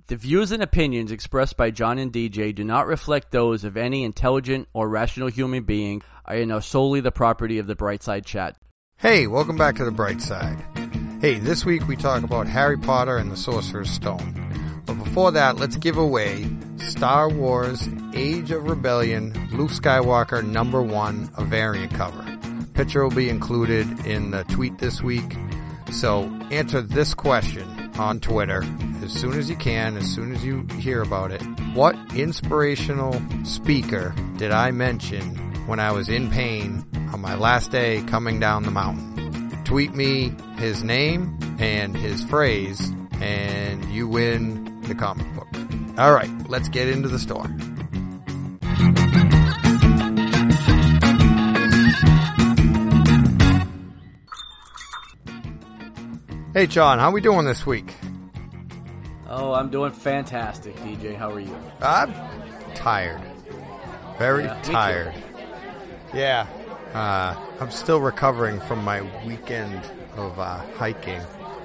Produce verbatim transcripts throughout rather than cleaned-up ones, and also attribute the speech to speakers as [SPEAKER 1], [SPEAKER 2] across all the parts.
[SPEAKER 1] The views and opinions expressed by John and D J do not reflect those of any intelligent or rational human being and are solely the property of the Brightside Chat.
[SPEAKER 2] Hey, welcome back to the Bright Side. Hey, this week we talk about Harry Potter and the Sorcerer's Stone. But before that, let's give away Star Wars Age of Rebellion Luke Skywalker number one, a variant cover. Picture will be included in the tweet this week. So answer this question on Twitter as soon as you can, as soon as you hear about it. What inspirational speaker did I mention when I was in pain on my last day coming down the mountain? Tweet me his name and his phrase, and you win the comic book. All right, let's get into the store. Hey, John, how we doing this week?
[SPEAKER 1] Oh, I'm doing fantastic, D J. How are you?
[SPEAKER 2] I'm tired. Very
[SPEAKER 1] yeah,
[SPEAKER 2] tired. Yeah. Uh, I'm still recovering from my weekend of uh, hiking.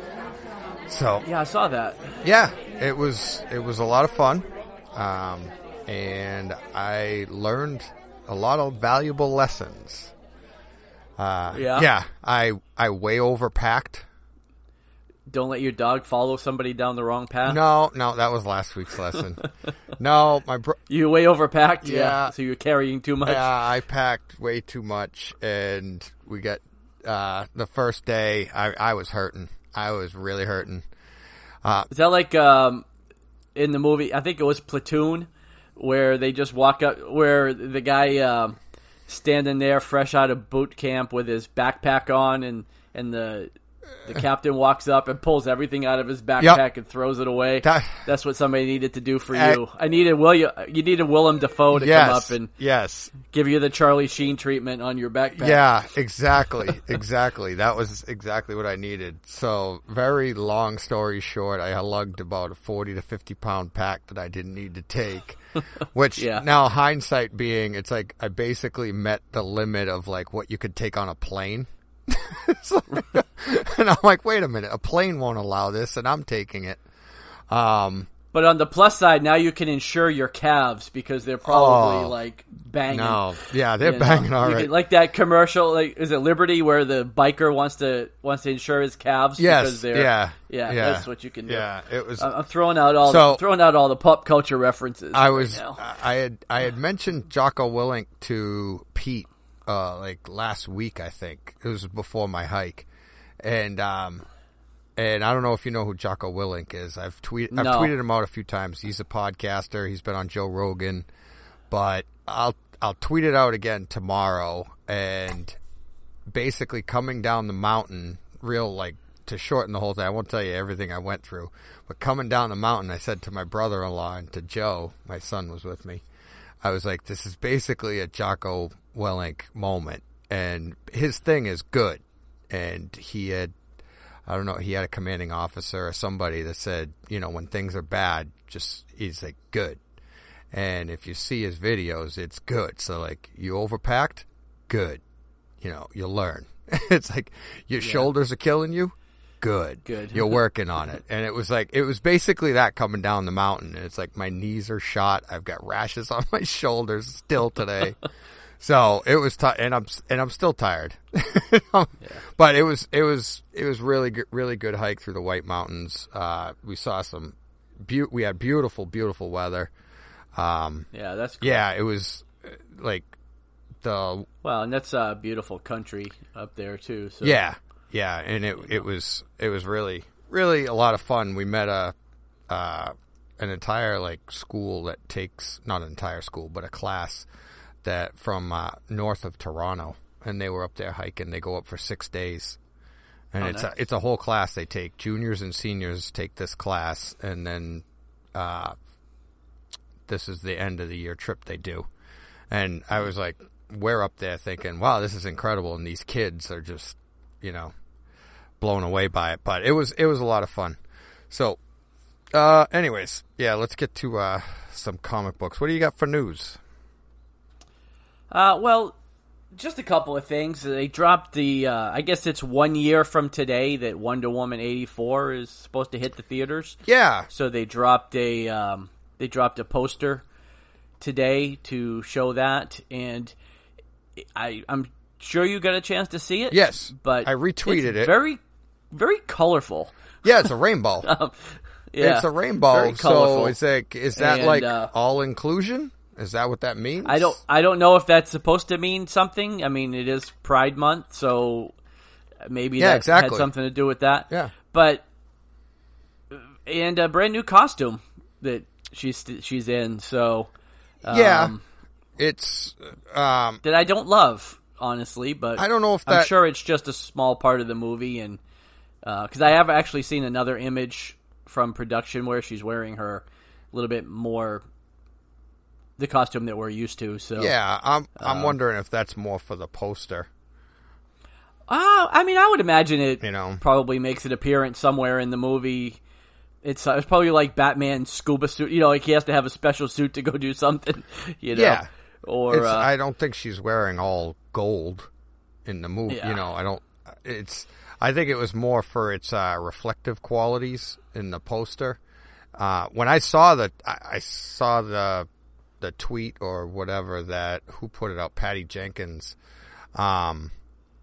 [SPEAKER 2] So
[SPEAKER 1] yeah, I saw that.
[SPEAKER 2] Yeah, it was it was a lot of fun, um, and I learned a lot of valuable lessons. Uh,
[SPEAKER 1] yeah,
[SPEAKER 2] yeah, I I way overpacked.
[SPEAKER 1] Don't let your dog follow somebody down the wrong path.
[SPEAKER 2] No, no, that was last week's lesson. No, my bro-
[SPEAKER 1] you way overpacked.
[SPEAKER 2] Yeah,
[SPEAKER 1] yeah, so you're carrying too much.
[SPEAKER 2] Yeah, I packed way too much, and we got uh, the first day. I I was hurting. I was really hurting. Uh,
[SPEAKER 1] Is that like um, in the movie? I think it was Platoon, where they just walk up, where the guy um, standing there fresh out of boot camp with his backpack on, and and the the captain walks up and pulls everything out of his backpack yep. and throws it away. That, That's what somebody needed to do for uh, you. I needed William. You needed Willem Dafoe to
[SPEAKER 2] yes,
[SPEAKER 1] come up and
[SPEAKER 2] yes.
[SPEAKER 1] give you the Charlie Sheen treatment on your backpack.
[SPEAKER 2] Yeah, exactly, exactly. That was exactly what I needed. So, very long story short, I lugged about a forty to fifty pound pack that I didn't need to take. Which
[SPEAKER 1] yeah.
[SPEAKER 2] now hindsight being, it's like I basically met the limit of like what you could take on a plane. like, and I'm like, wait a minute, a plane won't allow this, and I'm taking it. Um,
[SPEAKER 1] but on the plus side, now you can insure your calves because they're probably
[SPEAKER 2] oh,
[SPEAKER 1] like banging.
[SPEAKER 2] No, yeah, they're banging all right.
[SPEAKER 1] Can, like that commercial, like is it Liberty, where the biker wants to wants to insure his calves?
[SPEAKER 2] Yes,
[SPEAKER 1] because they're,
[SPEAKER 2] yeah,
[SPEAKER 1] yeah,
[SPEAKER 2] yeah,
[SPEAKER 1] that's what you can do.
[SPEAKER 2] Yeah, it was.
[SPEAKER 1] I'm throwing out all
[SPEAKER 2] so,
[SPEAKER 1] the, throwing out all the pop culture references.
[SPEAKER 2] I was,
[SPEAKER 1] right now.
[SPEAKER 2] I had, I had mentioned Jocko Willink to Pete. Uh, like last week, I think it was before my hike, and um, and I don't know if you know who Jocko Willink is. I've tweeted, I've
[SPEAKER 1] no.
[SPEAKER 2] tweeted him out a few times. He's a podcaster. He's been on Joe Rogan, but I'll I'll tweet it out again tomorrow. And basically, coming down the mountain, real like to shorten the whole thing. I won't tell you everything I went through, but coming down the mountain, I said to my brother-in-law and to Joe, my son was with me. I was like, this is basically a Jocko Willink moment, and his thing is good. And he had, I don't know, he had a commanding officer or somebody that said, you know, when things are bad, just, he's like, good. And if you see his videos, it's good. So like, you overpacked? Good. You know, you'll learn. It's like, your yeah. shoulders are killing you? Good.
[SPEAKER 1] Good.
[SPEAKER 2] You're working on it. And it was like, it was basically that coming down the mountain. And it's like, my knees are shot. I've got rashes on my shoulders still today. So it was, t- and I'm, and I'm still tired. yeah. But it was, it was, it was really good, really good hike through the White Mountains. Uh, we saw some, be- we had beautiful, beautiful weather. Um,
[SPEAKER 1] yeah, that's cool.
[SPEAKER 2] Yeah, it was like the,
[SPEAKER 1] well, and that's a beautiful country up there too. So.
[SPEAKER 2] Yeah. Yeah, and it it was it was really really a lot of fun. We met a uh, an entire like school that takes not an entire school but a class that from uh, north of Toronto, and they were up there hiking. They go up for six days, and
[SPEAKER 1] oh,
[SPEAKER 2] it's
[SPEAKER 1] nice.
[SPEAKER 2] a, it's a whole class they take. Juniors and seniors take this class, and then uh, this is the end of the year trip they do. And I was like, we're up there thinking, wow, this is incredible, and these kids are just, you know, blown away by it. But it was it was a lot of fun. So uh anyways, yeah, let's get to uh some comic books. What do you got for news?
[SPEAKER 1] Uh well, just a couple of things. They dropped the, uh, I guess it's one year from today that Wonder Woman eighty-four is supposed to hit the theaters.
[SPEAKER 2] Yeah.
[SPEAKER 1] So they dropped a, um, they dropped a poster today to show that, and I, I'm sure you got a chance to see it.
[SPEAKER 2] Yes,
[SPEAKER 1] but
[SPEAKER 2] I retweeted
[SPEAKER 1] it's
[SPEAKER 2] it.
[SPEAKER 1] Very, very colorful.
[SPEAKER 2] Yeah, it's a rainbow.
[SPEAKER 1] um, yeah,
[SPEAKER 2] it's a rainbow.
[SPEAKER 1] Very colorful.
[SPEAKER 2] So it's like, is that
[SPEAKER 1] And,
[SPEAKER 2] like
[SPEAKER 1] uh,
[SPEAKER 2] all inclusion? Is that what that means?
[SPEAKER 1] I don't. I don't know if that's supposed to mean something. I mean, it is Pride Month, so maybe
[SPEAKER 2] Yeah,
[SPEAKER 1] that
[SPEAKER 2] exactly.
[SPEAKER 1] had something to do with that.
[SPEAKER 2] Yeah.
[SPEAKER 1] But and a brand new costume that she's she's in. So um,
[SPEAKER 2] Yeah. It's um.
[SPEAKER 1] that I don't love, honestly. But
[SPEAKER 2] I don't know if
[SPEAKER 1] I'm
[SPEAKER 2] that.
[SPEAKER 1] sure it's just a small part of the movie, and because I have actually seen another image from production where she's wearing her a little bit more. The costume that we're used to, so
[SPEAKER 2] Yeah, I'm. I'm
[SPEAKER 1] um,
[SPEAKER 2] wondering if that's more for the poster.
[SPEAKER 1] Uh, I mean, I would imagine it.
[SPEAKER 2] You know.
[SPEAKER 1] Probably makes an appearance somewhere in the movie. It's uh, it's probably like Batman's scuba suit. You know, like he has to have a special suit to go do something. You know,
[SPEAKER 2] Yeah.
[SPEAKER 1] or
[SPEAKER 2] It's,
[SPEAKER 1] uh,
[SPEAKER 2] I don't think she's wearing all gold in the movie.
[SPEAKER 1] Yeah.
[SPEAKER 2] You know, I don't. It's. I think it was more for its uh, reflective qualities in the poster. Uh, when I saw the, I, I saw the. the tweet or whatever that, who put it out, Patty Jenkins. Um,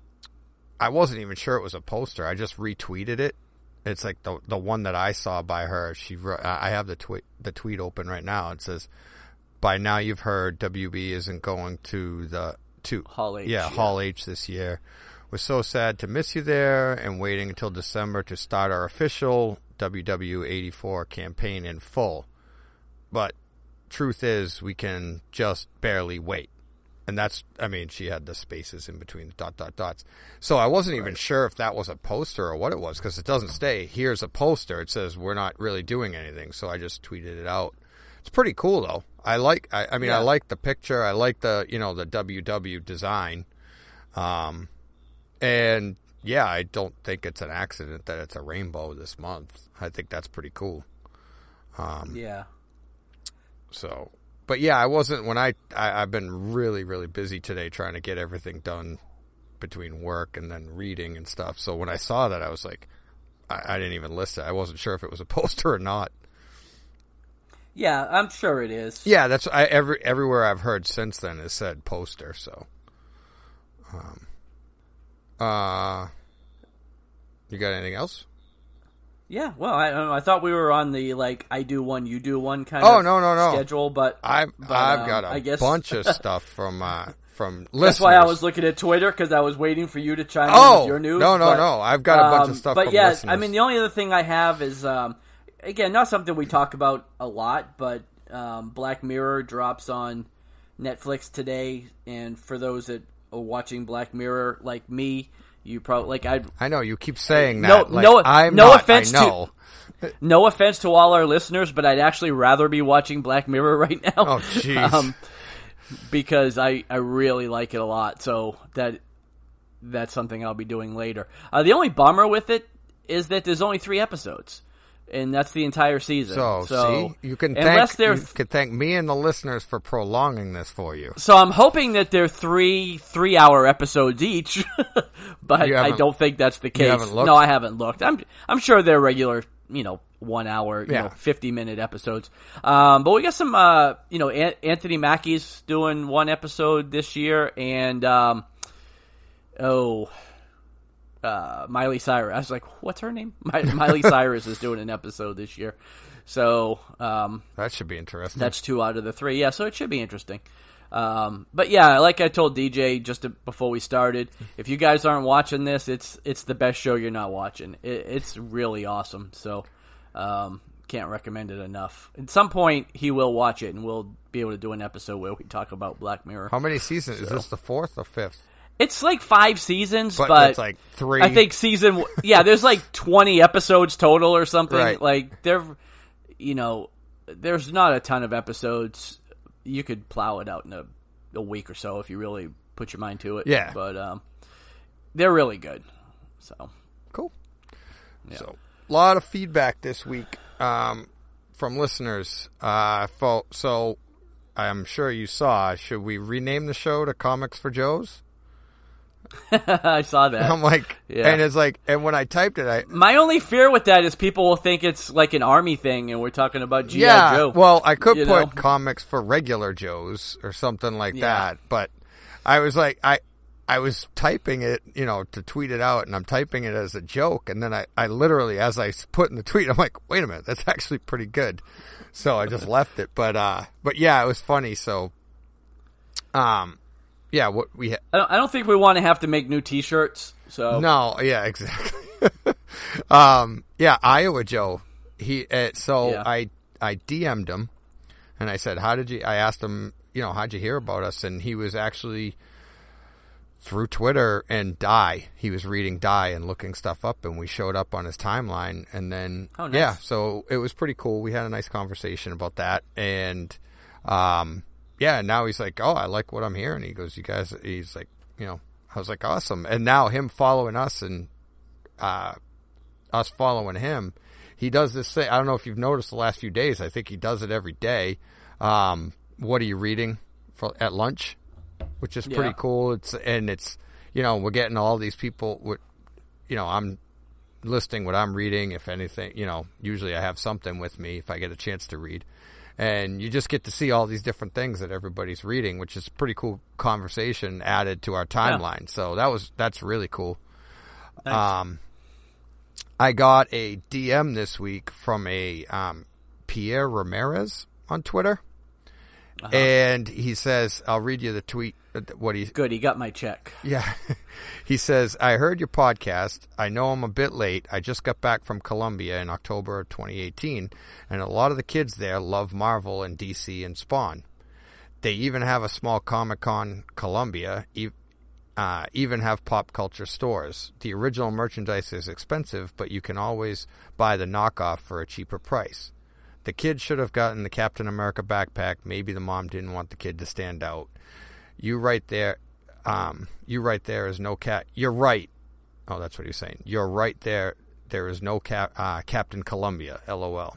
[SPEAKER 2] I wasn't even sure it was a poster. I just retweeted it. It's like the the one that I saw by her. She wrote, I have the tweet the tweet open right now. It says, "By now you've heard W B isn't going to the to
[SPEAKER 1] Hall H.
[SPEAKER 2] yeah, Hall H this year. We're so sad to miss you there, and waiting until December to start our official W W eighty-four campaign in full. But truth is, we can just barely wait." And that's, I mean, she had the spaces in between the dot, dot, dots. So I wasn't even sure if that was a poster or what it was, because it doesn't say, here's a poster. It says, we're not really doing anything. So I just tweeted it out. It's pretty cool, though. I like, I, I mean,
[SPEAKER 1] Yeah.
[SPEAKER 2] I like the picture. I like the, you know, the W W design. Um, and yeah, I don't think it's an accident that it's a rainbow this month. I think that's pretty cool. Um,
[SPEAKER 1] yeah.
[SPEAKER 2] So, but yeah, I wasn't, when I, I, I've been really, really busy today trying to get everything done between work and then reading and stuff. So when I saw that, I was like, I, I didn't even list it. I wasn't sure if it was a poster or not.
[SPEAKER 1] Yeah, I'm sure it is.
[SPEAKER 2] Yeah, that's, I, every, everywhere I've heard since then has said poster. So, um, uh, you got anything else?
[SPEAKER 1] Yeah, well, I don't know. I thought we were on the like I do one, you do one kind
[SPEAKER 2] Oh,
[SPEAKER 1] of
[SPEAKER 2] no, no, no.
[SPEAKER 1] schedule, but
[SPEAKER 2] I've,
[SPEAKER 1] but,
[SPEAKER 2] I've
[SPEAKER 1] um,
[SPEAKER 2] got a
[SPEAKER 1] I guess,
[SPEAKER 2] bunch of stuff from, uh, from listeners.
[SPEAKER 1] That's why I was looking at Twitter, because I was waiting for you to chime
[SPEAKER 2] Oh,
[SPEAKER 1] in with your news.
[SPEAKER 2] no, no,
[SPEAKER 1] but,
[SPEAKER 2] no. I've got a bunch
[SPEAKER 1] um,
[SPEAKER 2] of stuff
[SPEAKER 1] But
[SPEAKER 2] from
[SPEAKER 1] yeah,
[SPEAKER 2] listeners.
[SPEAKER 1] I mean, the only other thing I have is, um, again, not something we talk about a lot, but um, Black Mirror drops on Netflix today, and for those that are watching Black Mirror, like me, you probably like I.
[SPEAKER 2] I know you keep saying that.
[SPEAKER 1] No,
[SPEAKER 2] like,
[SPEAKER 1] no,
[SPEAKER 2] I'm
[SPEAKER 1] no
[SPEAKER 2] not,
[SPEAKER 1] offense
[SPEAKER 2] I know.
[SPEAKER 1] to. No offense to all our listeners, but I'd actually rather be watching Black Mirror right now.
[SPEAKER 2] Oh, jeez.
[SPEAKER 1] Um, because I, I really like it a lot. So that that's something I'll be doing later. Uh, the only bummer with it is that there's only three episodes, and that's the entire season.
[SPEAKER 2] So,
[SPEAKER 1] So,
[SPEAKER 2] see, you can
[SPEAKER 1] unless
[SPEAKER 2] thank
[SPEAKER 1] they're
[SPEAKER 2] you can thank me and the listeners for prolonging this for you.
[SPEAKER 1] so I'm hoping that they're three three hour episodes each, but
[SPEAKER 2] You
[SPEAKER 1] I
[SPEAKER 2] haven't-
[SPEAKER 1] don't think that's the case.
[SPEAKER 2] haven't looked?
[SPEAKER 1] No, I haven't looked. I'm I'm sure they're regular, you know, one hour, you
[SPEAKER 2] Yeah.
[SPEAKER 1] know, fifty minute episodes. Um, but we got some, uh, you know, An- Anthony Mackie's doing one episode this year, and um, oh, uh, Miley Cyrus. I was like, what's her name? My- Miley Cyrus is doing an episode this year. So um,
[SPEAKER 2] That should be interesting.
[SPEAKER 1] that's two out of the three. Yeah, so it should be interesting. Um, but yeah, like I told D J just to, before we started, if you guys aren't watching this, it's it's the best show you're not watching. It, it's really awesome. So um, can't recommend it enough. At some point, he will watch it, and we'll be able to do an episode where we talk about Black Mirror.
[SPEAKER 2] How many seasons? Is
[SPEAKER 1] So-
[SPEAKER 2] this the fourth or fifth?
[SPEAKER 1] It's like five seasons,
[SPEAKER 2] But,
[SPEAKER 1] but,
[SPEAKER 2] it's like three.
[SPEAKER 1] I think season yeah, there's like twenty episodes total or something.
[SPEAKER 2] Right.
[SPEAKER 1] Like there, you know, there's not a ton of episodes. You could plow it out in a, a week or so if you really put your mind to it.
[SPEAKER 2] Yeah.
[SPEAKER 1] but um, they're really good. So
[SPEAKER 2] Cool.
[SPEAKER 1] yeah.
[SPEAKER 2] So, a lot of feedback this week um, from listeners. Uh, fo- so, I'm sure you saw. Should we rename the show to Comics for Joes?
[SPEAKER 1] I saw that.
[SPEAKER 2] I'm like,
[SPEAKER 1] Yeah.
[SPEAKER 2] and it's like, and when I typed it, I
[SPEAKER 1] My only fear with that is people will think it's like an army thing, and we're talking about G I.
[SPEAKER 2] yeah.
[SPEAKER 1] Joe.
[SPEAKER 2] Well, I could
[SPEAKER 1] you
[SPEAKER 2] put
[SPEAKER 1] know?
[SPEAKER 2] comics for regular Joes or something like
[SPEAKER 1] Yeah.
[SPEAKER 2] that, but I was like, I. I was typing it, you know, to tweet it out, and I'm typing it as a joke, and then I, I literally, as I put in the tweet, I'm like, wait a minute, that's actually pretty good. So I just left it, but, uh, but yeah, it was funny, so, um, yeah, what we, ha-
[SPEAKER 1] I don't, I don't think we want to have to make new T-shirts. So
[SPEAKER 2] no, yeah, exactly. um, yeah, Iowa Joe, he, uh, so
[SPEAKER 1] Yeah.
[SPEAKER 2] I, I D M'd him, and I said, how did you, I asked him, you know, how'd you hear about us? And he was actually, through Twitter and Die, he was reading Die and looking stuff up, and we showed up on his timeline, and then
[SPEAKER 1] Oh, nice.
[SPEAKER 2] yeah, so it was pretty cool. We had a nice conversation about that, and um, yeah, now he's like, oh, I like what I'm hearing. He goes, you guys, he's like, you know, I was like, awesome, and now him following us and uh, us following him, he does this thing. I don't know if you've noticed the last few days. I think he does it every day. Um, what are you reading for at lunch? Which is pretty
[SPEAKER 1] Yeah.
[SPEAKER 2] cool. It's and it's you know we're getting all these people. With, you know I'm listing what I'm reading. If anything, you know usually I have something with me if I get a chance to read, and you just get to see all these different things that everybody's reading, which is a pretty cool conversation added to our timeline. Yeah. So that was that's really cool.
[SPEAKER 1] Nice.
[SPEAKER 2] Um, I got a D M this week from a um, Pierre Ramirez on Twitter. Uh-huh. And he says, I'll read you the tweet. What he
[SPEAKER 1] Good, he got my check.
[SPEAKER 2] Yeah. He says, I heard your podcast. I know I'm a bit late. I just got back from Columbia in October of twenty eighteen, and a lot of the kids there love Marvel and D C and Spawn. They even have a small Comic-Con Columbia, e- uh, even have pop culture stores. The original merchandise is expensive, but you can always buy the knockoff for a cheaper price. The kid should have gotten the Captain America backpack. Maybe the mom didn't want the kid to stand out. You right there, um, you right there is no cat. You're right. Oh, that's what he's saying. You're right there. There is no cap, uh, Captain Columbia. LOL.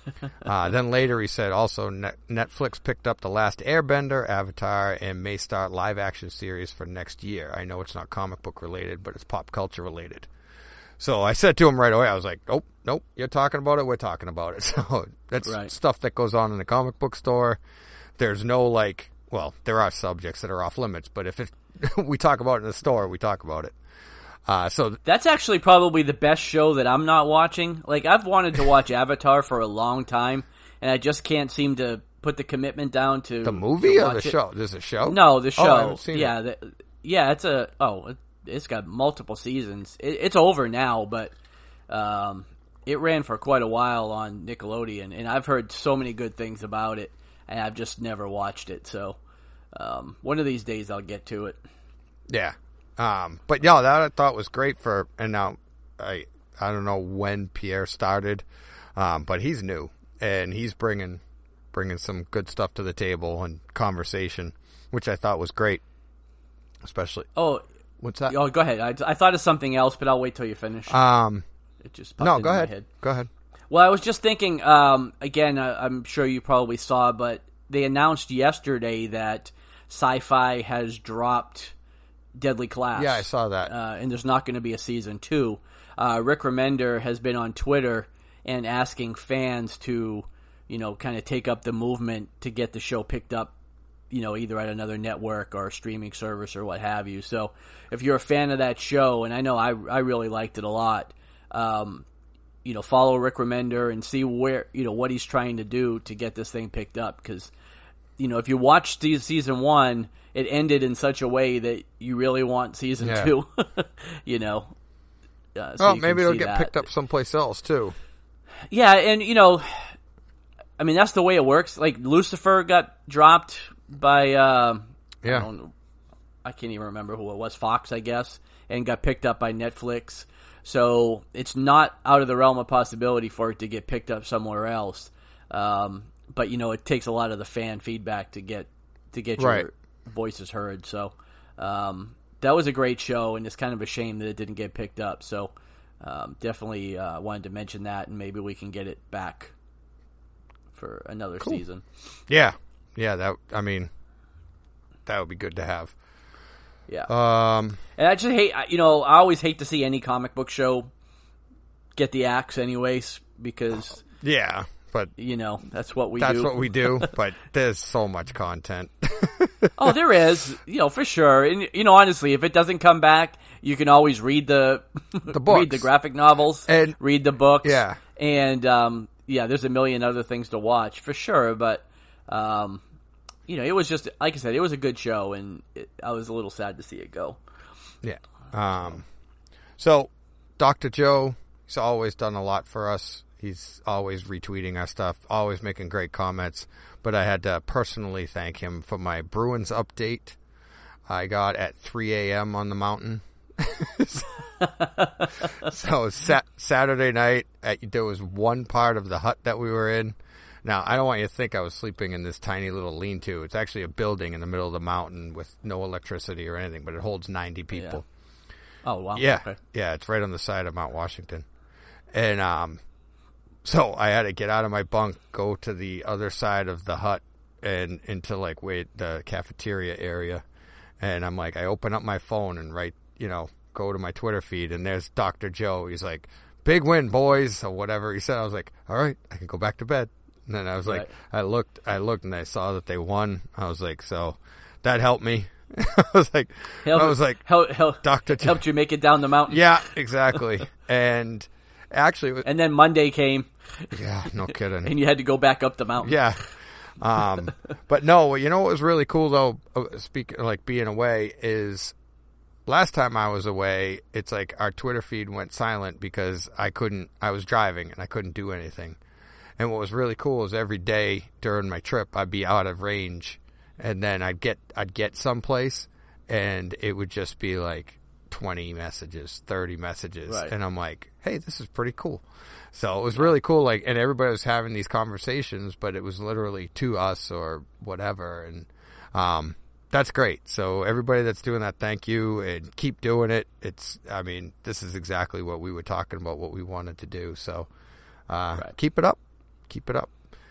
[SPEAKER 2] uh, then later he said also Net- Netflix picked up The Last Airbender, Avatar, and may start live action series for next year. I know it's not comic book related, but it's pop culture related. So I said to him right away, I was like, nope, nope, you're talking about it, we're talking about it. So that's
[SPEAKER 1] right.
[SPEAKER 2] stuff that goes on in the comic book store. There's no, like, well, there are subjects that are off limits, but if it, we talk about it in the store, we talk about it. Uh, so
[SPEAKER 1] That's actually probably the best show that I'm not watching. Like, I've wanted to watch Avatar for a long time, and I just can't seem to put the commitment down to
[SPEAKER 2] the movie
[SPEAKER 1] to
[SPEAKER 2] or the
[SPEAKER 1] watch it.
[SPEAKER 2] show? There's a show?
[SPEAKER 1] No, the show.
[SPEAKER 2] Oh, I haven't seen
[SPEAKER 1] yeah,
[SPEAKER 2] it.
[SPEAKER 1] the, yeah, it's a, oh, it, it's got multiple seasons. It, it's over now, but um, it ran for quite a while on Nickelodeon, and I've heard so many good things about it, and I've just never watched it. So um, one of these days I'll get to it.
[SPEAKER 2] Yeah. Um, but yeah, that I thought was great for, and now I, I don't know when Pierre started, um, but he's new and he's bringing, bringing some good stuff to the table and conversation, which I thought was great. Especially.
[SPEAKER 1] Oh,
[SPEAKER 2] what's that?
[SPEAKER 1] Oh, go ahead. I, I thought of something else, but I'll wait till you finish.
[SPEAKER 2] Um,
[SPEAKER 1] it just popped
[SPEAKER 2] no,
[SPEAKER 1] into
[SPEAKER 2] go
[SPEAKER 1] my
[SPEAKER 2] ahead.
[SPEAKER 1] head.
[SPEAKER 2] Go ahead.
[SPEAKER 1] Well, I was just thinking, um, again, I, I'm sure you probably saw, but they announced yesterday that Sci-Fi has dropped Deadly Class.
[SPEAKER 2] Yeah, I saw that.
[SPEAKER 1] Uh, and there's not going to be a season two. Uh, Rick Remender has been on Twitter and asking fans to, you know, kind of take up the movement to get the show picked up, you know, either at another network or a streaming service or what have you. So if you're a fan of that show, and I know I, I really liked it a lot, um, you know, follow Rick Remender and see where, you know, what he's trying to do to get this thing picked up. Because, you know, if you watch season one, it ended in such a way that you really want season
[SPEAKER 2] Yeah.
[SPEAKER 1] two, you know. Uh, so
[SPEAKER 2] Oh,
[SPEAKER 1] you
[SPEAKER 2] maybe
[SPEAKER 1] can
[SPEAKER 2] it'll
[SPEAKER 1] see
[SPEAKER 2] get
[SPEAKER 1] that.
[SPEAKER 2] picked up someplace else too.
[SPEAKER 1] Yeah, and, you know, I mean, that's the way it works. Like, Lucifer got dropped by, uh,
[SPEAKER 2] Yeah.
[SPEAKER 1] I, don't know, I can't even remember who it was, Fox, I guess, and got picked up by Netflix. So it's not out of the realm of possibility for it to get picked up somewhere else. Um, but, you know, it takes a lot of the fan feedback to get to get your
[SPEAKER 2] Right.
[SPEAKER 1] voices heard. So um, that was a great show, and it's kind of a shame that it didn't get picked up. So um, definitely uh, wanted to mention that, and maybe we can get it back for another
[SPEAKER 2] Cool.
[SPEAKER 1] season.
[SPEAKER 2] Yeah. Yeah, that, I mean, that would be good to have.
[SPEAKER 1] Yeah.
[SPEAKER 2] Um,
[SPEAKER 1] and I just hate, you know, I always hate to see any comic book show get the axe anyways, because,
[SPEAKER 2] yeah, but
[SPEAKER 1] you know, that's what we
[SPEAKER 2] that's
[SPEAKER 1] do.
[SPEAKER 2] what we do, but there's so much content.
[SPEAKER 1] Oh, there is, you know, for sure. And, you know, honestly, if it doesn't come back, you can always read the,
[SPEAKER 2] The books.
[SPEAKER 1] read the graphic novels,
[SPEAKER 2] And-
[SPEAKER 1] read the books.
[SPEAKER 2] Yeah.
[SPEAKER 1] And, um, yeah, there's a million other things to watch, for sure. But, um, you know, it was just, like I said, it was a good show, and it, I was a little sad to see it go.
[SPEAKER 2] Yeah. Um, so, Doctor Joe, he's always done a lot for us. He's always retweeting our stuff, always making great comments. But I had to personally thank him for my Bruins update I got at three a.m. on the mountain. So, sat- Saturday night, at, there was one part of the hut that we were in. Now, I don't want you to think I was sleeping in this tiny little lean-to. It's actually a building in the middle of the mountain with no electricity or anything, but it holds ninety people.
[SPEAKER 1] Oh, wow.
[SPEAKER 2] Yeah,
[SPEAKER 1] Okay.
[SPEAKER 2] yeah, it's right on the side of Mount Washington. And um, so I had to get out of my bunk, go to the other side of the hut and into like wait the cafeteria area. And I'm like, I open up my phone and write, you know, go to my Twitter feed, and there's Doctor Joe. He's like, big win, boys, or whatever he said. I was like, all right, I can go back to bed. And then I was
[SPEAKER 1] Right.
[SPEAKER 2] like, I looked, I looked, and I saw that they won. I was like, so that helped me. I was like,
[SPEAKER 1] Help,
[SPEAKER 2] I was like,
[SPEAKER 1] help, help,
[SPEAKER 2] Doctor Joe.
[SPEAKER 1] helped you make it down the mountain.
[SPEAKER 2] Yeah, exactly. And actually, it was-
[SPEAKER 1] And then Monday came,
[SPEAKER 2] yeah, no kidding.
[SPEAKER 1] and you had to go back up the mountain.
[SPEAKER 2] Yeah. Um, but no, you know what was really cool though, uh, speaking like being away, is last time I was away, it's like our Twitter feed went silent because I couldn't, I was driving and I couldn't do anything. And what was really cool is every day during my trip, I'd be out of range, and then I'd get, I'd get someplace, and it would just be like twenty messages, thirty messages.
[SPEAKER 1] Right.
[SPEAKER 2] And I'm like, hey, this is pretty cool. So it was really cool, like, and everybody was having these conversations, but it was literally to us or whatever, and um, that's great. So everybody that's doing that, thank you, and keep doing it. It's, I mean, this is exactly what we were talking about, what we wanted to do. So uh,
[SPEAKER 1] Right.
[SPEAKER 2] keep it up, keep it up.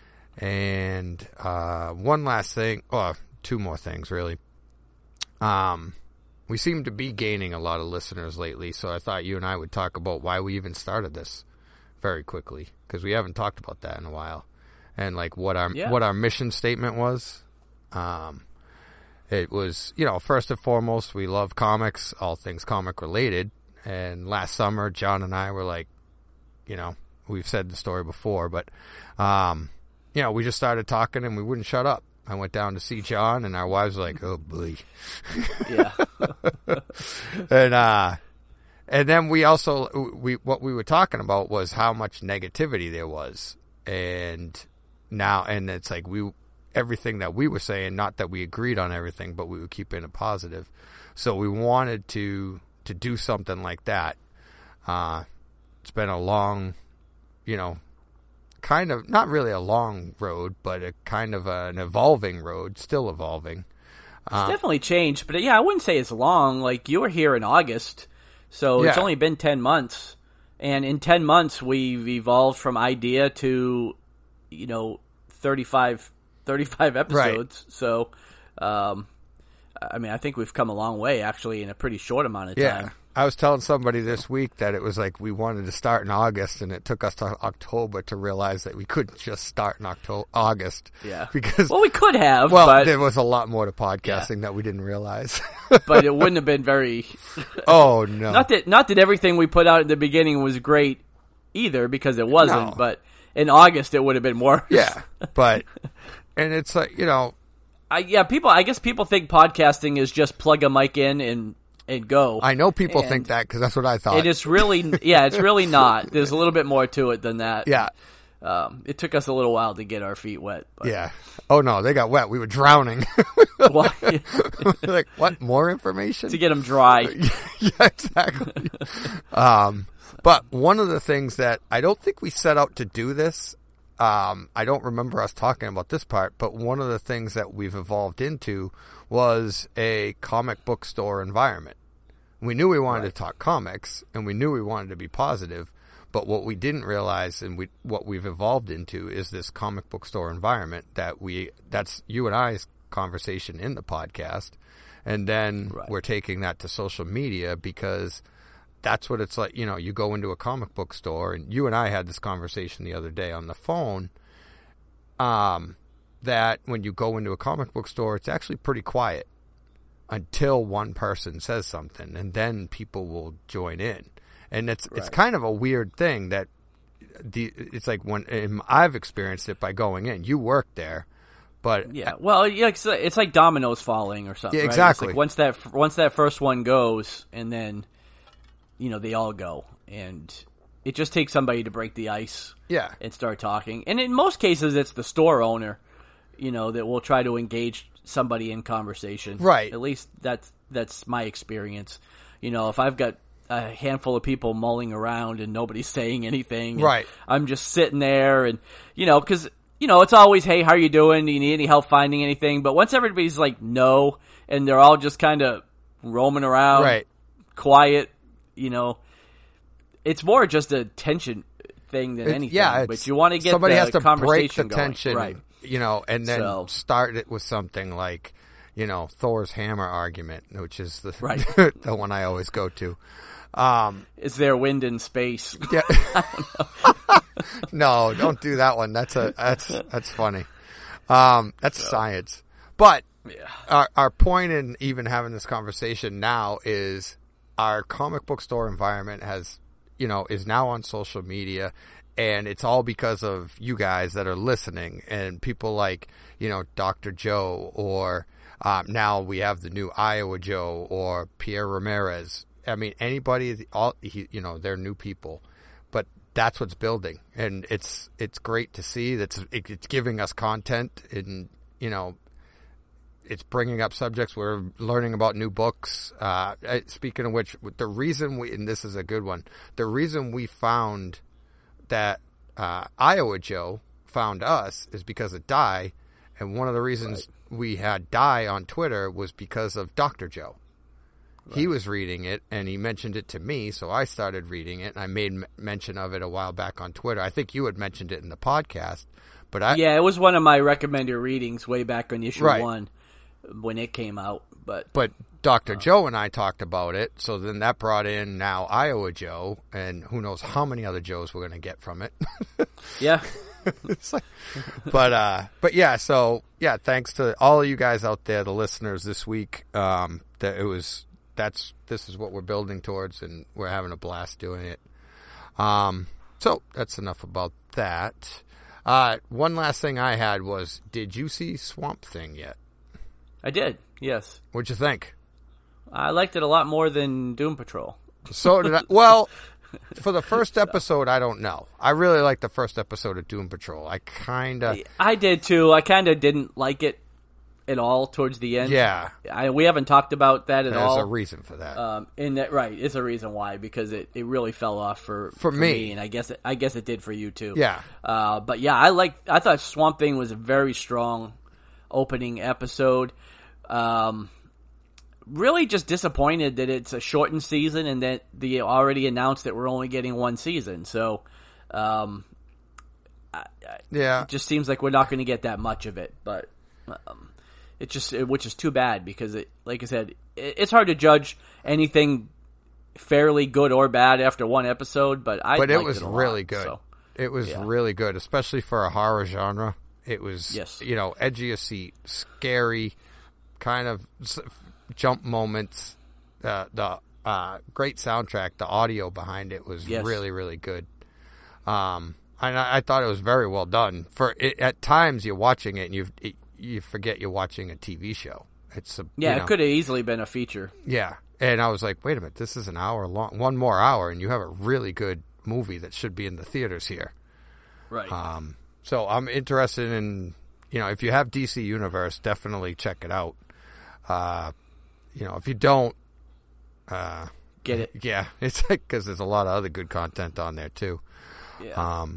[SPEAKER 2] And uh, one last thing, oh, two more things really. Um, we seem to be gaining a lot of listeners lately, so I thought you and I would talk about why we even started this very quickly, because we haven't talked about that in a while, and like what our
[SPEAKER 1] Yeah.
[SPEAKER 2] what our mission statement was. Um, it was, you know, first and foremost, we love comics, all things comic related. And last summer, John and I were like, you know, we've said the story before, but um, you know, we just started talking and we wouldn't shut up. I went down to see John, and our wives were like, "Oh boy,"
[SPEAKER 1] Yeah.
[SPEAKER 2] and uh. And then we also, we what we were talking about was how much negativity there was. And now, and it's like we, everything that we were saying, not that we agreed on everything, but we were keeping it positive. So we wanted to, to do something like that. Uh, it's been a long, you know, kind of, not really a long road, but a kind of an evolving road, still evolving.
[SPEAKER 1] It's definitely changed, but yeah, I wouldn't say it's long. Like, you were here in August, so it's
[SPEAKER 2] Yeah.
[SPEAKER 1] only been ten months. And in ten months, we've evolved from idea to, you know, thirty-five, thirty-five episodes. So, um, I mean, I think we've come a long way, actually, in a pretty short amount of
[SPEAKER 2] Yeah.
[SPEAKER 1] time.
[SPEAKER 2] I was telling somebody this week that it was like we wanted to start in August, and it took us to October to realize that we couldn't just start in October, August.
[SPEAKER 1] Yeah.
[SPEAKER 2] Because,
[SPEAKER 1] Well, we could have,
[SPEAKER 2] well,
[SPEAKER 1] but,
[SPEAKER 2] there was a lot more to podcasting that we didn't realize.
[SPEAKER 1] but it wouldn't have been very...
[SPEAKER 2] Oh, no.
[SPEAKER 1] Not that not that everything we put out at the beginning was great either, because it wasn't,
[SPEAKER 2] No.
[SPEAKER 1] but in August it would have been worse.
[SPEAKER 2] Yeah. But, and it's like, you know,
[SPEAKER 1] I, yeah, people. I guess people think podcasting is just plug a mic in and and go.
[SPEAKER 2] I know people
[SPEAKER 1] And
[SPEAKER 2] think that because that's what I thought.
[SPEAKER 1] It is really, yeah, it's really not. There's a little bit more to it than that.
[SPEAKER 2] Yeah.
[SPEAKER 1] Um, it took us a little while to get our feet wet. But,
[SPEAKER 2] Yeah. Oh, no, they got wet. We were drowning.
[SPEAKER 1] well,
[SPEAKER 2] Like, what? More information?
[SPEAKER 1] to get them dry.
[SPEAKER 2] Yeah, exactly. um, but one of the things that I don't think we set out to do this, um, I don't remember us talking about this part, but one of the things that we've evolved into was a comic book store environment. We knew we wanted
[SPEAKER 1] Right.
[SPEAKER 2] to talk comics, and we knew we wanted to be positive, but what we didn't realize, and we what we've evolved into, is this comic book store environment that we, that's you and I's conversation in the podcast. And then
[SPEAKER 1] Right.
[SPEAKER 2] we're taking that to social media because that's what it's like. You know, you go into a comic book store, and you and I had this conversation the other day on the phone, um, that when you go into a comic book store, it's actually pretty quiet until one person says something, and then people will join in. And it's
[SPEAKER 1] Right.
[SPEAKER 2] it's kind of a weird thing that the it's like when and I've experienced it by going in. You work there, but
[SPEAKER 1] Yeah, well, yeah, it's, it's like dominoes falling or something.
[SPEAKER 2] Yeah,
[SPEAKER 1] right? It's
[SPEAKER 2] exactly.
[SPEAKER 1] like once that once that first one goes, and then you know they all go, and it just takes somebody to break the ice.
[SPEAKER 2] Yeah.
[SPEAKER 1] And start talking. And in most cases, it's the store owner, you know, that will try to engage somebody in conversation.
[SPEAKER 2] Right.
[SPEAKER 1] At least that's that's my experience. You know, if I've got a handful of people mulling around and nobody's saying anything, and
[SPEAKER 2] Right.
[SPEAKER 1] I'm just sitting there, and you know, because you know, it's always, hey, how are you doing? Do you need any help finding anything? But once everybody's like, no, and they're all just kind of roaming around,
[SPEAKER 2] Right.
[SPEAKER 1] quiet, you know, it's more just a tension thing than
[SPEAKER 2] It-
[SPEAKER 1] anything.
[SPEAKER 2] yeah,
[SPEAKER 1] but
[SPEAKER 2] it's-
[SPEAKER 1] you want to get
[SPEAKER 2] somebody
[SPEAKER 1] the
[SPEAKER 2] has to
[SPEAKER 1] conversation
[SPEAKER 2] break the
[SPEAKER 1] going.
[SPEAKER 2] tension,
[SPEAKER 1] right?
[SPEAKER 2] you know, and then
[SPEAKER 1] So-
[SPEAKER 2] start it with something like, you know, Thor's hammer argument, which is the
[SPEAKER 1] Right.
[SPEAKER 2] the one I always go to. Um,
[SPEAKER 1] Is there wind in space?
[SPEAKER 2] yeah. No, don't do that one. That's a that's that's funny. Um, that's science. But
[SPEAKER 1] Yeah.
[SPEAKER 2] our our point in even having this conversation now is our comic book store environment has, you know, is now on social media, and it's all because of you guys that are listening and people like, you know, Doctor Joe, or um, now we have the new Iowa Joe or Pierre Ramirez. I mean, anybody, all he, you know, they're new people, but that's what's building, and it's it's great to see. That's it, it's giving us content, and you know, it's bringing up subjects. We're learning about new books. Uh, speaking of which, the reason we, and this is a good one, the reason we found that uh, Iowa Joe found us is because of Die, and one of the reasons right. we had Die on Twitter was because of Doctor Joe. Right. He was reading it, and he mentioned it to me, so I started reading it, and I made m- mention of it a while back on Twitter. I think you had mentioned it in the podcast, but I
[SPEAKER 1] yeah, it was one of my recommended readings way back on issue
[SPEAKER 2] right.
[SPEAKER 1] one when it came out. But
[SPEAKER 2] but Doctor Uh, Joe and I talked about it, so then that brought in now Iowa Joe, and who knows how many other Joes we're going to get from it.
[SPEAKER 1] yeah.
[SPEAKER 2] It's like, but uh, but yeah, so yeah, thanks to all of you guys out there, the listeners this week. Um, that it was. That's this is what we're building towards, and we're having a blast doing it. Um, so that's enough about that. Uh, one last thing I had was, did you see Swamp Thing yet?
[SPEAKER 1] I did, yes.
[SPEAKER 2] What'd you think?
[SPEAKER 1] I liked it a lot more than Doom Patrol.
[SPEAKER 2] So did I. Well, for the first episode, I don't know. I really liked the first episode of Doom Patrol. I kind of...
[SPEAKER 1] I did too. I kind of didn't like it at all towards the end.
[SPEAKER 2] Yeah.
[SPEAKER 1] I, we haven't talked about that at
[SPEAKER 2] There's
[SPEAKER 1] all.
[SPEAKER 2] There's a reason for that.
[SPEAKER 1] Um, and that, right, it's a reason why, because it, it really fell off for,
[SPEAKER 2] For me.
[SPEAKER 1] and I guess it, I guess it did for you too.
[SPEAKER 2] Yeah.
[SPEAKER 1] Uh, but yeah, I like. I thought Swamp Thing was a very strong opening episode. Um, really, just disappointed that it's a shortened season and that they already announced that we're only getting one season. So, um, I, I,
[SPEAKER 2] yeah.
[SPEAKER 1] it just seems like we're not going to get that much of it. But um, it just, it, which is too bad because it, like I said, it, it's hard to judge anything fairly good or bad after one episode. But I,
[SPEAKER 2] but it
[SPEAKER 1] liked
[SPEAKER 2] was
[SPEAKER 1] it a
[SPEAKER 2] really
[SPEAKER 1] lot,
[SPEAKER 2] good.
[SPEAKER 1] So.
[SPEAKER 2] It was
[SPEAKER 1] Yeah.
[SPEAKER 2] really good, especially for a horror genre. It was,
[SPEAKER 1] Yes.
[SPEAKER 2] you know, edgy of seat, scary, kind of s- jump moments. Uh, the uh, great soundtrack, the audio behind it was
[SPEAKER 1] Yes.
[SPEAKER 2] really, really good. Um, and I, I thought it was very well done. For it, at times, you're watching it and you it, you forget you're watching a T V show. It's a,
[SPEAKER 1] Yeah,
[SPEAKER 2] you know,
[SPEAKER 1] it could have easily been a feature.
[SPEAKER 2] yeah. And I was like, wait a minute, this is an hour long, one more hour, and you have a really good movie that should be in the theaters here.
[SPEAKER 1] Right.
[SPEAKER 2] Um, so I'm interested in, you know, if you have D C Universe, definitely check it out. Uh, you know, if you don't, uh,
[SPEAKER 1] Get it.
[SPEAKER 2] yeah, it's like, cause there's a lot of other good content on there too.
[SPEAKER 1] Yeah.
[SPEAKER 2] Um,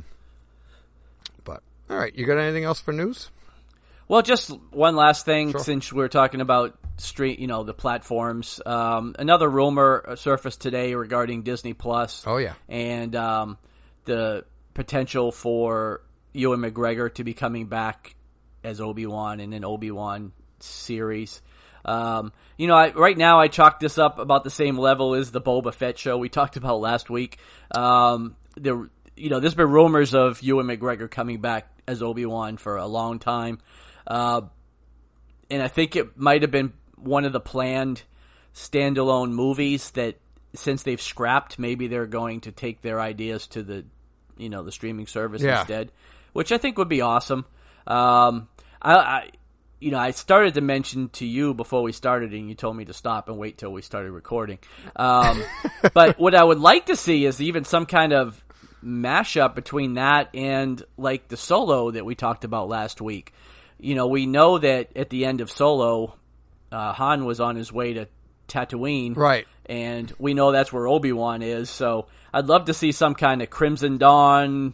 [SPEAKER 2] but all right, you got anything else for news?
[SPEAKER 1] Well, just one last thing,
[SPEAKER 2] Sure.
[SPEAKER 1] since we're talking about street, you know, the platforms. Um, another rumor surfaced today regarding Disney Plus.
[SPEAKER 2] Oh yeah.
[SPEAKER 1] And um, the potential for Ewan McGregor to be coming back as Obi-Wan in an Obi-Wan series. Um, you know, I, right now I chalk this up about the same level as the Boba Fett show we talked about last week. Um, there, you know, there's been rumors of Ewan McGregor coming back as Obi-Wan for a long time. Uh, and I think it might have been one of the planned standalone movies that, since they've scrapped, maybe they're going to take their ideas to the, you know, the streaming service
[SPEAKER 2] yeah.
[SPEAKER 1] instead, which I think would be awesome. Um, I, I, you know, I started to mention to you before we started, and you told me to stop and wait till we started recording. Um, but what I would like to see is even some kind of mashup between that and like the Solo that we talked about last week. You know, we know that at the end of Solo, uh, Han was on his way to Tatooine,
[SPEAKER 2] right?
[SPEAKER 1] And we know that's where Obi-Wan is. So I'd love to see some kind of Crimson Dawn.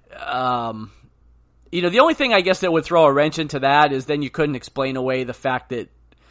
[SPEAKER 1] Um, you know, the only thing I guess that would throw a wrench into that is then you couldn't explain away the fact that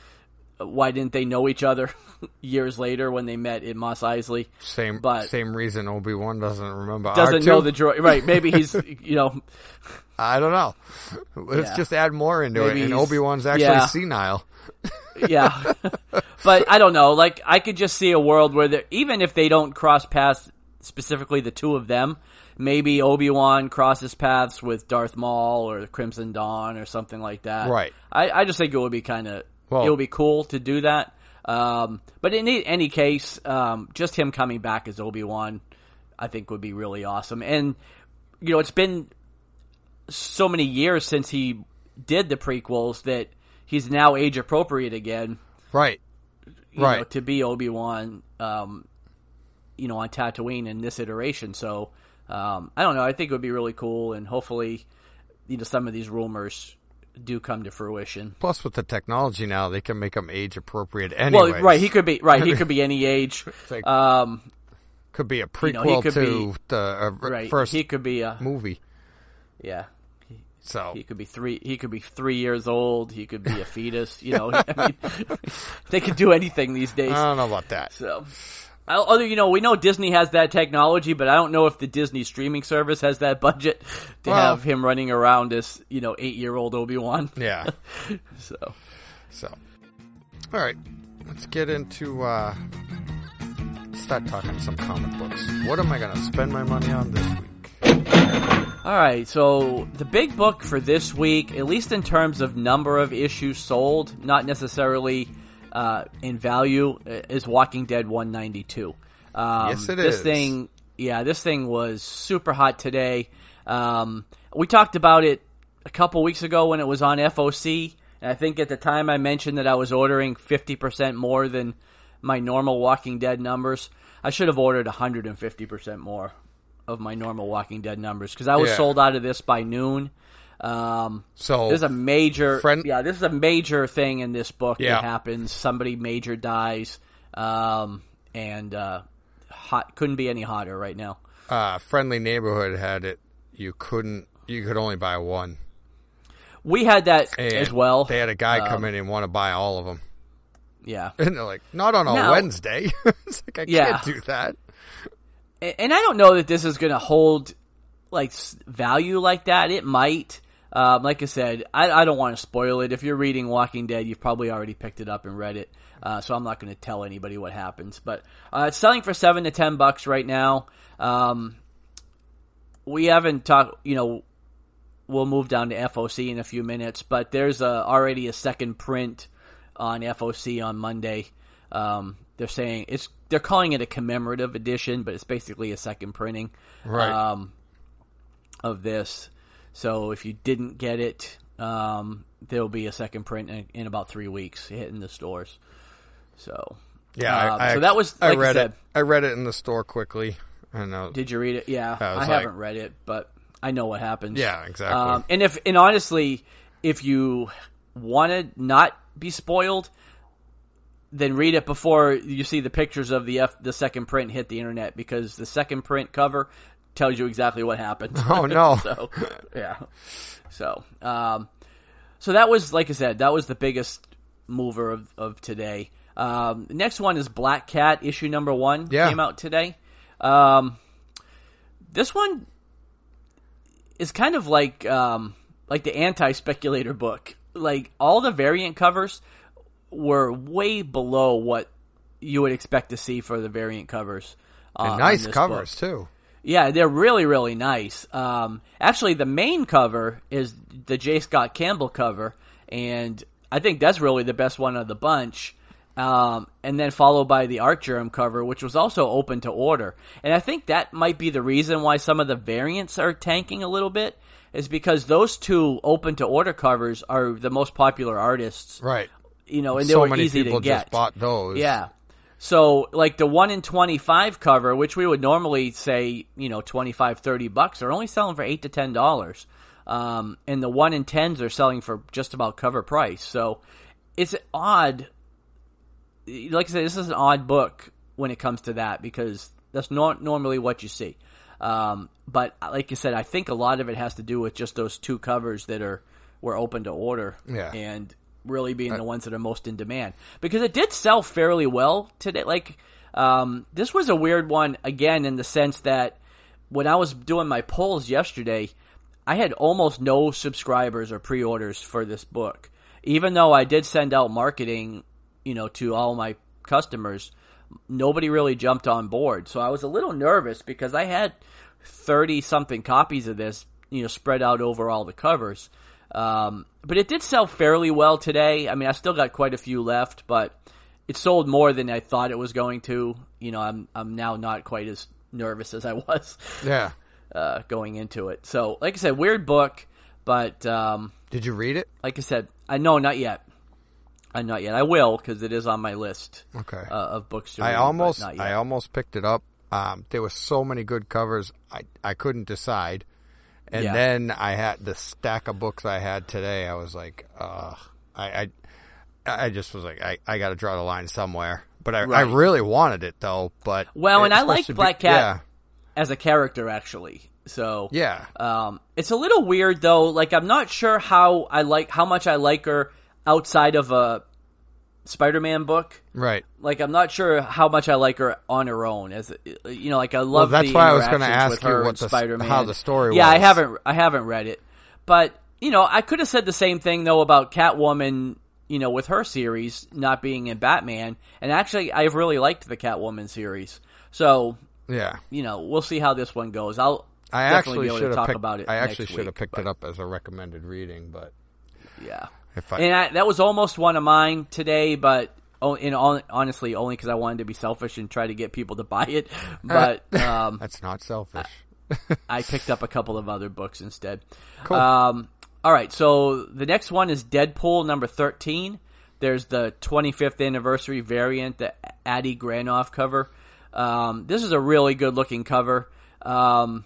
[SPEAKER 1] why didn't they know each other years later when they met in Mos Eisley?
[SPEAKER 2] Same,
[SPEAKER 1] but
[SPEAKER 2] same reason Obi-Wan doesn't remember.
[SPEAKER 1] Doesn't
[SPEAKER 2] R two.
[SPEAKER 1] know the droid, right? Maybe he's, you know,
[SPEAKER 2] I don't know. Let's
[SPEAKER 1] Yeah.
[SPEAKER 2] just add more into
[SPEAKER 1] Maybe
[SPEAKER 2] it, and
[SPEAKER 1] he's-
[SPEAKER 2] Obi-Wan's actually
[SPEAKER 1] yeah.
[SPEAKER 2] senile.
[SPEAKER 1] yeah. But I don't know. Like, I could just see a world where they're- even if they don't cross paths, specifically the two of them, maybe Obi-Wan crosses paths with Darth Maul or Crimson Dawn or something like that.
[SPEAKER 2] Right.
[SPEAKER 1] I, I just think it would be kind of,
[SPEAKER 2] Well-
[SPEAKER 1] it would be cool to do that. Um, but in any, any case, um, just him coming back as Obi-Wan, I think would be really awesome. And, you know, it's been so many years since he did the prequels that he's now age appropriate again.
[SPEAKER 2] Right.
[SPEAKER 1] You
[SPEAKER 2] Right.
[SPEAKER 1] know, to be Obi-Wan, um, you know, on Tatooine in this iteration. So, um, I don't know. I think it would be really cool, and hopefully, you know, some of these rumors do come to fruition.
[SPEAKER 2] Plus, with the technology now, they can make them age appropriate anyway.
[SPEAKER 1] Well, right, he could be right. He could be any age.
[SPEAKER 2] like-
[SPEAKER 1] Um,
[SPEAKER 2] Could be a prequel
[SPEAKER 1] you know, he could
[SPEAKER 2] to
[SPEAKER 1] be-
[SPEAKER 2] the uh,
[SPEAKER 1] right.
[SPEAKER 2] first
[SPEAKER 1] He could be a
[SPEAKER 2] movie.
[SPEAKER 1] yeah.
[SPEAKER 2] So
[SPEAKER 1] He could be three. He could be three years old. He could be a fetus. You know, I mean, they could do anything these days.
[SPEAKER 2] I don't know about that.
[SPEAKER 1] So, I- although you know, we know Disney has that technology, but I don't know if the Disney streaming service has that budget to
[SPEAKER 2] Well-
[SPEAKER 1] have him running around as, you know, eight-year-old Obi-Wan.
[SPEAKER 2] Yeah.
[SPEAKER 1] So,
[SPEAKER 2] So, all right, let's get into uh, start talking some comic books. What am I going to spend my money on this week?
[SPEAKER 1] all right. So the big book for this week, at least in terms of number of issues sold, not necessarily uh, in value, is Walking Dead one ninety-two. Um,
[SPEAKER 2] Yes, it
[SPEAKER 1] this
[SPEAKER 2] is.
[SPEAKER 1] thing, yeah, this thing was super hot today. Um, we talked about it a couple weeks ago when it was on F O C, and I think at the time I mentioned that I was ordering fifty percent more than my normal Walking Dead numbers. I should have ordered one hundred fifty percent more of my normal Walking Dead numbers, because I was
[SPEAKER 2] Yeah.
[SPEAKER 1] sold out of this by noon. Um,
[SPEAKER 2] So,
[SPEAKER 1] there's a major,
[SPEAKER 2] friend-
[SPEAKER 1] yeah, this is a major thing in this book
[SPEAKER 2] Yeah.
[SPEAKER 1] that happens. Somebody major dies, um, and uh, hot couldn't be any hotter right now.
[SPEAKER 2] uh, Friendly Neighborhood had it. You couldn't. You could only buy one.
[SPEAKER 1] We had that
[SPEAKER 2] And
[SPEAKER 1] as well.
[SPEAKER 2] They had a guy come
[SPEAKER 1] Um,
[SPEAKER 2] in and want to buy all of them,
[SPEAKER 1] Yeah.
[SPEAKER 2] and they're like, "Not on a
[SPEAKER 1] Now-
[SPEAKER 2] Wednesday." It's like I
[SPEAKER 1] Yeah.
[SPEAKER 2] can't do that.
[SPEAKER 1] And and I don't know that this is going to hold like s- value like that. It might. Um, like I said, I, I don't want to spoil it. If you're reading Walking Dead, you've probably already picked it up and read it. Uh, so I'm not going to tell anybody what happens. But uh, it's selling for seven to ten bucks right now. Um, we haven't talked. You know, we'll move down to F O C in a few minutes. But there's a, already a second print on F O C on Monday. Um, they're saying it's they're calling it a commemorative edition, but it's basically a second printing
[SPEAKER 2] Right.
[SPEAKER 1] um, of this. So if you didn't get it, um, there'll be a second print in, in about three weeks hitting the stores. So
[SPEAKER 2] Yeah,
[SPEAKER 1] uh,
[SPEAKER 2] I, I,
[SPEAKER 1] so that was
[SPEAKER 2] I
[SPEAKER 1] like
[SPEAKER 2] read
[SPEAKER 1] I said.
[SPEAKER 2] it. I read it in the store quickly. And uh,
[SPEAKER 1] Did you read it? Yeah,
[SPEAKER 2] I
[SPEAKER 1] I,
[SPEAKER 2] was like-
[SPEAKER 1] haven't read it, but I know what happens.
[SPEAKER 2] Yeah, exactly.
[SPEAKER 1] Um, and if and honestly, if you want to not be spoiled, then read it before you see the pictures of the F, the second print hit the internet, because the second print cover tells you exactly what happened.
[SPEAKER 2] Oh, no.
[SPEAKER 1] So yeah, so um, so that was, like I said, that was the biggest mover of of today. Um, the next one is Black Cat issue number one.
[SPEAKER 2] Yeah.
[SPEAKER 1] Came out today. Um, this one is kind of like um, like the anti-speculator book. Like all the variant covers were way below what you would expect to see for the variant covers. Uh,
[SPEAKER 2] And nice
[SPEAKER 1] on this
[SPEAKER 2] covers,
[SPEAKER 1] book.
[SPEAKER 2] too.
[SPEAKER 1] Yeah, they're really, really nice. Um, actually, the main cover is the J. Scott Campbell cover, and I think that's really the best one of the bunch. Um, and then followed by the Art Germ cover, which was also open to order. And I think that might be the reason why some of the variants are tanking a little bit, is because those two open to order covers are the most popular artists.
[SPEAKER 2] Right.
[SPEAKER 1] You know, and they
[SPEAKER 2] so
[SPEAKER 1] were
[SPEAKER 2] many
[SPEAKER 1] easy
[SPEAKER 2] people
[SPEAKER 1] to get.
[SPEAKER 2] just bought those.
[SPEAKER 1] Yeah. So, like the one in twenty-five cover, which we would normally say, you know, twenty-five, thirty bucks, are only selling for eight to ten dollars. Um, and the one in tens are selling for just about cover price. So, it's odd. Like I said, this is an odd book when it comes to that, because that's not normally what you see. Um, but like you said, I think a lot of it has to do with just those two covers that are were open to order.
[SPEAKER 2] Yeah.
[SPEAKER 1] And really being the ones that are most in demand, because it did sell fairly well today. Like, um, this was a weird one again, in the sense that when I was doing my polls yesterday, I had almost no subscribers or pre-orders for this book, even though I did send out marketing, you know, to all my customers. Nobody really jumped on board. So I was a little nervous, because I had thirty something copies of this, you know, spread out over all the covers. Um, but it did sell fairly well today. I mean, I still got quite a few left, but it sold more than I thought it was going to. You know, I'm I'm now not quite as nervous as I was.
[SPEAKER 2] Yeah.
[SPEAKER 1] Uh, going into it. So, like I said, weird book, but um,
[SPEAKER 2] Did you read it?
[SPEAKER 1] like I said, I know not yet. I not yet. I will, because it is on my list.
[SPEAKER 2] Okay.
[SPEAKER 1] Uh, of books to read.
[SPEAKER 2] I almost,
[SPEAKER 1] but not yet.
[SPEAKER 2] I almost picked it up. Um, there were so many good covers, I, I couldn't decide. And
[SPEAKER 1] Yeah.
[SPEAKER 2] then I had the stack of books I had today. I was like, uh, I, I, I just was like, I, I got to draw the line somewhere. But I,
[SPEAKER 1] Right.
[SPEAKER 2] I really wanted it though. But
[SPEAKER 1] Well, and
[SPEAKER 2] it's
[SPEAKER 1] I
[SPEAKER 2] supposed
[SPEAKER 1] like
[SPEAKER 2] to be-
[SPEAKER 1] Black Cat as a character, actually. So
[SPEAKER 2] Yeah, yeah.
[SPEAKER 1] Um, it's a little weird though. Like, I'm not sure how I like how much I like her outside of a Spider-Man book.
[SPEAKER 2] Right.
[SPEAKER 1] Like, I'm not sure how much I like her on her own. As you know, like I
[SPEAKER 2] Well,
[SPEAKER 1] love.
[SPEAKER 2] that's
[SPEAKER 1] the
[SPEAKER 2] why I was going to
[SPEAKER 1] interactions
[SPEAKER 2] ask
[SPEAKER 1] with
[SPEAKER 2] you
[SPEAKER 1] her
[SPEAKER 2] what
[SPEAKER 1] and
[SPEAKER 2] the
[SPEAKER 1] Spider-Man.
[SPEAKER 2] how the story
[SPEAKER 1] Yeah,
[SPEAKER 2] was.
[SPEAKER 1] I haven't I haven't read it, but you know, I could have said the same thing though about Catwoman. You know, with her series not being in Batman, and actually, I've really liked the Catwoman series. So,
[SPEAKER 2] Yeah.
[SPEAKER 1] you know, we'll see how this one goes. I'll
[SPEAKER 2] I
[SPEAKER 1] definitely
[SPEAKER 2] actually
[SPEAKER 1] be able
[SPEAKER 2] should
[SPEAKER 1] to
[SPEAKER 2] have
[SPEAKER 1] talk
[SPEAKER 2] picked.
[SPEAKER 1] about it.
[SPEAKER 2] I actually
[SPEAKER 1] next
[SPEAKER 2] should have
[SPEAKER 1] week,
[SPEAKER 2] picked
[SPEAKER 1] but,
[SPEAKER 2] it up as a recommended reading, but
[SPEAKER 1] Yeah,
[SPEAKER 2] if I
[SPEAKER 1] and I, that was almost one of mine today, but oh, in all, honestly, only because I wanted to be selfish and try to get people to buy it. But um,
[SPEAKER 2] that's not selfish.
[SPEAKER 1] I picked up a couple of other books instead.
[SPEAKER 2] Cool.
[SPEAKER 1] Um, all right, so the next one is Deadpool number thirteen. There's the twenty-fifth anniversary variant, the Adi Granoff cover. Um, this is a really good looking cover. Um,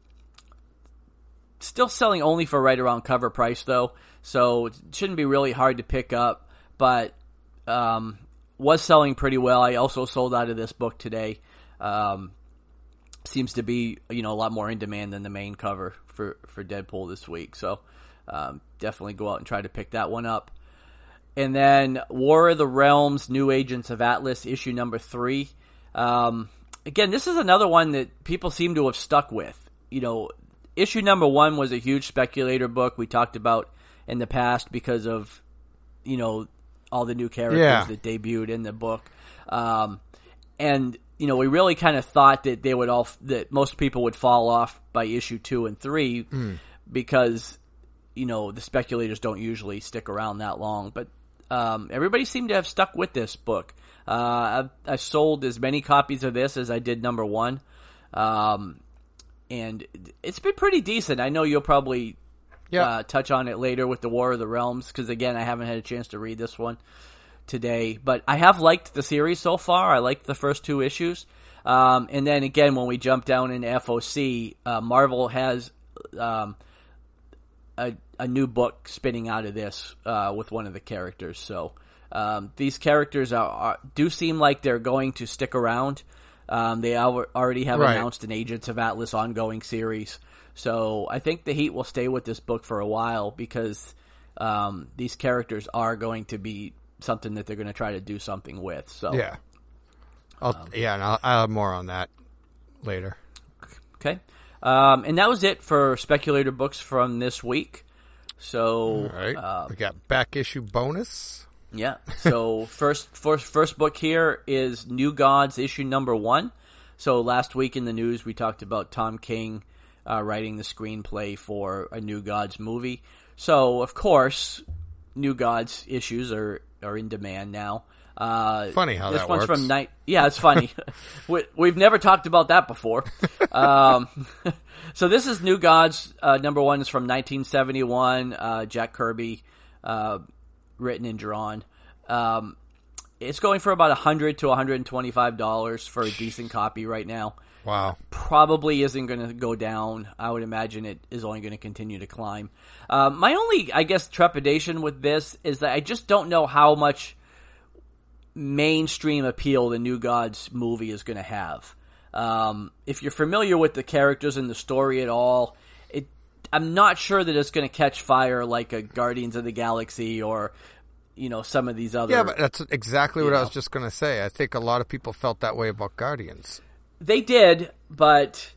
[SPEAKER 1] still selling only for right around cover price though, so it shouldn't be really hard to pick up, but um, was selling pretty well. I also sold out of this book today. Um, seems to be, you know, a lot more in demand than the main cover for, for Deadpool this week. So um, definitely go out and try to pick that one up. And then War of the Realms, New Agents of Atlas, issue number three. Um, again, this is another one that people seem to have stuck with. You know, issue number one was a huge speculator book we talked about in the past because of, you know, all the new characters
[SPEAKER 2] Yeah.
[SPEAKER 1] that debuted in the book. Um, and, you know, we really kind of thought that they would all, that most people would fall off by issue two and three
[SPEAKER 2] Mm.
[SPEAKER 1] because, you know, the speculators don't usually stick around that long. But um, everybody seemed to have stuck with this book. Uh, I've, I've sold as many copies of this as I did number one. Um, and it's been pretty decent. I know you'll probably
[SPEAKER 2] Yep.
[SPEAKER 1] uh, touch on it later with the War of the Realms, because again, I haven't had a chance to read this one today. But I have liked the series so far. I liked the first two issues. Um, and then again, when we jump down into F O C, uh, Marvel has um, a, a new book spinning out of this uh, with one of the characters. So um, these characters are, are do seem like they're going to stick around. Um, they al- already have
[SPEAKER 2] Right.
[SPEAKER 1] announced an Agents of Atlas ongoing series. So I think the heat will stay with this book for a while because um, these characters are going to be something that they're going to try to do something with. So
[SPEAKER 2] Yeah. I'll, yeah, and I'll, I'll have more on that later.
[SPEAKER 1] okay, um, and that was it for speculator books from this week. So
[SPEAKER 2] All right.
[SPEAKER 1] uh,
[SPEAKER 2] we got back issue bonus.
[SPEAKER 1] Yeah. So first, first, first book here is New Gods, issue number one. So last week in the news, we talked about Tom King uh, writing the screenplay for a New Gods movie. So of course, New Gods issues are are in demand now. Uh,
[SPEAKER 2] funny how
[SPEAKER 1] this
[SPEAKER 2] that
[SPEAKER 1] one's
[SPEAKER 2] works.
[SPEAKER 1] from night. Yeah, it's funny. we, we've never talked about that before. Um, so this is New Gods. Uh, number one is from nineteen seventy-one. Uh, Jack Kirby, uh, written and drawn. Um, it's going for about a hundred to one hundred and twenty-five dollars for a decent copy right now.
[SPEAKER 2] Wow.
[SPEAKER 1] Probably isn't going to go down. I would imagine it is only going to continue to climb. Uh, my only, I guess, trepidation with this is that I just don't know how much mainstream appeal the New Gods movie is going to have. Um, if you're familiar with the characters and the story at all, it I'm not sure that it's going to catch fire like a Guardians of the Galaxy or, you know, some of these other...
[SPEAKER 2] Yeah, but that's exactly what
[SPEAKER 1] know.
[SPEAKER 2] I was just going to say. I think a lot of people felt that way about Guardians.
[SPEAKER 1] They did, but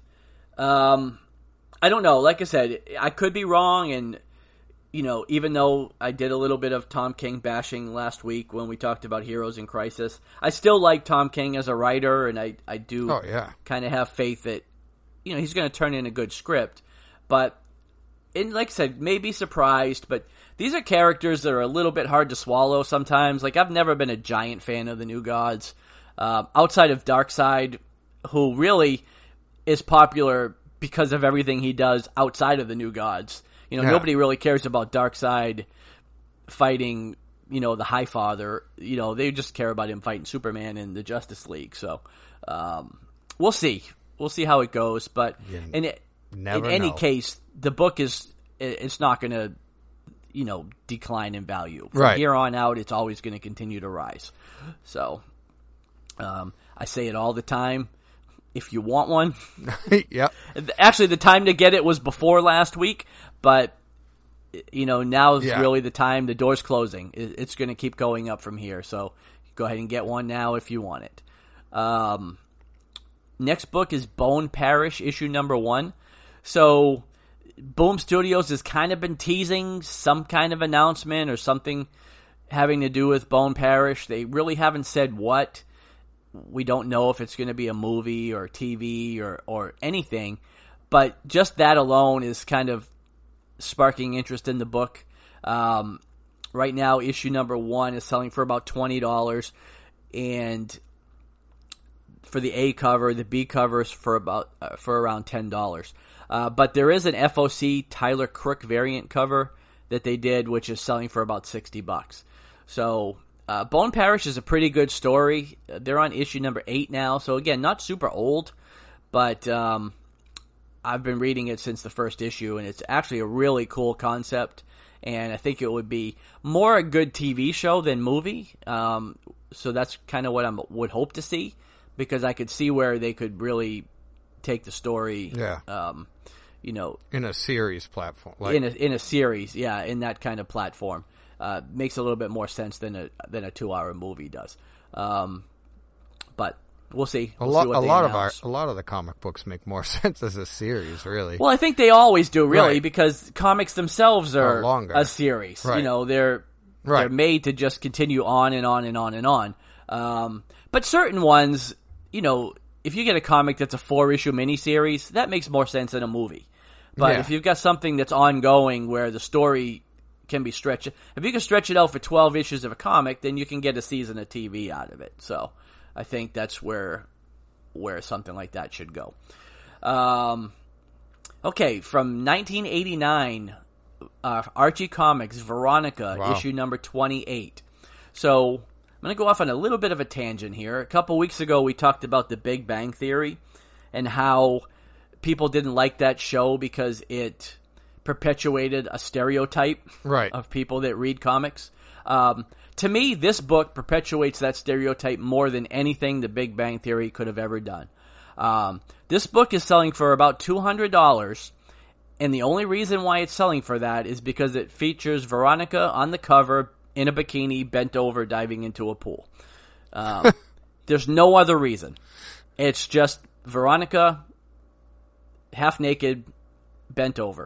[SPEAKER 1] um, I don't know. Like I said, I could be wrong, and you know, even though I did a little bit of Tom King bashing last week when we talked about Heroes in Crisis, I still like Tom King as a writer, and I, I do
[SPEAKER 2] oh, yeah.
[SPEAKER 1] kind of have faith that, you know, he's going to turn in a good script. But, and like I said, may be surprised, but these are characters that are a little bit hard to swallow sometimes. Like, I've never been a giant fan of the New Gods. Uh, outside of Darkseid, who really is popular because of everything he does outside of the New Gods. You know,
[SPEAKER 2] yeah.
[SPEAKER 1] nobody really cares about Darkseid fighting, you know, the High Father. You know, they just care about him fighting Superman in the Justice League. So, um, we'll see. We'll see how it goes. But
[SPEAKER 2] You
[SPEAKER 1] in, it,
[SPEAKER 2] never
[SPEAKER 1] in any
[SPEAKER 2] know.
[SPEAKER 1] case, the book is, it's not going to, you know, decline in value. From
[SPEAKER 2] right.
[SPEAKER 1] here on out, it's always going to continue to rise. So, um, I say it all the time. If you want one,
[SPEAKER 2] yep.
[SPEAKER 1] Actually, the time to get it was before last week, but you know now is
[SPEAKER 2] yeah.
[SPEAKER 1] really the time. The door's closing; it's going to keep going up from here. So go ahead and get one now if you want it. Um, next book is Bone Parish, issue number one. So Boom Studios has kind of been teasing some kind of announcement or something having to do with Bone Parish. They really haven't said what. We don't know if it's going to be a movie or T V or, or anything, but just that alone is kind of sparking interest in the book. Um, right now, issue number one is selling for about twenty dollars, and for the A cover, the B cover is for about uh, for around ten dollars. Uh, but there is an F O C Tyler Crook variant cover that they did, which is selling for about sixty bucks. So. Uh, Bone Parish is a pretty good story. They're on issue number eight now, so again, not super old, but um, I've been reading it since the first issue, and it's actually a really cool concept, and I think it would be more a good T V show than movie, um, so that's kind of what I would hope to see, because I could see where they could really take the story,
[SPEAKER 2] yeah.
[SPEAKER 1] um, you know...
[SPEAKER 2] in a series platform. Like,
[SPEAKER 1] in, a, in a series, yeah, in that kind of platform. Uh, makes a little bit more sense than a than a two hour movie does, um, but we'll see.
[SPEAKER 2] A
[SPEAKER 1] we'll
[SPEAKER 2] lot,
[SPEAKER 1] see what
[SPEAKER 2] a
[SPEAKER 1] they
[SPEAKER 2] lot of our,
[SPEAKER 1] announce.
[SPEAKER 2] a lot of the comic books make more sense as a series, really.
[SPEAKER 1] Well, I think they always do, really,
[SPEAKER 2] Right.
[SPEAKER 1] because comics themselves are
[SPEAKER 2] Are longer.
[SPEAKER 1] a series.
[SPEAKER 2] Right.
[SPEAKER 1] You know, they're
[SPEAKER 2] Right.
[SPEAKER 1] they're made to just continue on and on and on and on. Um, but certain ones, you know, if you get a comic that's a four issue miniseries, that makes more sense than a movie. But
[SPEAKER 2] Yeah.
[SPEAKER 1] if you've got something that's ongoing where the story can be stretched. If you can stretch it out for twelve issues of a comic, then you can get a season of T V out of it. So I think that's where where something like that should go. Um, okay, from nineteen eighty-nine, uh, Archie Comics, Veronica,
[SPEAKER 2] Wow.
[SPEAKER 1] issue number twenty-eight. So I'm going to go off on a little bit of a tangent here. A couple weeks ago, we talked about the Big Bang Theory and how people didn't like that show because it perpetuated a stereotype
[SPEAKER 2] Right.
[SPEAKER 1] of people that read comics. Um, to me, this book perpetuates that stereotype more than anything the Big Bang Theory could have ever done. Um, this book is selling for about two hundred dollars, and the only reason why it's selling for that is because it features Veronica on the cover in a bikini, bent over, diving into a pool. Um, there's no other reason. It's just Veronica, half naked, bent over.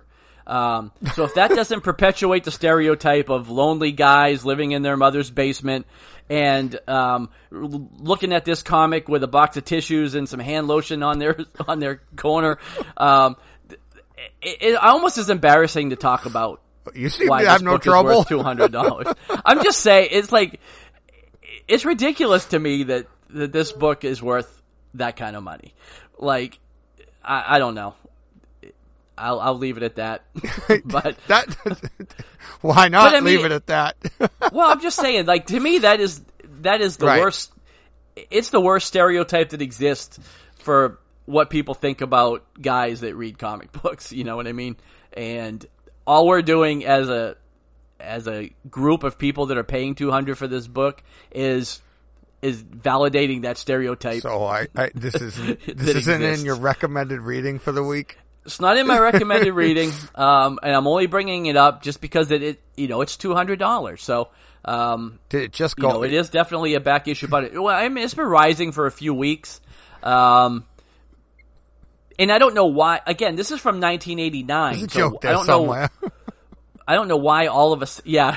[SPEAKER 1] Um, so if that doesn't perpetuate the stereotype of lonely guys living in their mother's basement and um, looking at this comic with a box of tissues and some hand lotion on their on their corner, um, it, it almost is embarrassing to talk about.
[SPEAKER 2] You seem
[SPEAKER 1] why
[SPEAKER 2] to have
[SPEAKER 1] this
[SPEAKER 2] no
[SPEAKER 1] book
[SPEAKER 2] trouble.
[SPEAKER 1] Is worth two hundred dollars. I'm just saying, it's like it's ridiculous to me that, that this book is worth that kind of money. Like, I, I don't know. I'll I'll leave it at that. But
[SPEAKER 2] that why not
[SPEAKER 1] I mean,
[SPEAKER 2] leave it at that?
[SPEAKER 1] Well, I'm just saying, like, to me that is that is the
[SPEAKER 2] right.
[SPEAKER 1] worst. It's the worst stereotype that exists for what people think about guys that read comic books. You know what I mean? And all we're doing as a as a group of people that are paying two hundred for this book is is validating that stereotype.
[SPEAKER 2] So I, I this is this isn't
[SPEAKER 1] exists.
[SPEAKER 2] in your recommended reading for the week.
[SPEAKER 1] It's not in my recommended reading, um, and I'm only bringing it up just because it, it you know, it's two hundred dollars. So, um,
[SPEAKER 2] did it just go?
[SPEAKER 1] You know, it is definitely a back issue, but it, well, I mean, it's been rising for a few weeks, um, and I don't know why. Again, this is from nineteen eighty-nine.
[SPEAKER 2] There's a
[SPEAKER 1] so
[SPEAKER 2] joke there
[SPEAKER 1] I don't
[SPEAKER 2] somewhere.
[SPEAKER 1] know. I don't know why all of us. Yeah.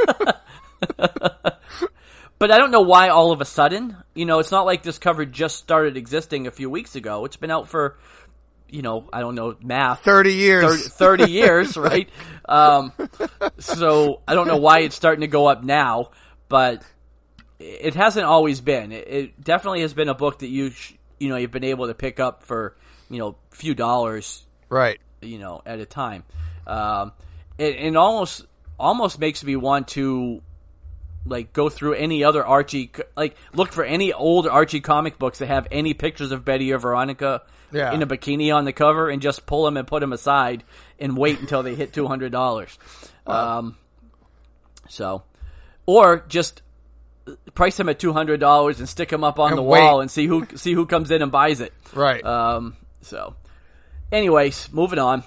[SPEAKER 1] But I don't know why all of a sudden. You know, it's not like this cover just started existing a few weeks ago. It's been out for, you know, I don't know, math.
[SPEAKER 2] thirty years.
[SPEAKER 1] thirty, thirty years, right? Um, so I don't know why it's starting to go up now, but it hasn't always been. It, it definitely has been a book that you, sh- you know, you've been able to pick up for, you know, a few dollars.
[SPEAKER 2] Right.
[SPEAKER 1] You know, at a time. Um, it, it almost, almost makes me want to, like, go through any other Archie, like, look for any old Archie comic books that have any pictures of Betty or Veronica
[SPEAKER 2] yeah.
[SPEAKER 1] in a bikini on the cover and just pull them and put them aside and wait until they hit two hundred dollars. Wow. Um, so, or just price them at two hundred dollars and stick them up on
[SPEAKER 2] and
[SPEAKER 1] the
[SPEAKER 2] wait.
[SPEAKER 1] wall and see who, see who comes in and buys it.
[SPEAKER 2] Right.
[SPEAKER 1] Um, so, anyways, moving on.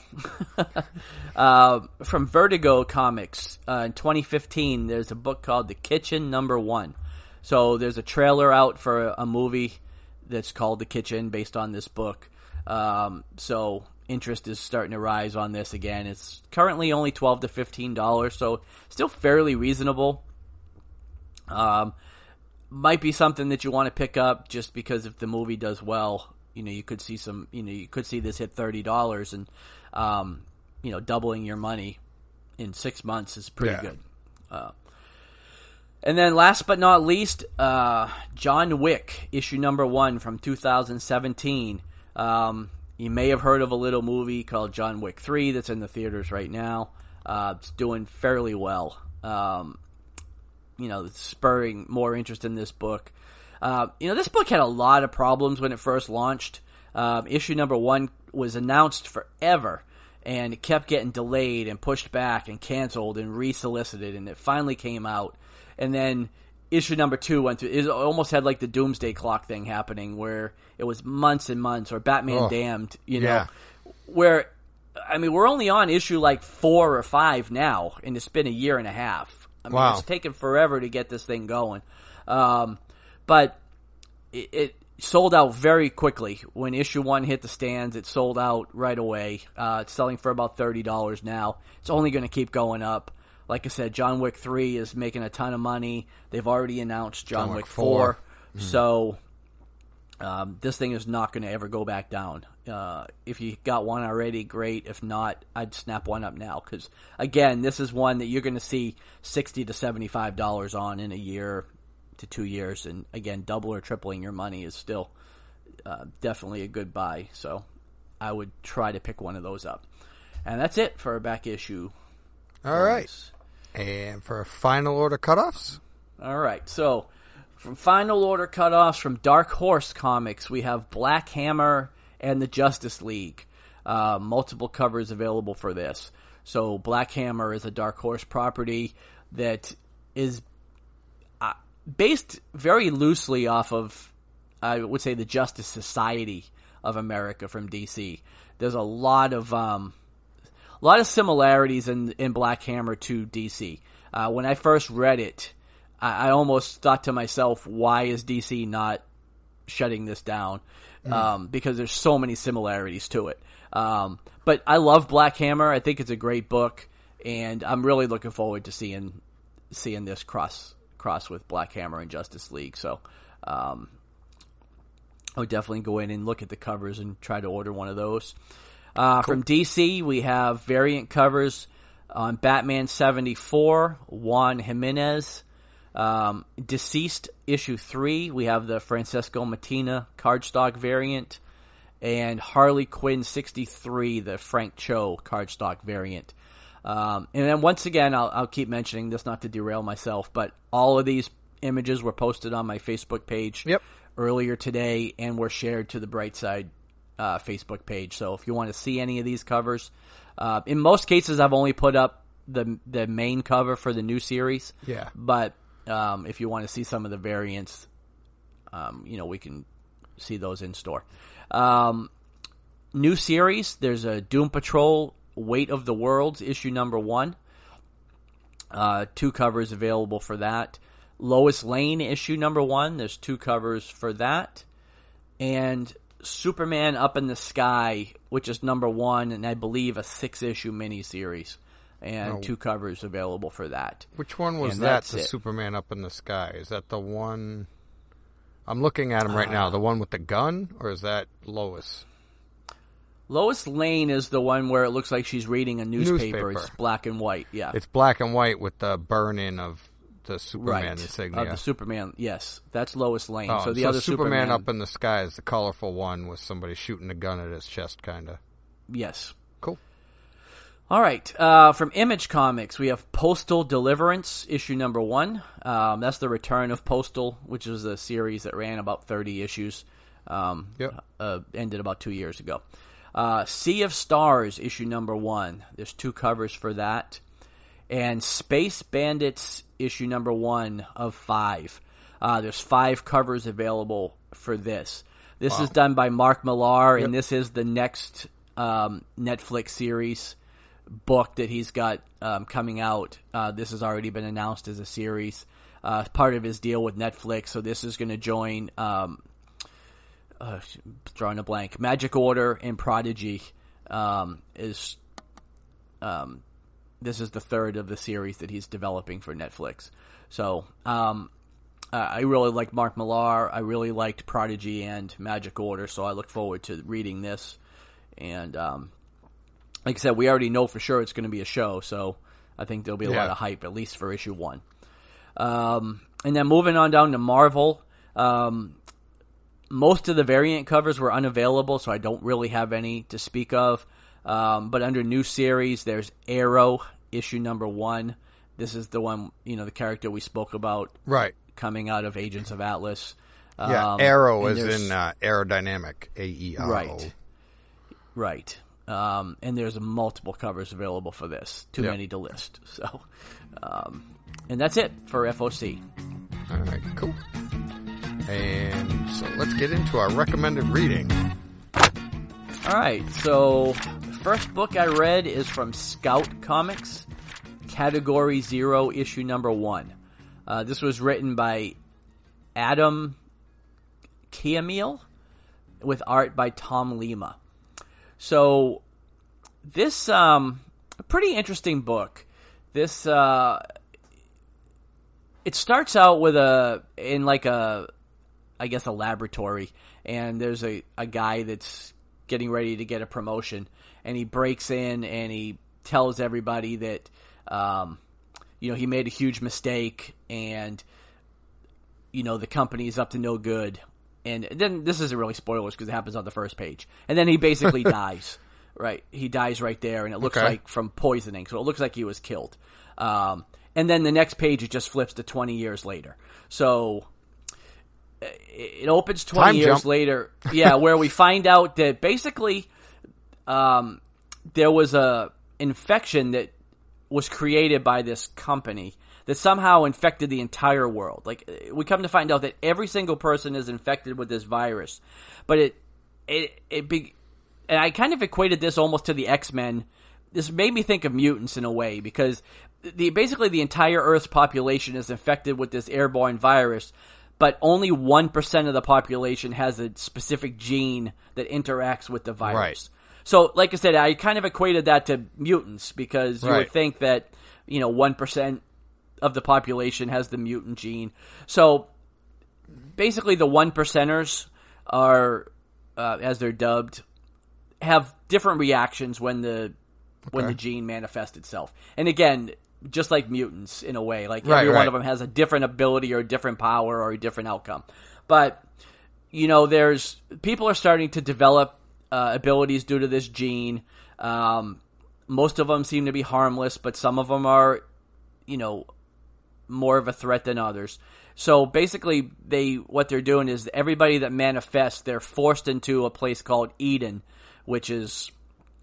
[SPEAKER 1] uh, from Vertigo Comics, uh, in twenty fifteen, there's a book called The Kitchen Number One. So there's a trailer out for a, a movie that's called The Kitchen based on this book. Um, so interest is starting to rise on this again. It's currently only twelve to fifteen dollars, so still fairly reasonable. Um, might be something that you want to pick up just because if the movie does well, you know, you could see some, you know, you could see this hit thirty dollars and, um, you know, doubling your money in six months is pretty
[SPEAKER 2] yeah.
[SPEAKER 1] good. Uh, and then last but not least, uh, John Wick, issue number one from two thousand seventeen. Um, you may have heard of a little movie called John Wick three that's in the theaters right now. Uh, it's doing fairly well. Um, you know, it's spurring more interest in this book. Uh, you know, this book had a lot of problems when it first launched. Um, issue number one was announced forever, and it kept getting delayed and pushed back and canceled and resolicited, and it finally came out. And then issue number two went through. It almost had like the Doomsday Clock thing happening, where it was months and months, or Batman
[SPEAKER 2] oh,
[SPEAKER 1] Damned. You know,
[SPEAKER 2] yeah.
[SPEAKER 1] where I mean, we're only on issue like four or five now, and it's been a year and a half. I mean,
[SPEAKER 2] wow.
[SPEAKER 1] It's taken forever to get this thing going. Um, but it, it sold out very quickly. When issue one hit the stands, it sold out right away. Uh, it's selling for about thirty dollars now. It's only going to keep going up. Like I said, John Wick three is making a ton of money. They've already announced John,
[SPEAKER 2] John
[SPEAKER 1] Wick
[SPEAKER 2] Wick
[SPEAKER 1] four.
[SPEAKER 2] four. Mm.
[SPEAKER 1] So um, this thing is not going to ever go back down. Uh, if you got one already, great. If not, I'd snap one up now. Because, again, this is one that you're going to see sixty to seventy-five dollars on in a year to two years. And, again, double or tripling your money is still uh, definitely a good buy. So I would try to pick one of those up. And that's it for a back issue.
[SPEAKER 2] All right. And for final order cutoffs?
[SPEAKER 1] All right. So, from final order cutoffs from Dark Horse Comics, we have Black Hammer and the Justice League. Uh, multiple covers available for this. So Black Hammer is a Dark Horse property that is uh, based very loosely off of, I would say, the Justice Society of America from D C. There's a lot of um, a lot of similarities in in Black Hammer to D C. Uh, when I first read it, I, I almost thought to myself, why is D C not shutting this down? um, mm. because there's so many similarities to it. Um, but I love Black Hammer. I think it's a great book, and I'm really looking forward to seeing seeing this cross cross with Black Hammer and Justice League. So um, I would definitely go in and look at the covers and try to order one of those. Uh, cool. From D C, we have variant covers on Batman seventy-four, Juan Jimenez. Um, Deceased issue three, we have the Francesco Mattina cardstock variant, and Harley Quinn sixty-three, the Frank Cho cardstock variant. Um, and then once again, I'll, I'll keep mentioning this not to derail myself, but all of these images were posted on my Facebook page
[SPEAKER 2] yep.
[SPEAKER 1] earlier today and were shared to the Brightside uh, Facebook page. So if you want to see any of these covers, uh, in most cases I've only put up the the main cover for the new series.
[SPEAKER 2] Yeah.
[SPEAKER 1] But um, if you want to see some of the variants, um, you know, we can see those in store. Um, new series, there's a Doom Patrol Weight of the Worlds, issue number one. Uh, two covers available for that. Lois Lane, issue number one. There's two covers for that. And Superman Up in the Sky, which is number one, and I believe a six-issue miniseries. And oh. two covers available for that.
[SPEAKER 2] Which one was and that, the it. Superman Up in the Sky? Is that the one... I'm looking at him right uh, now. The one with the gun? Or is that Lois?
[SPEAKER 1] Lois Lane is the one where it looks like she's reading a newspaper.
[SPEAKER 2] newspaper.
[SPEAKER 1] It's black and white, yeah.
[SPEAKER 2] It's black and white with the burn-in of the Superman
[SPEAKER 1] right.
[SPEAKER 2] insignia.
[SPEAKER 1] Of the Superman, yes. That's Lois Lane.
[SPEAKER 2] Oh,
[SPEAKER 1] so the
[SPEAKER 2] so
[SPEAKER 1] other
[SPEAKER 2] Superman,
[SPEAKER 1] Superman
[SPEAKER 2] Up in the Sky is the colorful one with somebody shooting a gun at his chest, kind of.
[SPEAKER 1] Yes.
[SPEAKER 2] Cool.
[SPEAKER 1] All right. Uh, from Image Comics, we have Postal Deliverance, issue number one. Um, that's the return of Postal, which is a series that ran about thirty issues. Um,
[SPEAKER 2] yep.
[SPEAKER 1] uh, ended about two years ago. Uh, Sea of Stars, issue number one. There's two covers for that. And Space Bandits, issue number one of five. Uh, there's five covers available for this. This wow. is done by Mark Millar, yep. and this is the next um, Netflix series book that he's got um, coming out. Uh, this has already been announced as a series. Uh, part of his deal with Netflix, so this is going to join... Um, Uh, drawing a blank. Magic Order and Prodigy um, is um, this is the third of the series that he's developing for Netflix. So um, uh, I really like Mark Millar. I really liked Prodigy and Magic Order, so I look forward to reading this. And um, like I said, we already know for sure it's going to be a show, so I think there'll be a yeah. lot of hype, at least for issue one. Um, and then moving on down to Marvel. Um, Most of the variant covers were unavailable, so I don't really have any to speak of. Um, but under new series, there's Arrow, issue number one. This is the one, you know, the character we spoke about.
[SPEAKER 2] Right.
[SPEAKER 1] Coming out of Agents of Atlas.
[SPEAKER 2] Yeah, um, Arrow is in uh, Aerodynamic, A E R O.
[SPEAKER 1] Right. Right. Um, and there's multiple covers available for this. Too yep. many to list. So, um, and that's it for F O C.
[SPEAKER 2] All right, cool. And so let's get into our recommended reading.
[SPEAKER 1] All right, so the first book I read is from Scout Comics, Category Zero, issue number one. Uh, this was written by Adam Kiamil with art by Tom Lima. So this, um, a pretty interesting book. This, uh, it starts out with a, in like a, I guess a laboratory, and there's a, a guy that's getting ready to get a promotion, and he breaks in and he tells everybody that, um, you know, he made a huge mistake, and, you know, the company's up to no good. And then this isn't really spoilers because it happens on the first page. And then he basically dies, right? He dies right there, and it looks
[SPEAKER 2] okay.
[SPEAKER 1] like from poisoning, so it looks like he was killed. Um, and then the next page, it just flips to twenty years later. So it opens twenty
[SPEAKER 2] Time
[SPEAKER 1] years
[SPEAKER 2] jump.
[SPEAKER 1] later, yeah, where we find out that basically um, there was a infection that was created by this company that somehow infected the entire world. Like, we come to find out that every single person is infected with this virus, but it it it be, and I kind of equated this almost to the X-Men. This made me think of mutants in a way, because the basically the entire Earth's population is infected with this airborne virus. but only one percent of the population has a specific gene that interacts with the virus.
[SPEAKER 2] Right.
[SPEAKER 1] So, like I said, I kind of equated that to mutants because you
[SPEAKER 2] Right.
[SPEAKER 1] would think that, you know, one percent of the population has the mutant gene. So, basically the one percenters are, uh, as they're dubbed, have different reactions when the okay. when the gene manifests itself. And again, just like mutants in a way, like
[SPEAKER 2] right,
[SPEAKER 1] every
[SPEAKER 2] right.
[SPEAKER 1] one of them has a different ability or a different power or a different outcome. But, you know, there's people are starting to develop uh, abilities due to this gene. Um, most of them seem to be harmless, but some of them are, you know, more of a threat than others. So basically, they what they're doing is everybody that manifests, they're forced into a place called Eden, which is,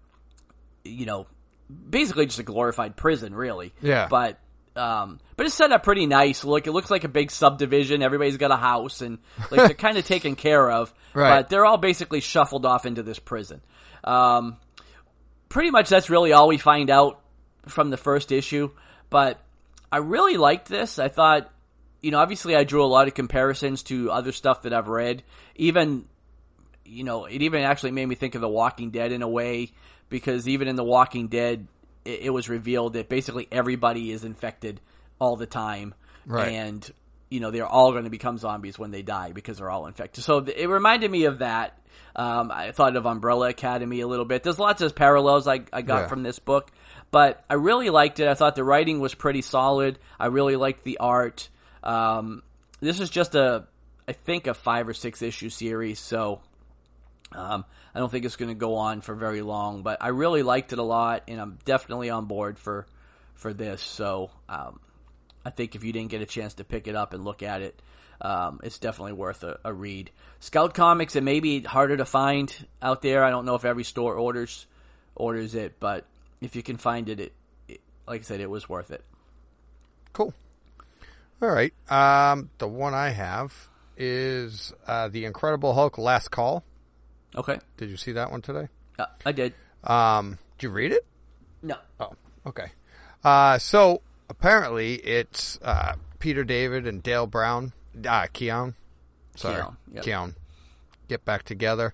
[SPEAKER 1] you know, basically just a glorified prison, really.
[SPEAKER 2] Yeah.
[SPEAKER 1] But um, but it's set up pretty nice. Look, it looks like a big subdivision. Everybody's got a house, and like they're kind of taken care of.
[SPEAKER 2] Right.
[SPEAKER 1] But they're all basically shuffled off into this prison. Um, pretty much that's really all we find out from the first issue. But I really liked this. I thought, you know, obviously I drew a lot of comparisons to other stuff that I've read. Even, you know, it even actually made me think of The Walking Dead in a way, because even in The Walking Dead, it, it was revealed that basically everybody is infected all the time.
[SPEAKER 2] Right.
[SPEAKER 1] And, you know, they're all going to become zombies when they die because they're all infected. So it reminded me of that. Um, I thought of Umbrella Academy a little bit. There's lots of parallels I, I got
[SPEAKER 2] Yeah.
[SPEAKER 1] from this book. But I really liked it. I thought the writing was pretty solid. I really liked the art. Um, this is just a, I think, a five or six issue series, so um, I don't think it's going to go on for very long. But I really liked it a lot, and I'm definitely on board for for this. So um, I think if you didn't get a chance to pick it up and look at it, um, it's definitely worth a, a read. Scout Comics, it may be harder to find out there. I don't know if every store orders orders it, but if you can find it, it, it like I said, it was worth it.
[SPEAKER 2] Cool. All right. Um, the one I have is uh, The Incredible Hulk Last Call.
[SPEAKER 1] Okay.
[SPEAKER 2] Did you see that one today?
[SPEAKER 1] Uh, I did.
[SPEAKER 2] Um, did you read it?
[SPEAKER 1] No.
[SPEAKER 2] Oh, okay. Uh, so apparently it's uh, Peter David and Dale Brown, uh, Keown. Sorry,
[SPEAKER 1] Keown, yep.
[SPEAKER 2] Keown. Get back together.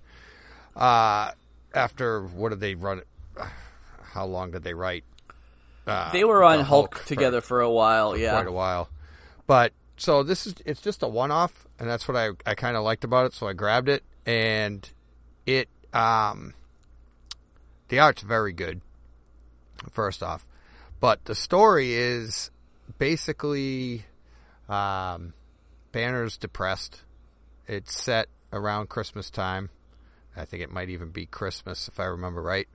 [SPEAKER 2] Uh, after, what did they run? How long did they write? Uh,
[SPEAKER 1] They were on
[SPEAKER 2] the
[SPEAKER 1] Hulk,
[SPEAKER 2] for-
[SPEAKER 1] together for a while, yeah.
[SPEAKER 2] quite a while. But so this is it's just a one-off, and that's what I I kind of liked about it. So I grabbed it, and it um the art's very good. First off, but the story is basically um, Banner's depressed. It's set around Christmas time. I think it might even be Christmas if I remember right.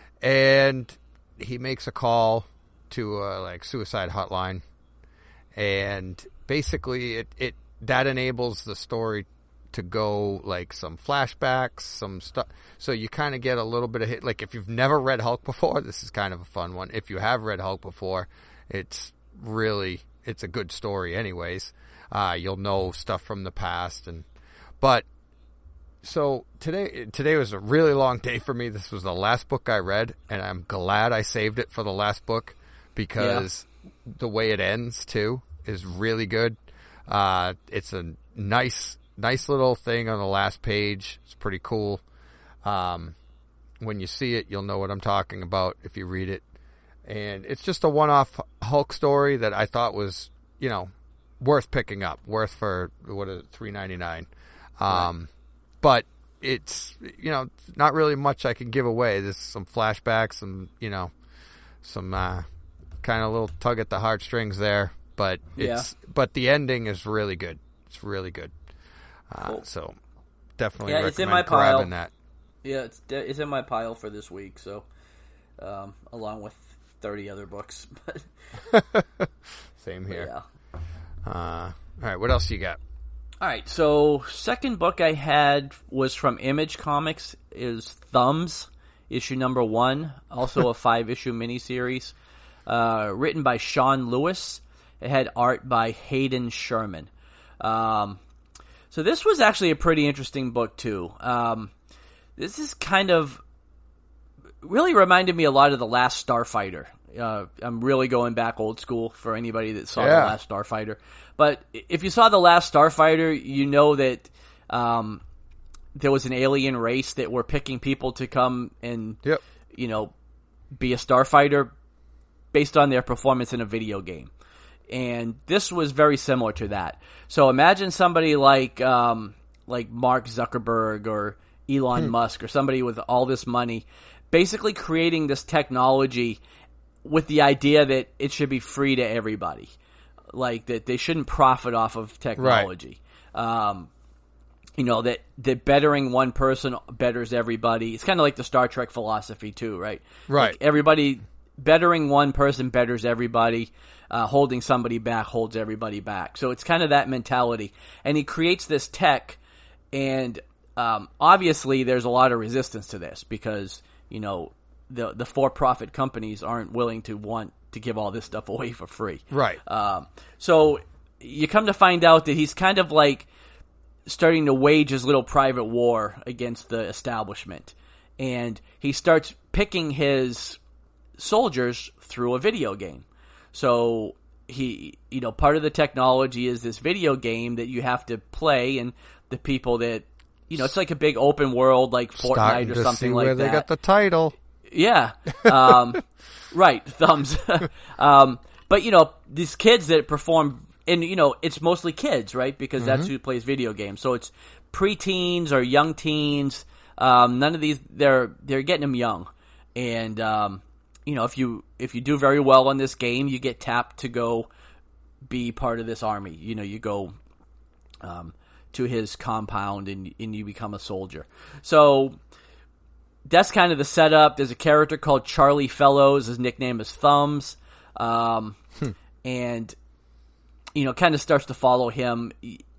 [SPEAKER 2] And he makes a call to a like suicide hotline, and basically it, it that enables the story to go like some flashbacks, some stuff. So you kind of get a little bit of hit. Like if you've never read Hulk before, this is kind of a fun one. If you have read Hulk before, it's really it's a good story. Anyways, uh, you'll know stuff from the past, and but. So today, today was a really long day for me. This was the last book I read, and I'm glad I saved it for the last book because yeah. the way it ends too is really good. Uh, it's a nice, nice little thing on the last page. It's pretty cool. Um, when you see it, you'll know what I'm talking about if you read it. And it's just a one-off Hulk story that I thought was, you know, worth picking up, worth for what is it, three ninety-nine. Um, right. But it's, you know, not really much I can give away. There's some flashbacks, some, you know, some uh, kind of little tug at the heartstrings there. But it's, yeah. but the ending is really good. It's really good. Uh, cool. So definitely
[SPEAKER 1] yeah,
[SPEAKER 2] recommend
[SPEAKER 1] it's in my
[SPEAKER 2] grabbing
[SPEAKER 1] pile.
[SPEAKER 2] that.
[SPEAKER 1] Yeah, it's it's in my pile for this week. So um, along with thirty other books.
[SPEAKER 2] Same here.
[SPEAKER 1] But
[SPEAKER 2] Uh,
[SPEAKER 1] yeah.
[SPEAKER 2] all right, what else you got?
[SPEAKER 1] All right, so second book I had was from Image Comics, is Thumbs, issue number one, also a five-issue miniseries, uh, written by Sean Lewis. It had art by Hayden Sherman. Um, so this was actually a pretty interesting book, too. Um, this is kind of, really reminded me a lot of The Last Starfighter. Uh, I'm really going back old school for anybody that saw
[SPEAKER 2] Yeah.
[SPEAKER 1] The Last Starfighter. But if you saw The Last Starfighter, you know that um, there was an alien race that were picking people to come and,
[SPEAKER 2] Yep.
[SPEAKER 1] you know, be a starfighter based on their performance in a video game. And this was very similar to that. So imagine somebody like um, like Mark Zuckerberg or Elon Musk or somebody with all this money basically creating this technology with the idea that it should be free to everybody. Like, that they shouldn't profit off of technology. Right. Um, you know, that, that bettering one person betters everybody. It's kind of like the Star Trek philosophy, too, right?
[SPEAKER 2] Right.
[SPEAKER 1] Like everybody, bettering one person betters everybody. Uh, holding somebody back holds everybody back. So it's kind of that mentality. And he creates this tech, and um, obviously there's a lot of resistance to this because, you know, the the for-profit companies aren't willing to want to give all this stuff away for free.
[SPEAKER 2] Right.
[SPEAKER 1] Um, so you come to find out that he's kind of like starting to wage his little private war against the establishment. And he starts picking his soldiers through a video game. So he, you know, part of the technology is this video game that you have to play, and the people that, you know, it's like a big open world like Fortnite
[SPEAKER 2] Starting
[SPEAKER 1] or
[SPEAKER 2] to
[SPEAKER 1] something
[SPEAKER 2] see
[SPEAKER 1] like
[SPEAKER 2] where
[SPEAKER 1] that.
[SPEAKER 2] they got the title.
[SPEAKER 1] Yeah. Um, right. Thumbs. um, but, you know, these kids that perform, and, you know, it's mostly kids, right? Because that's
[SPEAKER 2] Mm-hmm.
[SPEAKER 1] who plays video games. So it's preteens or young teens. Um, none of these, they're, they're getting them young. And, um, you know, if you, if you do very well on this game, you get tapped to go be part of this army. You know, you go, um, to his compound and, and you become a soldier. So, that's kind of the setup. There's a character called Charlie Fellows. His nickname is Thumbs. Um,
[SPEAKER 2] hmm.
[SPEAKER 1] And, you know, kind of starts to follow him.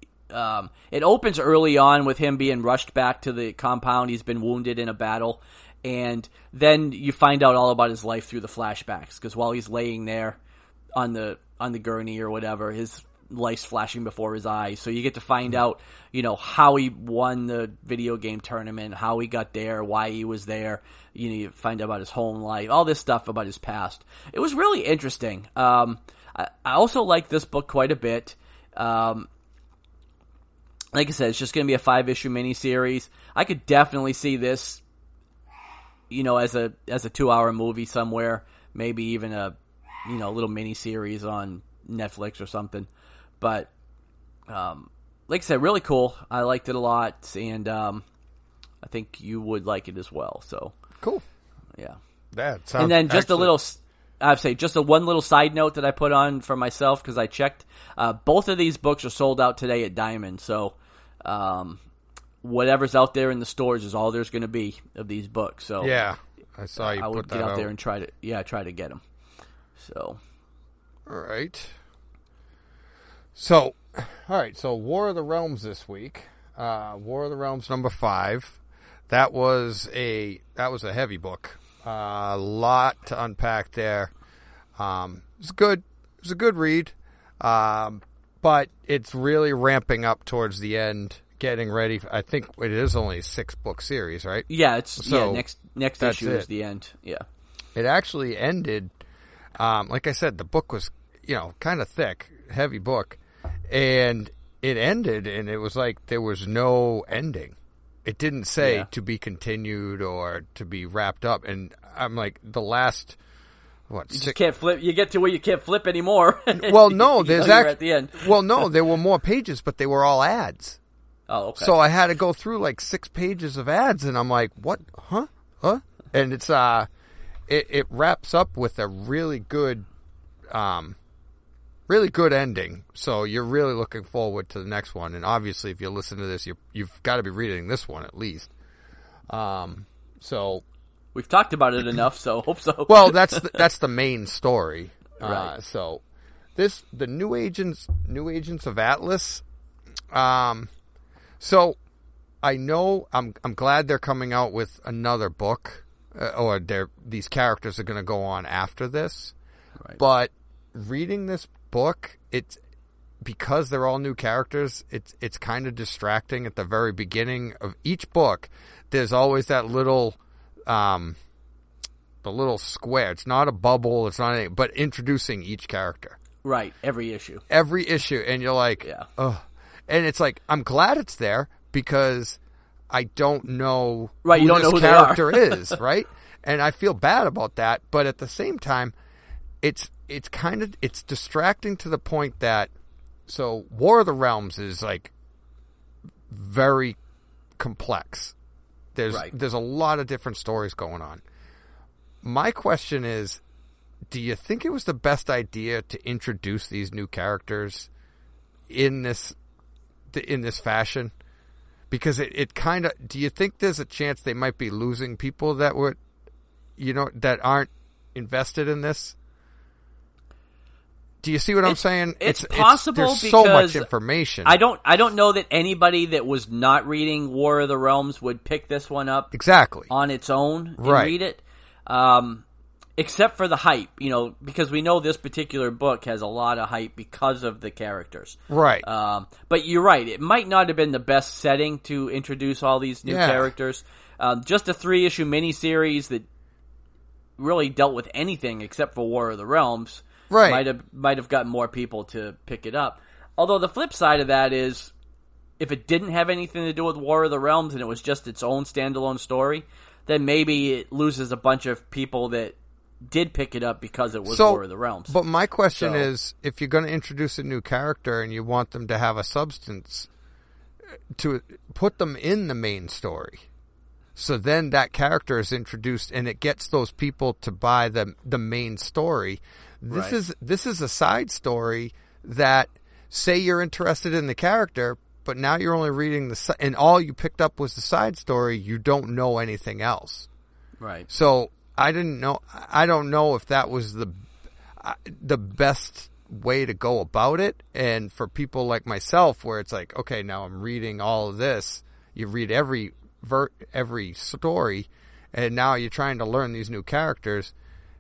[SPEAKER 1] Um, it opens early on with him being rushed back to the compound. He's been wounded in a battle. And then you find out all about his life through the flashbacks. Because while he's laying there on the on the gurney or whatever, his life's flashing before his eyes. So you get to find out, you know, how he won the video game tournament, how he got there, why he was there. You know, you find out about his home life, all this stuff about his past. It was really interesting. Um, I, I also like this book quite a bit. Um, like I said, it's just going to be a five-issue miniseries. I could definitely see this, you know, as a as a two-hour movie somewhere, maybe even a, you know, little miniseries on Netflix or something. But, um, like I said, really cool. I liked it a lot, and um, I think you would like it as well. So
[SPEAKER 2] Cool.
[SPEAKER 1] Yeah.
[SPEAKER 2] That sounds
[SPEAKER 1] And then just
[SPEAKER 2] actually-
[SPEAKER 1] a little, I'd say just a one little side note that I put on for myself because I checked. Uh, both of these books are sold out today at Diamond. So um, whatever's out there in the stores is all there's going to be of these books. So
[SPEAKER 2] Yeah, I saw you
[SPEAKER 1] I
[SPEAKER 2] put
[SPEAKER 1] would
[SPEAKER 2] that
[SPEAKER 1] get out,
[SPEAKER 2] out.
[SPEAKER 1] there and try to yeah try to get them. So
[SPEAKER 2] All right. So, all right. So, War of the Realms this week. Uh, War of the Realms number five. That was a that was a heavy book. A uh, lot to unpack there. Um, it's good. It was a good read, um, but it's really ramping up towards the end, getting ready. I think it is only a six book series, right?
[SPEAKER 1] yeah, it's
[SPEAKER 2] So,
[SPEAKER 1] yeah next next
[SPEAKER 2] that's
[SPEAKER 1] issue is
[SPEAKER 2] it.
[SPEAKER 1] the end. Yeah.
[SPEAKER 2] It actually ended, um, like I said, the book was, you know, kind of thick, heavy book, and it ended, and it was like there was no ending. It didn't say
[SPEAKER 1] Yeah.
[SPEAKER 2] to be continued or to be wrapped up, and I'm like, the last, what,
[SPEAKER 1] You just
[SPEAKER 2] six?
[SPEAKER 1] can't flip. You get to where you can't flip anymore.
[SPEAKER 2] Well, no,
[SPEAKER 1] You
[SPEAKER 2] there's
[SPEAKER 1] know you're
[SPEAKER 2] act-
[SPEAKER 1] at the end.
[SPEAKER 2] Well, no, there were more pages, but they were all ads.
[SPEAKER 1] Oh, okay.
[SPEAKER 2] So I had to go through like six pages of ads, and I'm like, what? Huh? Huh? And it's, uh, it, it wraps up with a really good, um, really good ending. So you're really looking forward to the next one. And obviously, if you listen to this, you you've got to be reading this one at least. Um, so,
[SPEAKER 1] We've talked about it enough, so hope so.
[SPEAKER 2] well, that's the, that's the main story. Uh,
[SPEAKER 1] Right.
[SPEAKER 2] so this, the new agents, new agents of Atlas. Um, so I know I'm, I'm glad they're coming out with another book, uh, or they're, these characters are going to go on after this.
[SPEAKER 1] Right.
[SPEAKER 2] But reading this book, it's, because they're all new characters, it's, it's kind of distracting at the very beginning of each book. There's always that little, um, the little square. It's not a bubble. It's not anything, but introducing each character.
[SPEAKER 1] Right. Every issue.
[SPEAKER 2] Every issue. And you're like,
[SPEAKER 1] yeah.
[SPEAKER 2] ugh. And it's like, I'm glad it's there because I don't know
[SPEAKER 1] right,
[SPEAKER 2] who
[SPEAKER 1] you don't
[SPEAKER 2] this
[SPEAKER 1] know who
[SPEAKER 2] character
[SPEAKER 1] they are.
[SPEAKER 2] is, right? And I feel bad about that. But at the same time, it's it's kind of, it's distracting to the point that, so War of the Realms is like very complex. There's
[SPEAKER 1] right.
[SPEAKER 2] there's a lot of different stories going on. My question is, do you think it was the best idea to introduce these new characters in this in this fashion? Because it, it kind of, do you think there's a chance they might be losing people that would, you know, that aren't invested in this? Do you see what I'm
[SPEAKER 1] it's,
[SPEAKER 2] saying?
[SPEAKER 1] It's, it's possible
[SPEAKER 2] it's, there's
[SPEAKER 1] because
[SPEAKER 2] so much information.
[SPEAKER 1] I don't I don't know that anybody that was not reading War of the Realms would pick this one up
[SPEAKER 2] exactly
[SPEAKER 1] on its own and
[SPEAKER 2] right.
[SPEAKER 1] read it. Um, except for the hype, you know, because we know this particular book has a lot of hype because of the characters.
[SPEAKER 2] Right.
[SPEAKER 1] Um, but you're right. It might not have been the best setting to introduce all these new
[SPEAKER 2] yeah.
[SPEAKER 1] characters. Um, just a three-issue miniseries that really dealt with anything except for War of the Realms.
[SPEAKER 2] Right.
[SPEAKER 1] Might have might have gotten more people to pick it up. Although the flip side of that is, if it didn't have anything to do with War of the Realms and it was just its own standalone story, then maybe it loses a bunch of people that did pick it up because it was
[SPEAKER 2] so,
[SPEAKER 1] War of the Realms.
[SPEAKER 2] But my question
[SPEAKER 1] so,
[SPEAKER 2] is, if you're going to introduce a new character and you want them to have a substance, to put them in the main story. So then that character is introduced and it gets those people to buy the the main story. This
[SPEAKER 1] right.
[SPEAKER 2] is this is a side story that, say you're interested in the character, but now you're only reading the and all you picked up was the side story. You don't know anything else.
[SPEAKER 1] Right.
[SPEAKER 2] So I didn't know. I don't know if that was the the best way to go about it. And for people like myself, where it's like, okay, now I'm reading all of this. You read every ver- every story, and now you're trying to learn these new characters.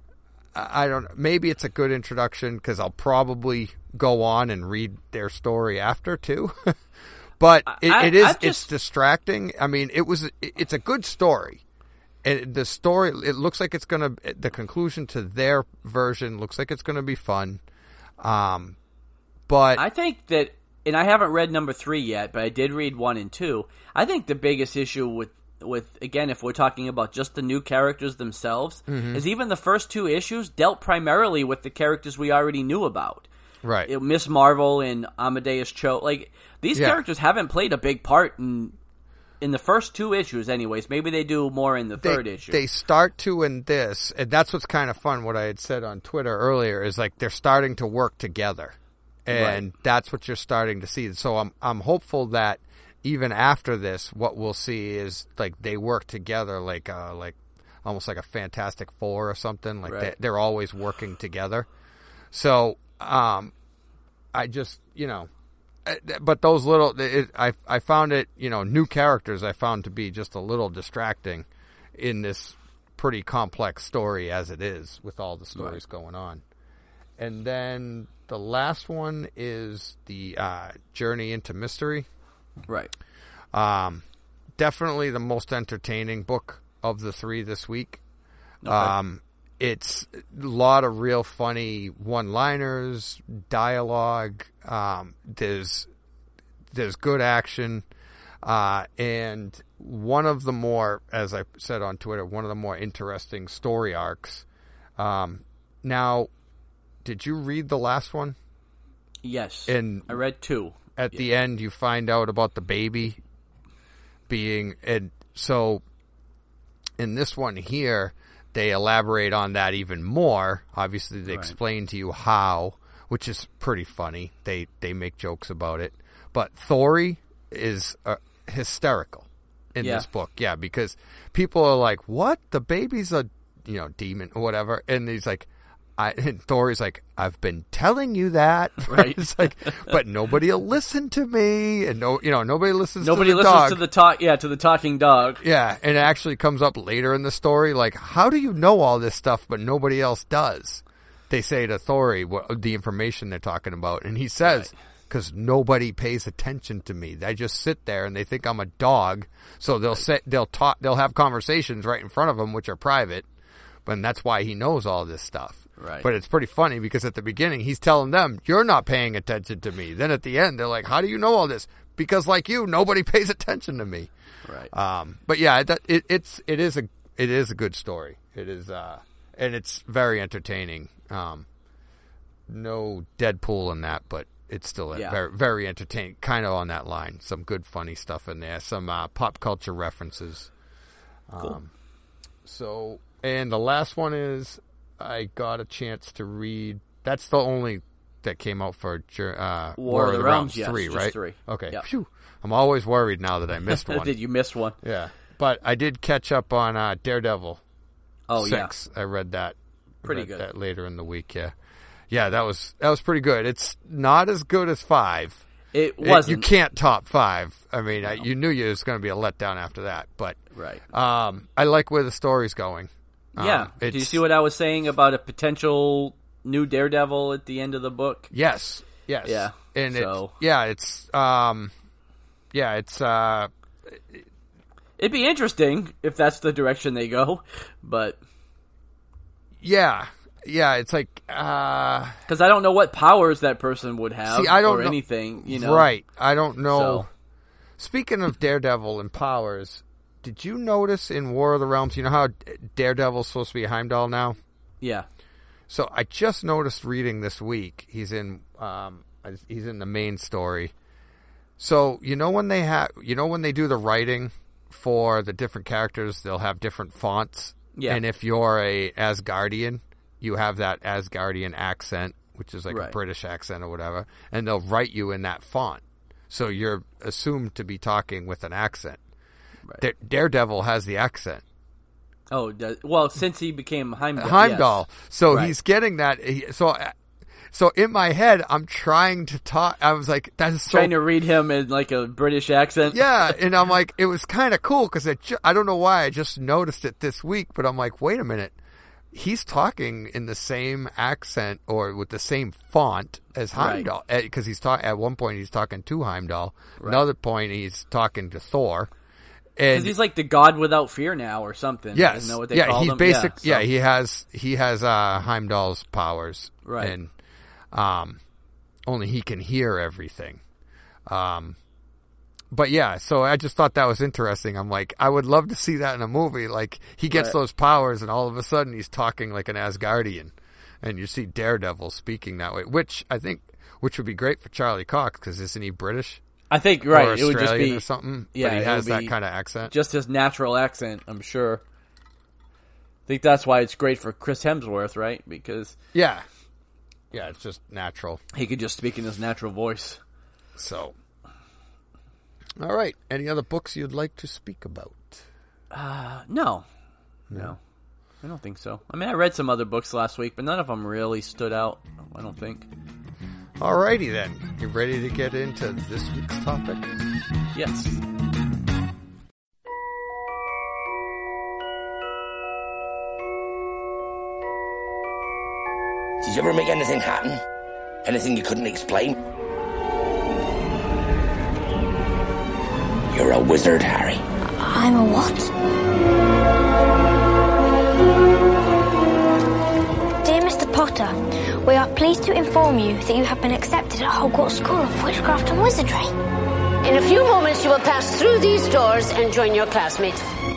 [SPEAKER 2] I don't. Maybe it's a good introduction because I'll probably go on and read their story after too. But it,
[SPEAKER 1] I,
[SPEAKER 2] it is
[SPEAKER 1] just,
[SPEAKER 2] it's distracting. I mean, it was it's a good story, and the story it looks like it's gonna the conclusion to their version looks like it's gonna be fun. Um, but
[SPEAKER 1] I think that, and I haven't read number three yet, but I did read one and two. I think the biggest issue with with again, if we're talking about just the new characters themselves,
[SPEAKER 2] mm-hmm.
[SPEAKER 1] is even the first two issues dealt primarily with the characters we already knew about.
[SPEAKER 2] Right.
[SPEAKER 1] It, Miss Marvel and Amadeus Cho. Like, these
[SPEAKER 2] yeah.
[SPEAKER 1] characters haven't played a big part in in the first two issues anyways. Maybe they do more in the
[SPEAKER 2] they,
[SPEAKER 1] third issue.
[SPEAKER 2] They start to in this, and that's what's kind of fun. What I had said on Twitter earlier is like they're starting to work together. And
[SPEAKER 1] right.
[SPEAKER 2] that's what you're starting to see. So I'm I'm hopeful that even after this, what we'll see is like they work together, like uh, like almost like a Fantastic Four or something. Like
[SPEAKER 1] right.
[SPEAKER 2] they, they're always working together. So um, I just you know, but those little, it, I I found it you know new characters I found to be just a little distracting in this pretty complex story as it is with all the stories right. going on. And then the last one is the uh, Journey into Mystery.
[SPEAKER 1] Right.
[SPEAKER 2] Um, definitely the most entertaining book of the three this week.
[SPEAKER 1] Okay.
[SPEAKER 2] Um, it's a lot of real funny one-liners, dialogue. Um, there's there's good action, uh, and one of the more, as I said on Twitter, one of the more interesting story arcs. Um, now, did you read the last one?
[SPEAKER 1] Yes.
[SPEAKER 2] And
[SPEAKER 1] I read two.
[SPEAKER 2] At
[SPEAKER 1] yeah.
[SPEAKER 2] the end, you find out about the baby being, and so in this one here, they elaborate on that even more. Obviously, they
[SPEAKER 1] right.
[SPEAKER 2] explain to you how, which is pretty funny. They they make jokes about it, but Thori is uh, hysterical in
[SPEAKER 1] yeah.
[SPEAKER 2] this book. Yeah, because people are like, "What? The baby's a you know demon or whatever," and he's like. I, and Thor's like, I've been telling you that.
[SPEAKER 1] Right.
[SPEAKER 2] It's like, but nobody will listen to me, and no, you know, nobody listens.
[SPEAKER 1] Nobody
[SPEAKER 2] to the
[SPEAKER 1] listens
[SPEAKER 2] dog.
[SPEAKER 1] to the talk. Yeah, to the talking dog.
[SPEAKER 2] Yeah, and it actually comes up later in the story. Like, how do you know all this stuff, but nobody else does? They say to Thori what the information they're talking about, and he says, "Because right. nobody pays attention to me. They just sit there and they think I'm a dog. So they'll right. say they'll talk, they'll have conversations right in front of them, which are private." and that's why he knows all this stuff.
[SPEAKER 1] Right.
[SPEAKER 2] But it's pretty funny because at the beginning he's telling them, "You're not paying attention to me." Then at the end they're like, "How do you know all this?" Because like you, nobody pays attention to me.
[SPEAKER 1] Right.
[SPEAKER 2] Um, but yeah, that, it, it's it is a it is a good story. It is, uh, and it's very entertaining. Um, no Deadpool in that, but it's still
[SPEAKER 1] Yeah.
[SPEAKER 2] very very entertaining. Kind of on that line. Some good funny stuff in there. Some uh, pop culture references.
[SPEAKER 1] Cool.
[SPEAKER 2] Um, so, and the last one is I got a chance to read. That's the only that came out for uh,
[SPEAKER 1] War, of the, the Realms, yes,
[SPEAKER 2] three,
[SPEAKER 1] just
[SPEAKER 2] right?
[SPEAKER 1] Three.
[SPEAKER 2] Okay.
[SPEAKER 1] Yep.
[SPEAKER 2] Phew. I'm always worried now that I missed one.
[SPEAKER 1] Did you miss one?
[SPEAKER 2] Yeah, but I did catch up on uh, Daredevil.
[SPEAKER 1] Oh
[SPEAKER 2] six. Yeah, I read that.
[SPEAKER 1] Pretty
[SPEAKER 2] read
[SPEAKER 1] good.
[SPEAKER 2] That later in the week. Yeah, yeah, that was that was pretty good. It's not as good as five.
[SPEAKER 1] It wasn't.
[SPEAKER 2] It, you can't top five. I mean, no. I, you knew you was going to be a letdown after that, but
[SPEAKER 1] right.
[SPEAKER 2] Um, I like where the story's going.
[SPEAKER 1] Yeah. Um, Did you see what I was saying about a potential new Daredevil at the end of the book?
[SPEAKER 2] Yes. Yes.
[SPEAKER 1] Yeah.
[SPEAKER 2] And
[SPEAKER 1] so.
[SPEAKER 2] it, yeah, it's um, yeah, it's uh,
[SPEAKER 1] it, it'd be interesting if that's the direction they go, but
[SPEAKER 2] yeah, yeah, it's like uh,
[SPEAKER 1] because I don't know what powers that person would have
[SPEAKER 2] see, I don't
[SPEAKER 1] or
[SPEAKER 2] know,
[SPEAKER 1] anything, you know.
[SPEAKER 2] Right. I don't know.
[SPEAKER 1] So.
[SPEAKER 2] Speaking of Daredevil and powers, did you notice in War of the Realms, you know how Daredevil's supposed to be Heimdall now?
[SPEAKER 1] Yeah.
[SPEAKER 2] So I just noticed reading this week, he's in um, he's in the main story. So you know when they have, you know when they do the writing for the different characters, they'll have different fonts.
[SPEAKER 1] Yeah.
[SPEAKER 2] And if you're a Asgardian, you have that Asgardian accent, which is like
[SPEAKER 1] right.
[SPEAKER 2] a British accent or whatever, and they'll write you in that font. So you're assumed to be talking with an accent.
[SPEAKER 1] Right.
[SPEAKER 2] Da- Daredevil has the accent.
[SPEAKER 1] Oh, does, well, since he became Heimdall.
[SPEAKER 2] Heimdall.
[SPEAKER 1] Yes.
[SPEAKER 2] So
[SPEAKER 1] right.
[SPEAKER 2] he's getting that. He, so, so in my head, I'm trying to talk. I was like, that is so.
[SPEAKER 1] Trying to read him in like a British accent.
[SPEAKER 2] Yeah, and I'm like, it was kind of cool because ju- I don't know why I just noticed it this week, but I'm like, wait a minute. He's talking in the same accent or with the same font as Heimdall because right. he's talking at one point he's talking to Heimdall. Right. Another point he's talking to Thor.
[SPEAKER 1] Because he's like the god without fear now, or something.
[SPEAKER 2] Yes,
[SPEAKER 1] Isn't that what they
[SPEAKER 2] yeah,
[SPEAKER 1] call
[SPEAKER 2] he's
[SPEAKER 1] him?
[SPEAKER 2] basic.
[SPEAKER 1] Yeah, so.
[SPEAKER 2] yeah, he has he has uh, Heimdall's powers,
[SPEAKER 1] right?
[SPEAKER 2] And um, only he can hear everything. Um, but yeah, so I just thought that was interesting. I'm like, I would love to see that in a movie. Like he gets
[SPEAKER 1] right.
[SPEAKER 2] those powers, and all of a sudden he's talking like an Asgardian, and you see Daredevil speaking that way, which I think which would be great for Charlie Cox because isn't he British?
[SPEAKER 1] I think right.
[SPEAKER 2] Or
[SPEAKER 1] it would just be
[SPEAKER 2] or something.
[SPEAKER 1] Yeah,
[SPEAKER 2] but he has that
[SPEAKER 1] be
[SPEAKER 2] kind of accent.
[SPEAKER 1] Just his natural accent, I'm sure. I think that's why it's great for Chris Hemsworth, right? Because
[SPEAKER 2] yeah, yeah, it's just natural.
[SPEAKER 1] He could just speak in his natural voice.
[SPEAKER 2] So, all right. Any other books you'd like to speak about?
[SPEAKER 1] Uh, no, no, I don't think so. I mean, I read some other books last week, but none of them really stood out. I don't think.
[SPEAKER 2] Alrighty then. You ready to get into this week's topic?
[SPEAKER 1] Yes.
[SPEAKER 3] Did you ever make anything happen? Anything you couldn't explain? You're a wizard, Harry.
[SPEAKER 4] I'm a what? Dear Mister Potter, we are pleased to inform you that you have been accepted at Hogwarts School of Witchcraft and Wizardry.
[SPEAKER 5] In a few moments, you will pass through these doors and join your classmates.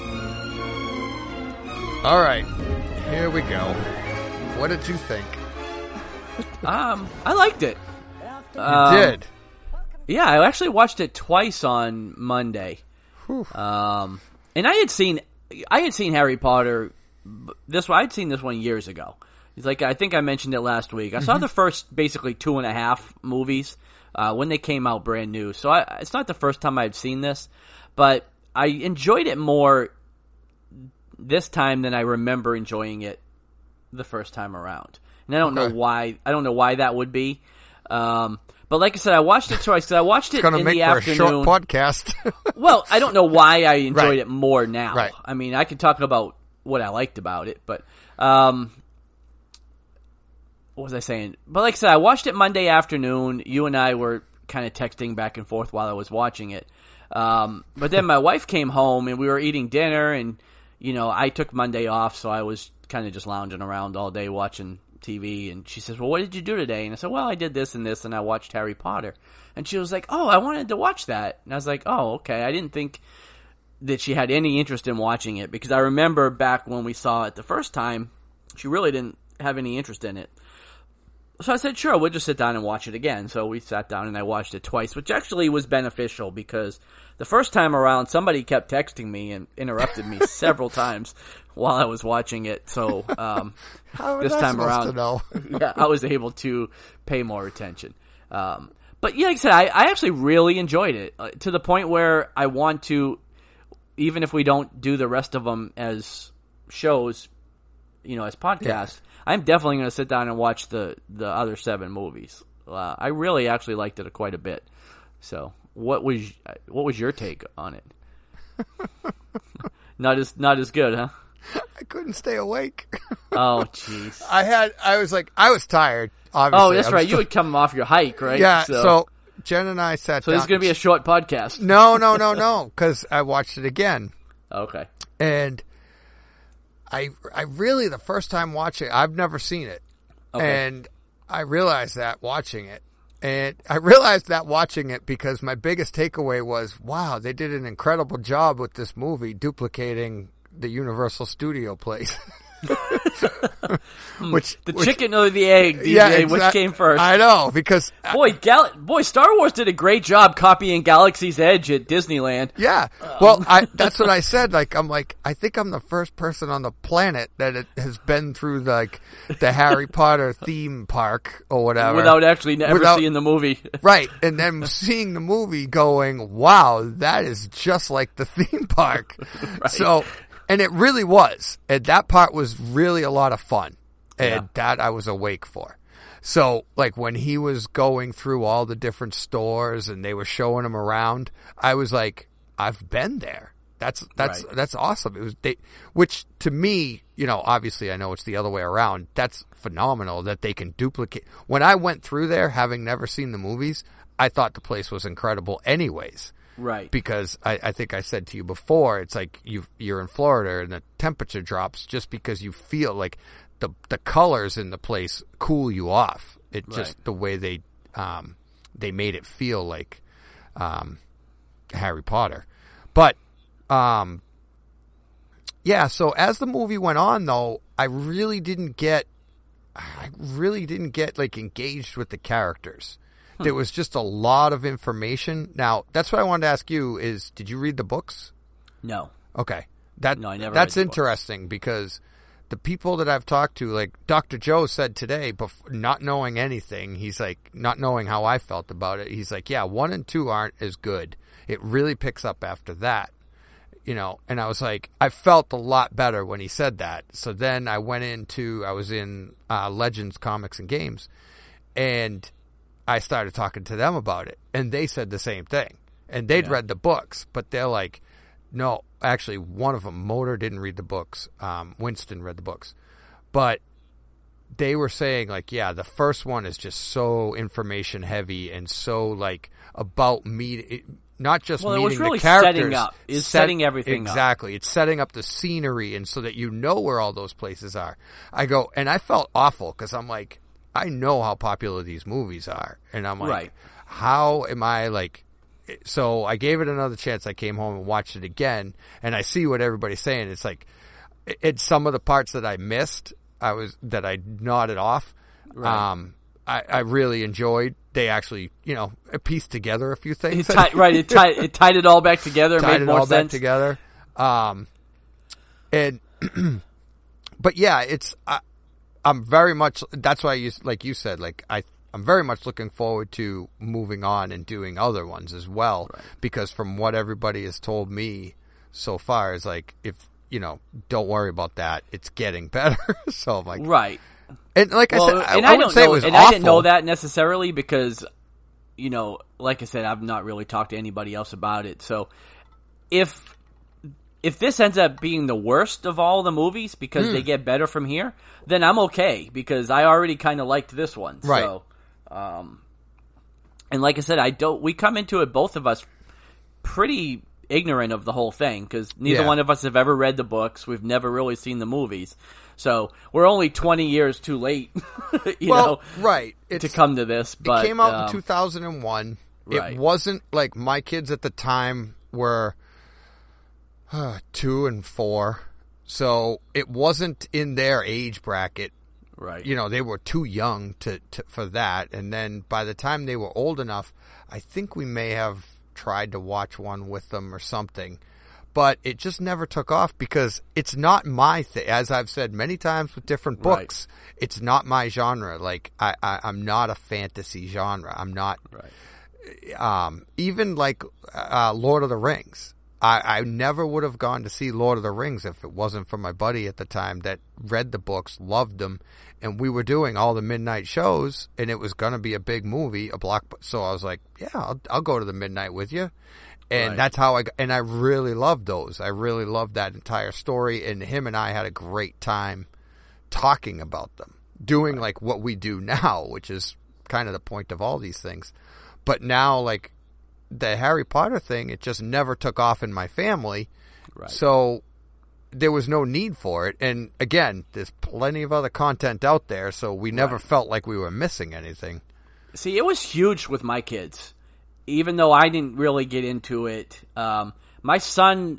[SPEAKER 2] All right, here we go. What did you think?
[SPEAKER 1] Um, I liked it.
[SPEAKER 2] You
[SPEAKER 1] um,
[SPEAKER 2] did?
[SPEAKER 1] Yeah, I actually watched it twice on Monday.
[SPEAKER 2] Whew.
[SPEAKER 1] Um, and I had seen, I had seen Harry Potter. This one, I'd seen this one years ago. It's like I think I mentioned it last week. I mm-hmm. saw the first basically two and a half movies uh, when they came out brand new. So I, it's not the first time I've seen this, but I enjoyed it more this time than I remember enjoying it the first time around. And I don't okay. know why. I don't know why that would be. Um, but like I said, I watched it twice. I watched it
[SPEAKER 2] it's
[SPEAKER 1] in
[SPEAKER 2] make
[SPEAKER 1] the
[SPEAKER 2] for
[SPEAKER 1] afternoon.
[SPEAKER 2] A short podcast.
[SPEAKER 1] Well, I don't know why I enjoyed
[SPEAKER 2] right.
[SPEAKER 1] it more now.
[SPEAKER 2] Right.
[SPEAKER 1] I mean, I could talk about what I liked about it, but um, what was I saying? But like I said, I watched it Monday afternoon. You and I were kind of texting back and forth while I was watching it. Um, but then my wife came home and we were eating dinner, and you know, I took Monday off, so I was kind of just lounging around all day watching T V, and she says, well, what did you do today? And I said, well, I did this and this, and I watched Harry Potter. And she was like, oh, I wanted to watch that. And I was like, oh, okay. I didn't think that she had any interest in watching it, because I remember back when we saw it the first time, she really didn't have any interest in it. So I said, sure, we'll just sit down and watch it again. So we sat down and I watched it twice, which actually was beneficial, because the first time around, somebody kept texting me and interrupted me several times while I was watching it. So um,
[SPEAKER 2] How
[SPEAKER 1] this
[SPEAKER 2] was I
[SPEAKER 1] time
[SPEAKER 2] supposed
[SPEAKER 1] around,
[SPEAKER 2] to know?
[SPEAKER 1] yeah, I was able to pay more attention. Um, but yeah, like I said, I, I actually really enjoyed it, uh, to the point where I want to, even if we don't do the rest of them as shows, you know, as podcasts, yeah. I'm definitely going to sit down and watch the, the other seven movies. Uh, I really actually liked it quite a bit. So, what was what was your take on it? not as not as good, huh?
[SPEAKER 2] I couldn't stay awake.
[SPEAKER 1] Oh, jeez.
[SPEAKER 2] I had. I was like, I was tired. Obviously,
[SPEAKER 1] oh, that's
[SPEAKER 2] I'm
[SPEAKER 1] right.
[SPEAKER 2] still...
[SPEAKER 1] You would come off your hike, right?
[SPEAKER 2] Yeah. So, so Jen and I sat.
[SPEAKER 1] So
[SPEAKER 2] down.
[SPEAKER 1] this is going to be a short podcast.
[SPEAKER 2] No, no, no, no. Because I watched it again.
[SPEAKER 1] Okay.
[SPEAKER 2] And I, I really the first time watching, I've never seen it,
[SPEAKER 1] okay.
[SPEAKER 2] and I realized that watching it. And I realized that watching it because my biggest takeaway was, wow, they did an incredible job with this movie duplicating the Universal Studio place. which
[SPEAKER 1] the
[SPEAKER 2] which,
[SPEAKER 1] chicken or the egg, D J,
[SPEAKER 2] yeah, exactly,
[SPEAKER 1] which came first?
[SPEAKER 2] I know, because
[SPEAKER 1] boy, Gal- boy, Star Wars did a great job copying Galaxy's Edge at Disneyland.
[SPEAKER 2] Yeah, well, I, that's what I said. Like, I'm like, I think I'm the first person on the planet that it has been through the, like the Harry Potter theme park or whatever
[SPEAKER 1] without actually ever
[SPEAKER 2] without,
[SPEAKER 1] seeing the movie.
[SPEAKER 2] Right, and then seeing the movie, going, wow, that is just like the theme park.
[SPEAKER 1] Right.
[SPEAKER 2] So. And it really was. And that part was really a lot of fun. And
[SPEAKER 1] yeah.
[SPEAKER 2] that I was awake for. So, like, when he was going through all the different stores and they were showing him around, I was like, I've been there. That's, that's,
[SPEAKER 1] right.
[SPEAKER 2] that's awesome. It was, they, which to me, you know, obviously I know it's the other way around. That's phenomenal that they can duplicate. When I went through there, having never seen the movies, I thought the place was incredible anyways.
[SPEAKER 1] Right.
[SPEAKER 2] Because I, I think I said to you before, it's like you you're in Florida and the temperature drops just because you feel like the the colors in the place cool you off. It
[SPEAKER 1] right.
[SPEAKER 2] just the way they um they made it feel like um Harry Potter. But um yeah, so as the movie went on though, I really didn't get I really didn't get like engaged with the characters. There was just a lot of information. Now, that's what I wanted to ask you is, did you read the books?
[SPEAKER 1] No.
[SPEAKER 2] Okay. That,
[SPEAKER 1] no, I never
[SPEAKER 2] that's
[SPEAKER 1] read the
[SPEAKER 2] interesting
[SPEAKER 1] books.
[SPEAKER 2] Because the people that I've talked to, like Doctor Joe said today, before, not knowing anything, he's like, not knowing how I felt about it, he's like, yeah, one and two aren't as good. It really picks up after that. You know, and I was like, I felt a lot better when he said that. So then I went into, I was in uh, Legends, Comics, and Games, and I started talking to them about it, and they said the same thing. And they'd yeah. read the books, but they're like, no, actually, one of them, Motor, didn't read the books. Um, Winston read the books. But they were saying, like, yeah, the first one is just so information heavy and so, like, about me, not just
[SPEAKER 1] well,
[SPEAKER 2] meeting
[SPEAKER 1] it was really
[SPEAKER 2] the characters.
[SPEAKER 1] Setting up, is
[SPEAKER 2] set,
[SPEAKER 1] setting everything
[SPEAKER 2] exactly.
[SPEAKER 1] up.
[SPEAKER 2] Exactly. It's setting up the scenery and so that you know where all those places are. I go, and I felt awful because I'm like, I know how popular these movies are. And I'm like,
[SPEAKER 1] right.
[SPEAKER 2] how am I like, so I gave it another chance. I came home and watched it again and I see what everybody's saying. It's like, it's some of the parts that I missed, I was, that I nodded off.
[SPEAKER 1] Right.
[SPEAKER 2] Um, I, I really enjoyed. They actually, you know, pieced together a few things.
[SPEAKER 1] It tied, right. It tied, it tied it all back together.
[SPEAKER 2] tied
[SPEAKER 1] made
[SPEAKER 2] it
[SPEAKER 1] more
[SPEAKER 2] all
[SPEAKER 1] sense.
[SPEAKER 2] back together. Um, and, but yeah, it's, I, I'm very much, that's why you, like you said, like I, I'm very much looking forward to moving on and doing other ones as well, right. Because from what everybody has told me so far is like, if, you know, don't worry about that. It's getting better. So I'm like,
[SPEAKER 1] right.
[SPEAKER 2] And like
[SPEAKER 1] well,
[SPEAKER 2] I said,
[SPEAKER 1] and
[SPEAKER 2] I,
[SPEAKER 1] I,
[SPEAKER 2] I would
[SPEAKER 1] don't
[SPEAKER 2] say
[SPEAKER 1] know,
[SPEAKER 2] it was
[SPEAKER 1] and
[SPEAKER 2] awful.
[SPEAKER 1] I didn't know that necessarily because, you know, like I said, I've not really talked to anybody else about it. So if, If this ends up being the worst of all the movies because mm. they get better from here, then I'm okay because I already kind of liked this one.
[SPEAKER 2] Right.
[SPEAKER 1] So, um, and like I said, I don't. We come into it, both of us, pretty ignorant of the whole thing because neither
[SPEAKER 2] Yeah.
[SPEAKER 1] one of us have ever read the books. We've never really seen the movies. So we're only twenty years too late, you
[SPEAKER 2] well,
[SPEAKER 1] know,
[SPEAKER 2] right.
[SPEAKER 1] to
[SPEAKER 2] It's,
[SPEAKER 1] come to this. But
[SPEAKER 2] it came out
[SPEAKER 1] um,
[SPEAKER 2] in two thousand one.
[SPEAKER 1] right.
[SPEAKER 2] It wasn't like my kids at the time were uh, two and four. So it wasn't in their age bracket.
[SPEAKER 1] right.
[SPEAKER 2] You know, they were too young to, to for that. And then by the time they were old enough, I think we may have tried to watch one with them or something. But it just never took off because it's not my thing. As I've said many times with different books, right. It's not my genre. Like, I, I, I'm not a fantasy genre. I'm not,
[SPEAKER 1] right.
[SPEAKER 2] um, even like uh, Lord of the Rings. I, I never would have gone to see Lord of the Rings if it wasn't for my buddy at the time that read the books, loved them, and we were doing all the midnight shows, and it was going to be a big movie, a block. So I was like, yeah, I'll, I'll go to the midnight with you. And
[SPEAKER 1] right.
[SPEAKER 2] that's how I, and I really loved those. I really loved that entire story, and him and I had a great time talking about them, doing like what we do now, which is kind of the point of all these things. But now, like the Harry Potter thing, it just never took off in my family.
[SPEAKER 1] Right.
[SPEAKER 2] So there was no need for it. And again, there's plenty of other content out there, so we never
[SPEAKER 1] right.
[SPEAKER 2] felt like we were missing anything.
[SPEAKER 1] See, it was huge with my kids. Even though I didn't really get into it, um, my son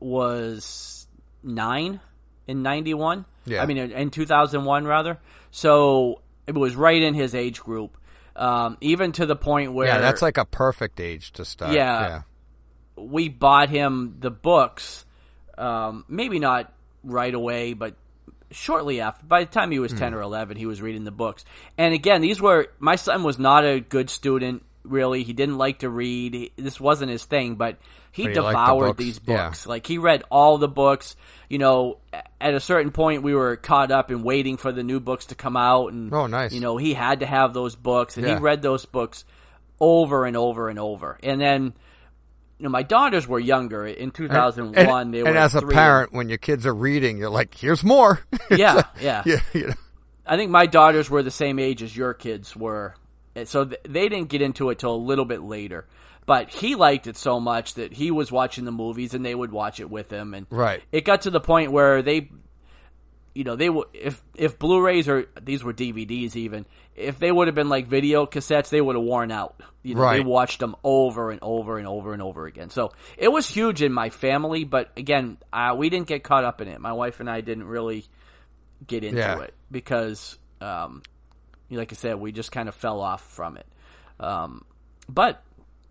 [SPEAKER 1] was nine in ninety-one.
[SPEAKER 2] Yeah.
[SPEAKER 1] I mean, in, in two thousand one, rather. So it was right in his age group. Um, even to the point where...
[SPEAKER 2] Yeah, that's like a perfect age to start.
[SPEAKER 1] Yeah.
[SPEAKER 2] Yeah.
[SPEAKER 1] We bought him the books, um, maybe not right away, but shortly after. By the time he was ten or eleven, he was reading the books. And again, these were... My son was not a good student. Really, he didn't like to read. He, this wasn't his thing, but he
[SPEAKER 2] But he liked the
[SPEAKER 1] devoured
[SPEAKER 2] books.
[SPEAKER 1] these
[SPEAKER 2] Yeah.
[SPEAKER 1] books. Like, he read all the books. You know, at a certain point, we were caught up in waiting for the new books to come out. And,
[SPEAKER 2] Oh, nice.
[SPEAKER 1] you know, he had to have those books, and
[SPEAKER 2] Yeah.
[SPEAKER 1] he read those books over and over and over. And then, you know, my daughters were younger. In two thousand one,
[SPEAKER 2] and,
[SPEAKER 1] they
[SPEAKER 2] and
[SPEAKER 1] were
[SPEAKER 2] as a
[SPEAKER 1] three.
[SPEAKER 2] parent, when your kids are reading, you're like, here's more. It's
[SPEAKER 1] Yeah,
[SPEAKER 2] like-
[SPEAKER 1] yeah.
[SPEAKER 2] yeah, you know.
[SPEAKER 1] I think my daughters were the same age as your kids were. So th- they didn't get into it till a little bit later. But he liked it so much that he was watching the movies and they would watch it with him. And
[SPEAKER 2] Right.
[SPEAKER 1] it got to the point where they, you know, they w- if if Blu-rays or these were D V Ds even, if they would have been like video cassettes, they would have worn out. You know,
[SPEAKER 2] Right.
[SPEAKER 1] they watched them over and over and over and over again. So it was huge in my family. But again, uh, we didn't get caught up in it. My wife and I didn't really get into
[SPEAKER 2] Yeah.
[SPEAKER 1] it because. Um, Like I said, we just kind of fell off from it. Um, but,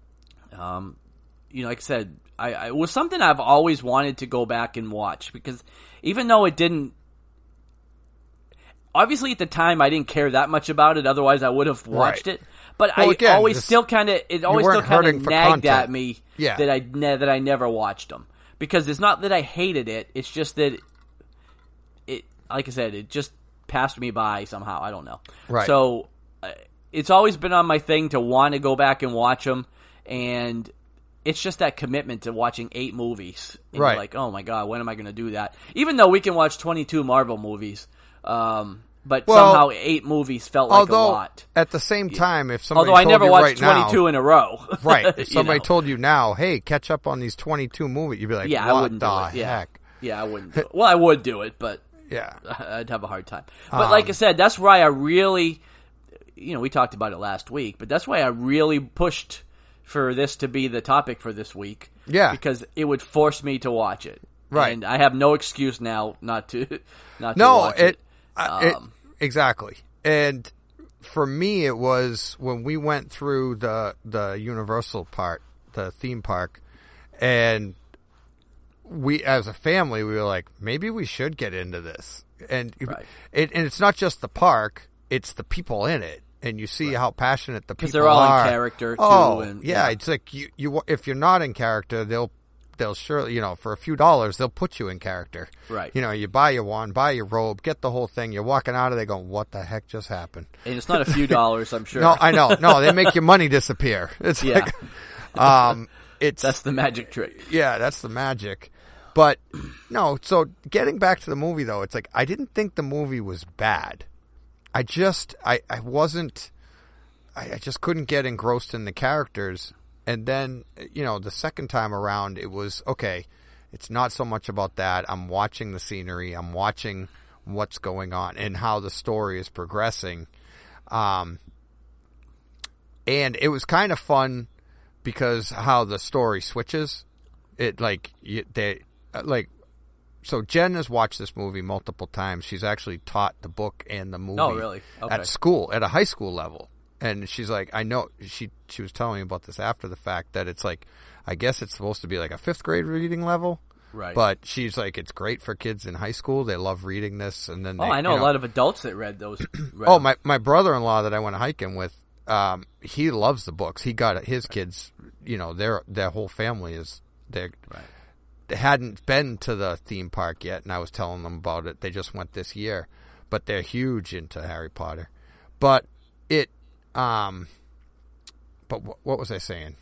[SPEAKER 1] um, you know, like I said, I, I, it was something I've always wanted to go back and watch because even though it didn't, obviously at the time I didn't care that much about it. Otherwise, I would have watched
[SPEAKER 2] Right.
[SPEAKER 1] it. But
[SPEAKER 2] Well,
[SPEAKER 1] I
[SPEAKER 2] again,
[SPEAKER 1] always
[SPEAKER 2] this-
[SPEAKER 1] still kind of, it always still
[SPEAKER 2] weren't
[SPEAKER 1] kind
[SPEAKER 2] hurting
[SPEAKER 1] of
[SPEAKER 2] for
[SPEAKER 1] nagged at
[SPEAKER 2] content.
[SPEAKER 1] me
[SPEAKER 2] Yeah.
[SPEAKER 1] that I ne- that I never watched them because it's not that I hated it. It's just that it, like I said, it just passed me by somehow. I don't know.
[SPEAKER 2] Right.
[SPEAKER 1] So uh, it's always been on my thing to want to go back and watch them, and it's just that commitment to watching eight movies. And
[SPEAKER 2] Right.
[SPEAKER 1] You're like, oh my god, when am I going to do that? Even though we can watch twenty-two Marvel movies, um, but
[SPEAKER 2] Well,
[SPEAKER 1] somehow eight movies felt like
[SPEAKER 2] Although,
[SPEAKER 1] a lot.
[SPEAKER 2] at the same time, if somebody
[SPEAKER 1] Although I
[SPEAKER 2] told
[SPEAKER 1] never
[SPEAKER 2] you
[SPEAKER 1] watched
[SPEAKER 2] right
[SPEAKER 1] twenty-two
[SPEAKER 2] now,
[SPEAKER 1] in a row.
[SPEAKER 2] right, if
[SPEAKER 1] You
[SPEAKER 2] somebody
[SPEAKER 1] know?
[SPEAKER 2] told you now, hey, catch up on these twenty-two movies, you'd be like,
[SPEAKER 1] yeah,
[SPEAKER 2] what
[SPEAKER 1] I wouldn't
[SPEAKER 2] the
[SPEAKER 1] do it. Yeah.
[SPEAKER 2] heck?
[SPEAKER 1] Yeah, I wouldn't do it. Well, I would do it, but
[SPEAKER 2] Yeah.
[SPEAKER 1] I'd have a hard time. But like I said, that's why I really, you know, we talked about it last week, but that's why I really pushed for this to be the topic for this week.
[SPEAKER 2] Yeah.
[SPEAKER 1] Because it would force me to watch it.
[SPEAKER 2] Right.
[SPEAKER 1] And I have no excuse now not to, not to
[SPEAKER 2] No,
[SPEAKER 1] watch
[SPEAKER 2] it,
[SPEAKER 1] it.
[SPEAKER 2] I- it
[SPEAKER 1] Um,
[SPEAKER 2] exactly. And for me, it was when we went through the the Universal part, the theme park, and we, as a family, we were like, maybe we should get into this. And
[SPEAKER 1] Right.
[SPEAKER 2] it, and it's not just the park; it's the people in it, and you see how passionate the people
[SPEAKER 1] they're all in
[SPEAKER 2] are.
[SPEAKER 1] character, too,
[SPEAKER 2] Oh,
[SPEAKER 1] and-
[SPEAKER 2] yeah,
[SPEAKER 1] yeah.
[SPEAKER 2] it's like you, you. If you're not in character, they'll. They'll surely, you know, for a few dollars, they'll put you in character.
[SPEAKER 1] Right.
[SPEAKER 2] You know, you buy your wand, buy your robe, get the whole thing. You're walking out of there going, what the heck just happened?
[SPEAKER 1] and it's not a few dollars, I'm sure.
[SPEAKER 2] No, I know. No, they make your money disappear. It's
[SPEAKER 1] Yeah.
[SPEAKER 2] like, um, it's,
[SPEAKER 1] That's the magic trick.
[SPEAKER 2] yeah, that's the magic. But no, so getting back to the movie though, it's like, I didn't think the movie was bad. I just, I, I wasn't, I, I just couldn't get engrossed in the characters. And then, you know, the second time around, it was, okay, it's not so much about that. I'm watching the scenery. I'm watching what's going on and how the story is progressing. Um, and it was kind of fun because how the story switches. It, like, you, they, like, so Jen has watched this movie multiple times. She's actually taught the book and the movie
[SPEAKER 1] Oh, really? Okay.
[SPEAKER 2] at school, at a high school level. And she's like, I know, she she was telling me about this after the fact, that it's like, I guess it's supposed to be like a fifth grade reading level.
[SPEAKER 1] Right.
[SPEAKER 2] But she's like, it's great for kids in high school. They love reading this. And then
[SPEAKER 1] Oh,
[SPEAKER 2] they,
[SPEAKER 1] I know,
[SPEAKER 2] you
[SPEAKER 1] a lot of adults that read those. Read
[SPEAKER 2] Oh,
[SPEAKER 1] them.
[SPEAKER 2] my, my brother-in-law that I went hiking with, um, he loves the books. He got his kids, you know, their their whole family is, they
[SPEAKER 1] Right.
[SPEAKER 2] they hadn't been to the theme park yet, and I was telling them about it. They just went this year. But they're huge into Harry Potter. But it, um... But what was I saying?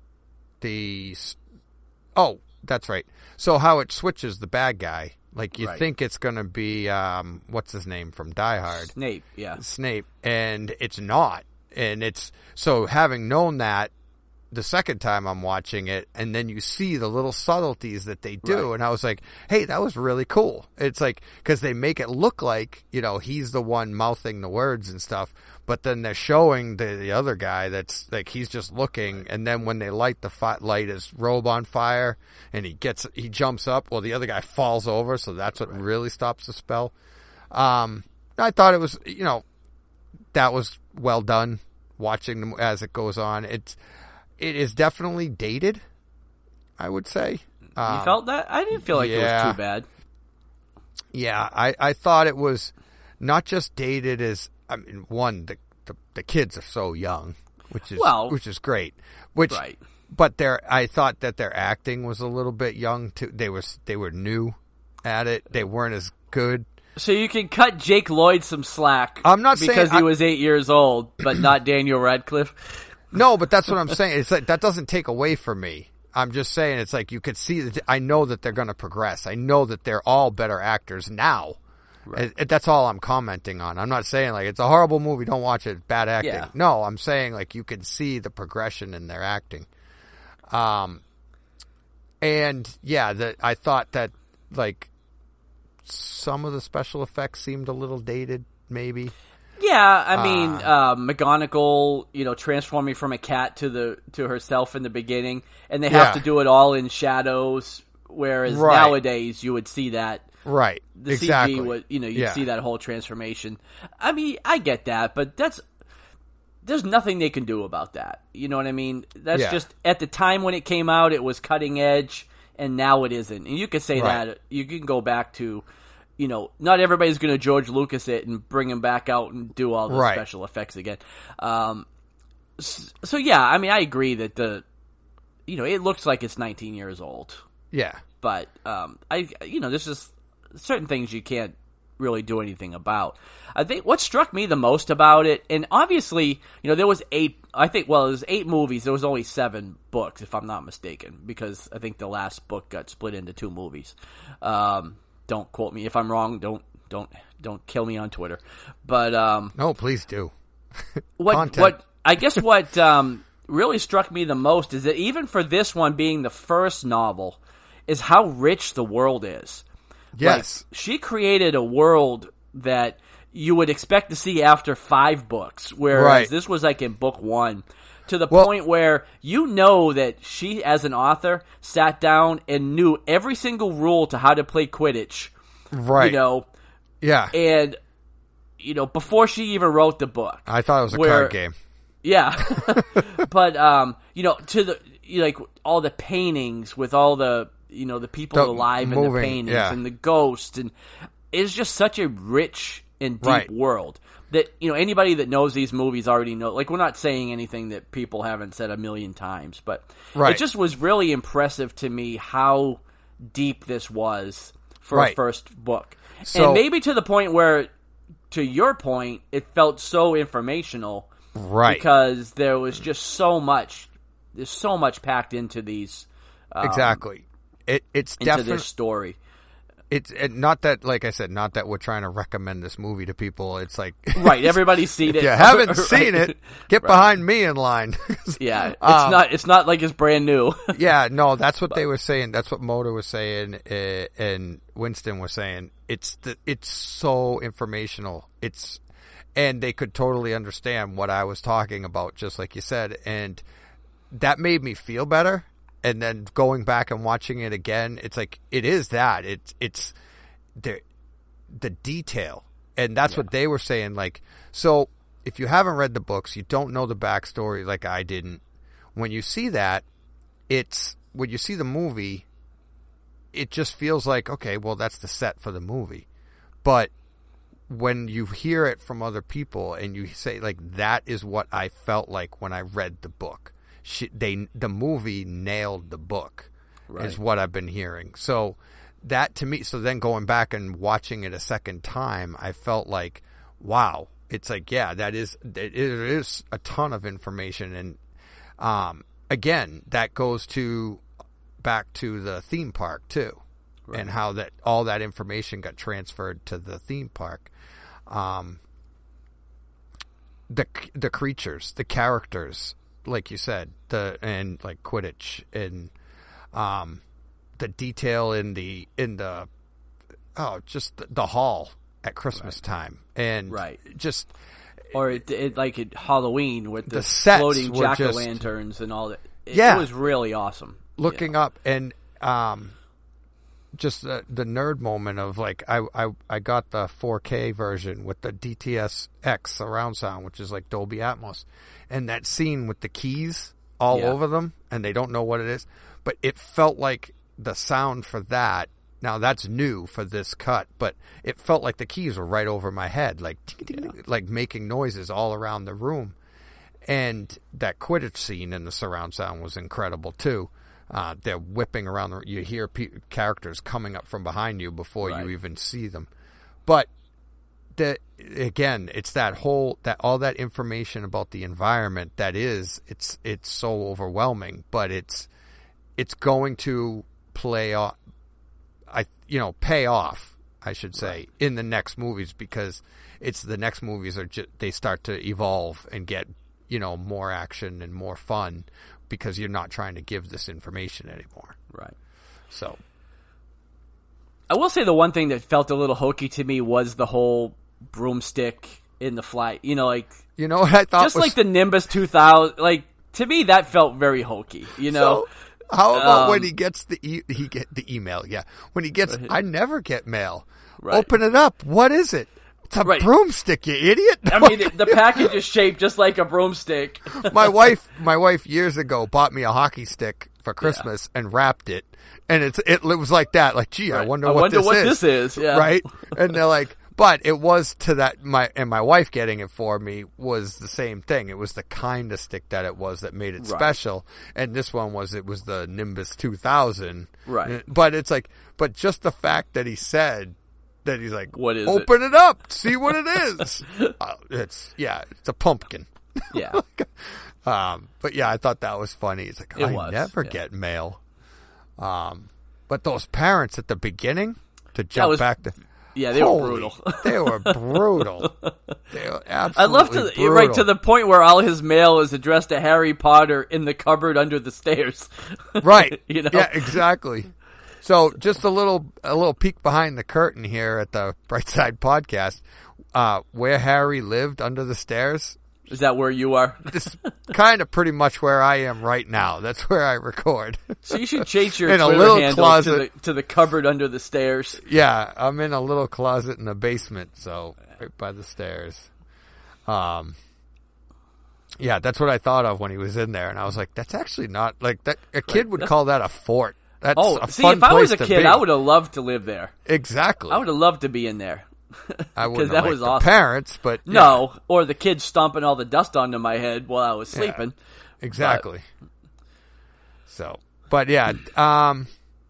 [SPEAKER 2] The oh, that's right. So how it switches the bad guy, like you
[SPEAKER 1] Right.
[SPEAKER 2] think it's going to be um, what's his name from Die Hard,
[SPEAKER 1] Snape, yeah.
[SPEAKER 2] Snape, and it's not. And it's so having known that the second time I'm watching it, and then you see the little subtleties that they do,
[SPEAKER 1] Right.
[SPEAKER 2] and I was like, hey, that was really cool. It's like, because they make it look like, you know, he's the one mouthing the words and stuff, but then they're showing the, the other guy that's like, he's just looking, and then when they light the fi- light his robe on fire, and he gets, he jumps up, well, the other guy falls over, so that's what
[SPEAKER 1] Right.
[SPEAKER 2] really stops the spell. Um, I thought it was, you know, that was well done, watching them as it goes on. It's, It is definitely dated, I would say. Um,
[SPEAKER 1] You felt that? I didn't feel like it
[SPEAKER 2] yeah.
[SPEAKER 1] was too bad.
[SPEAKER 2] Yeah, I, I thought it was not just dated as, I mean, one, the, the, the kids are so young, which is,
[SPEAKER 1] Well,
[SPEAKER 2] which is great. Which,
[SPEAKER 1] right.
[SPEAKER 2] But their, I thought that their acting was a little bit young too. They was, they were new at it. They weren't as good.
[SPEAKER 1] So you can cut Jake Lloyd some slack.
[SPEAKER 2] I'm not saying
[SPEAKER 1] because he
[SPEAKER 2] I-
[SPEAKER 1] was eight years old, but not Daniel Radcliffe.
[SPEAKER 2] No, but that's what I'm saying. It's like, that doesn't take away from me. I'm just saying, it's like you could see that. I know that they're going to progress. I know that they're all better actors now.
[SPEAKER 1] Right.
[SPEAKER 2] It, it, that's all I'm commenting on. I'm not saying like it's a horrible movie, don't watch it, bad acting.
[SPEAKER 1] Yeah.
[SPEAKER 2] No, I'm saying like you can see the progression in their acting. Um, and yeah, the, I thought that like some of the special effects seemed a little dated, maybe.
[SPEAKER 1] Yeah, I mean,
[SPEAKER 2] Uh,
[SPEAKER 1] uh, McGonagall, you know, transforming from a cat to the to herself in the beginning, and they have
[SPEAKER 2] Yeah.
[SPEAKER 1] to do it all in shadows. Whereas
[SPEAKER 2] Right.
[SPEAKER 1] nowadays, you would see that
[SPEAKER 2] Right.
[SPEAKER 1] the
[SPEAKER 2] exactly.
[SPEAKER 1] C G would, you know, you'd
[SPEAKER 2] Yeah.
[SPEAKER 1] see that whole transformation. I mean, I get that, but that's there's nothing they can do about that. You know what I mean? That's
[SPEAKER 2] Yeah.
[SPEAKER 1] just at the time when it came out, it was cutting edge, and now it isn't. And you could say
[SPEAKER 2] Right.
[SPEAKER 1] that you can go back to. You know, not everybody's going to George Lucas it and bring him back out and do all the
[SPEAKER 2] Right.
[SPEAKER 1] special effects again. Um, so, so yeah, I mean, I agree that the, you know, it looks like it's nineteen years old,
[SPEAKER 2] Yeah.
[SPEAKER 1] but um, I, you know, there's just certain things you can't really do anything about. I think what struck me the most about it, and obviously, you know, there was eight. I think, well, it was eight movies. There was only seven books, if I'm not mistaken, because I think the last book got split into two movies. Um, Don't quote me if I'm wrong. Don't don't don't kill me on Twitter. But um,
[SPEAKER 2] No, please do.
[SPEAKER 1] what
[SPEAKER 2] Content.
[SPEAKER 1] what I guess what um, really struck me the most is that even for this one being the first novel, is how rich the world is.
[SPEAKER 2] Yes.
[SPEAKER 1] Like, she created a world that you would expect to see after five books, whereas
[SPEAKER 2] Right.
[SPEAKER 1] this was like in book one. To the
[SPEAKER 2] Well-
[SPEAKER 1] point where you know that she, as an author, sat down and knew every single rule to how to play Quidditch.
[SPEAKER 2] Right.
[SPEAKER 1] You know,
[SPEAKER 2] Yeah.
[SPEAKER 1] and, you know, before she even wrote the book.
[SPEAKER 2] I thought it was a
[SPEAKER 1] where-
[SPEAKER 2] card game.
[SPEAKER 1] Yeah. But, um, you know, to the, you know, like, all the paintings with all the, you know, the people
[SPEAKER 2] The
[SPEAKER 1] alive in the
[SPEAKER 2] moving,
[SPEAKER 1] paintings
[SPEAKER 2] yeah.
[SPEAKER 1] and the ghosts. And it's just such a rich and deep
[SPEAKER 2] Right.
[SPEAKER 1] world that, you know, anybody that knows these movies already know. Like, we're not saying anything that people haven't said a million times, but
[SPEAKER 2] Right.
[SPEAKER 1] it just was really impressive to me how deep this was for a
[SPEAKER 2] Right.
[SPEAKER 1] first book.
[SPEAKER 2] So-
[SPEAKER 1] and maybe to the point where, to your point, it felt so informational.
[SPEAKER 2] Right.
[SPEAKER 1] Because there was just so much, there's so much packed into these, um,
[SPEAKER 2] Exactly. It it's
[SPEAKER 1] into
[SPEAKER 2] definitely
[SPEAKER 1] this story.
[SPEAKER 2] It's it, not that, like I said, not that we're trying to recommend this movie to people. It's like
[SPEAKER 1] right, everybody's seen it.
[SPEAKER 2] If you haven't
[SPEAKER 1] right.
[SPEAKER 2] seen it, get right. behind me in line.
[SPEAKER 1] yeah, it's
[SPEAKER 2] um,
[SPEAKER 1] not. It's not like it's brand new.
[SPEAKER 2] yeah, no, that's what but, they were saying. That's what Motor was saying, uh, and Winston was saying. It's the, it's so informational. It's and they could totally understand what I was talking about, just like you said, and that made me feel better. And then going back and watching it again, it's like it is that it's it's the the detail, and that's yeah. what they were saying. Like, so if you haven't read the books, you don't know the backstory, like I didn't. When you see that, it's when you see the movie, it just feels like okay, well, that's the set for the movie. But when you hear it from other people and you say like that is what I felt like when I read the book. She, they the movie nailed the book, right. is what I've been hearing. So that to me, so then going back and watching it a second time, I felt like, wow, it's like yeah, that is it is a ton of information, and um, again, that goes to back to the theme park too, right. and how that all that information got transferred to the theme park. Um, the the creatures, the characters. Like you said, the and like Quidditch and um, the detail in the in the oh, just the, the hall at Christmas right. time, and
[SPEAKER 1] right.
[SPEAKER 2] just
[SPEAKER 1] or it, it like at Halloween with the,
[SPEAKER 2] the sets
[SPEAKER 1] floating jack o' lanterns and all that. It,
[SPEAKER 2] yeah,
[SPEAKER 1] it was really awesome.
[SPEAKER 2] Looking
[SPEAKER 1] yeah.
[SPEAKER 2] up and um, just the, the nerd moment of like I, I I got the four K version with the D T S X surround sound, which is like Dolby Atmos. And that scene with the keys all yeah. over them, and they don't know what it is. But it felt like the sound for that, now that's new for this cut, but it felt like the keys were right over my head, like yeah. like making noises all around the room. And that Quidditch scene in the surround sound was incredible, too. Uh, they're whipping around. The, you hear pe- characters coming up from behind you before right. you even see them. But the again, it's that whole that all that information about the environment that is it's it's so overwhelming, but it's it's going to play off. I you know pay off. I should say right. in the next movies because it's the next movies are just, they start to evolve and get you know more action and more fun because you're not trying to give this information anymore.
[SPEAKER 1] Right.
[SPEAKER 2] So
[SPEAKER 1] I will say the one thing that felt a little hokey to me was the whole broomstick in the flight, you know, like
[SPEAKER 2] you know what I thought
[SPEAKER 1] just
[SPEAKER 2] was...
[SPEAKER 1] like the Nimbus two thousand. Like to me, that felt very hokey. You know,
[SPEAKER 2] so, how about
[SPEAKER 1] um,
[SPEAKER 2] when he gets the e- he get the email? Yeah, when he gets, I never get mail.
[SPEAKER 1] Right.
[SPEAKER 2] Open it up. What is it? It's a
[SPEAKER 1] right.
[SPEAKER 2] broomstick, you idiot.
[SPEAKER 1] I mean, the, the package is shaped just like a broomstick.
[SPEAKER 2] my wife, my wife years ago bought me a hockey stick for Christmas yeah. and wrapped it, and it's it was like that. Like, gee, right. I wonder
[SPEAKER 1] I
[SPEAKER 2] what
[SPEAKER 1] wonder
[SPEAKER 2] this
[SPEAKER 1] what
[SPEAKER 2] is.
[SPEAKER 1] this is. Yeah.
[SPEAKER 2] Right, and they're like. But it was to that my and my wife getting it for me was the same thing. It was the kind of stick that it was that made it right. special. And this one was it was the Nimbus two thousand.
[SPEAKER 1] Right.
[SPEAKER 2] But it's like but just the fact that he said that he's like,
[SPEAKER 1] what is
[SPEAKER 2] open
[SPEAKER 1] it?
[SPEAKER 2] it up, see what it is. uh, it's yeah, it's a pumpkin.
[SPEAKER 1] Yeah.
[SPEAKER 2] um. But yeah, I thought that was funny. It's like
[SPEAKER 1] it
[SPEAKER 2] I
[SPEAKER 1] was,
[SPEAKER 2] never
[SPEAKER 1] yeah.
[SPEAKER 2] get mail. Um. But those parents at the beginning to jump
[SPEAKER 1] was-
[SPEAKER 2] back to.
[SPEAKER 1] Yeah, they
[SPEAKER 2] Holy,
[SPEAKER 1] were brutal.
[SPEAKER 2] They were brutal. They were absolutely
[SPEAKER 1] I love to
[SPEAKER 2] brutal.
[SPEAKER 1] right to the point where all his mail is addressed to Harry Potter in the cupboard under the stairs.
[SPEAKER 2] Right.
[SPEAKER 1] you know?
[SPEAKER 2] Yeah, exactly. So just a little a little peek behind the curtain here at the Brightside Podcast. Uh, where Harry lived under the stairs.
[SPEAKER 1] Is that where you are?
[SPEAKER 2] This is kind of pretty much where I am right now. That's where I record.
[SPEAKER 1] So you should change your
[SPEAKER 2] in
[SPEAKER 1] Twitter
[SPEAKER 2] a little
[SPEAKER 1] handle
[SPEAKER 2] closet.
[SPEAKER 1] to the, to the cupboard under the stairs.
[SPEAKER 2] Yeah, I'm in a little closet in the basement, so right by the stairs. Um, yeah, that's what I thought of when he was in there, and I was like, "That's actually not like that." A kid
[SPEAKER 1] right.
[SPEAKER 2] would
[SPEAKER 1] that's...
[SPEAKER 2] call that a fort. That's
[SPEAKER 1] oh,
[SPEAKER 2] a
[SPEAKER 1] see,
[SPEAKER 2] fun
[SPEAKER 1] if I was
[SPEAKER 2] place
[SPEAKER 1] a
[SPEAKER 2] to
[SPEAKER 1] kid,
[SPEAKER 2] be.
[SPEAKER 1] I would have loved to live there.
[SPEAKER 2] Exactly.
[SPEAKER 1] I would have loved to be in there.
[SPEAKER 2] I wouldn't
[SPEAKER 1] that
[SPEAKER 2] have
[SPEAKER 1] was
[SPEAKER 2] liked
[SPEAKER 1] awesome.
[SPEAKER 2] the parents, but yeah.
[SPEAKER 1] No, or the kids stomping all the dust onto my head while I was sleeping.
[SPEAKER 2] Yeah, exactly. But... So, but yeah, um,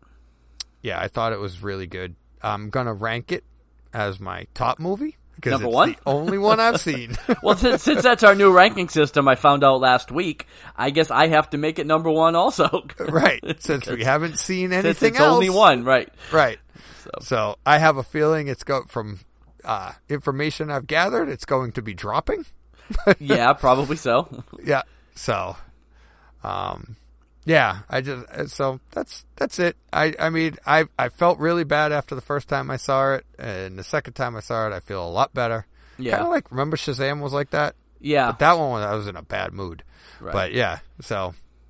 [SPEAKER 2] yeah, I thought it was really good. I'm gonna rank it as my top movie because
[SPEAKER 1] Number
[SPEAKER 2] it's
[SPEAKER 1] one?
[SPEAKER 2] the only one I've seen.
[SPEAKER 1] Well, since, since that's our new ranking system, I found out last week. I guess I have to make it number one also.
[SPEAKER 2] Right, since we haven't seen anything
[SPEAKER 1] since it's
[SPEAKER 2] else.
[SPEAKER 1] only one, right?
[SPEAKER 2] Right.
[SPEAKER 1] So,
[SPEAKER 2] so I have a feeling it's go from uh, information I've gathered, it's going to be dropping.
[SPEAKER 1] yeah, probably so.
[SPEAKER 2] Yeah. So, um, yeah, I just, so that's, that's it. I, I mean, I, I felt really bad after the first time I saw it, and the second time I saw it, I feel a lot better.
[SPEAKER 1] Yeah.
[SPEAKER 2] Kind of like, remember Shazam was like that?
[SPEAKER 1] Yeah.
[SPEAKER 2] But that one, I was in a bad mood.
[SPEAKER 1] Right.
[SPEAKER 2] But yeah, so,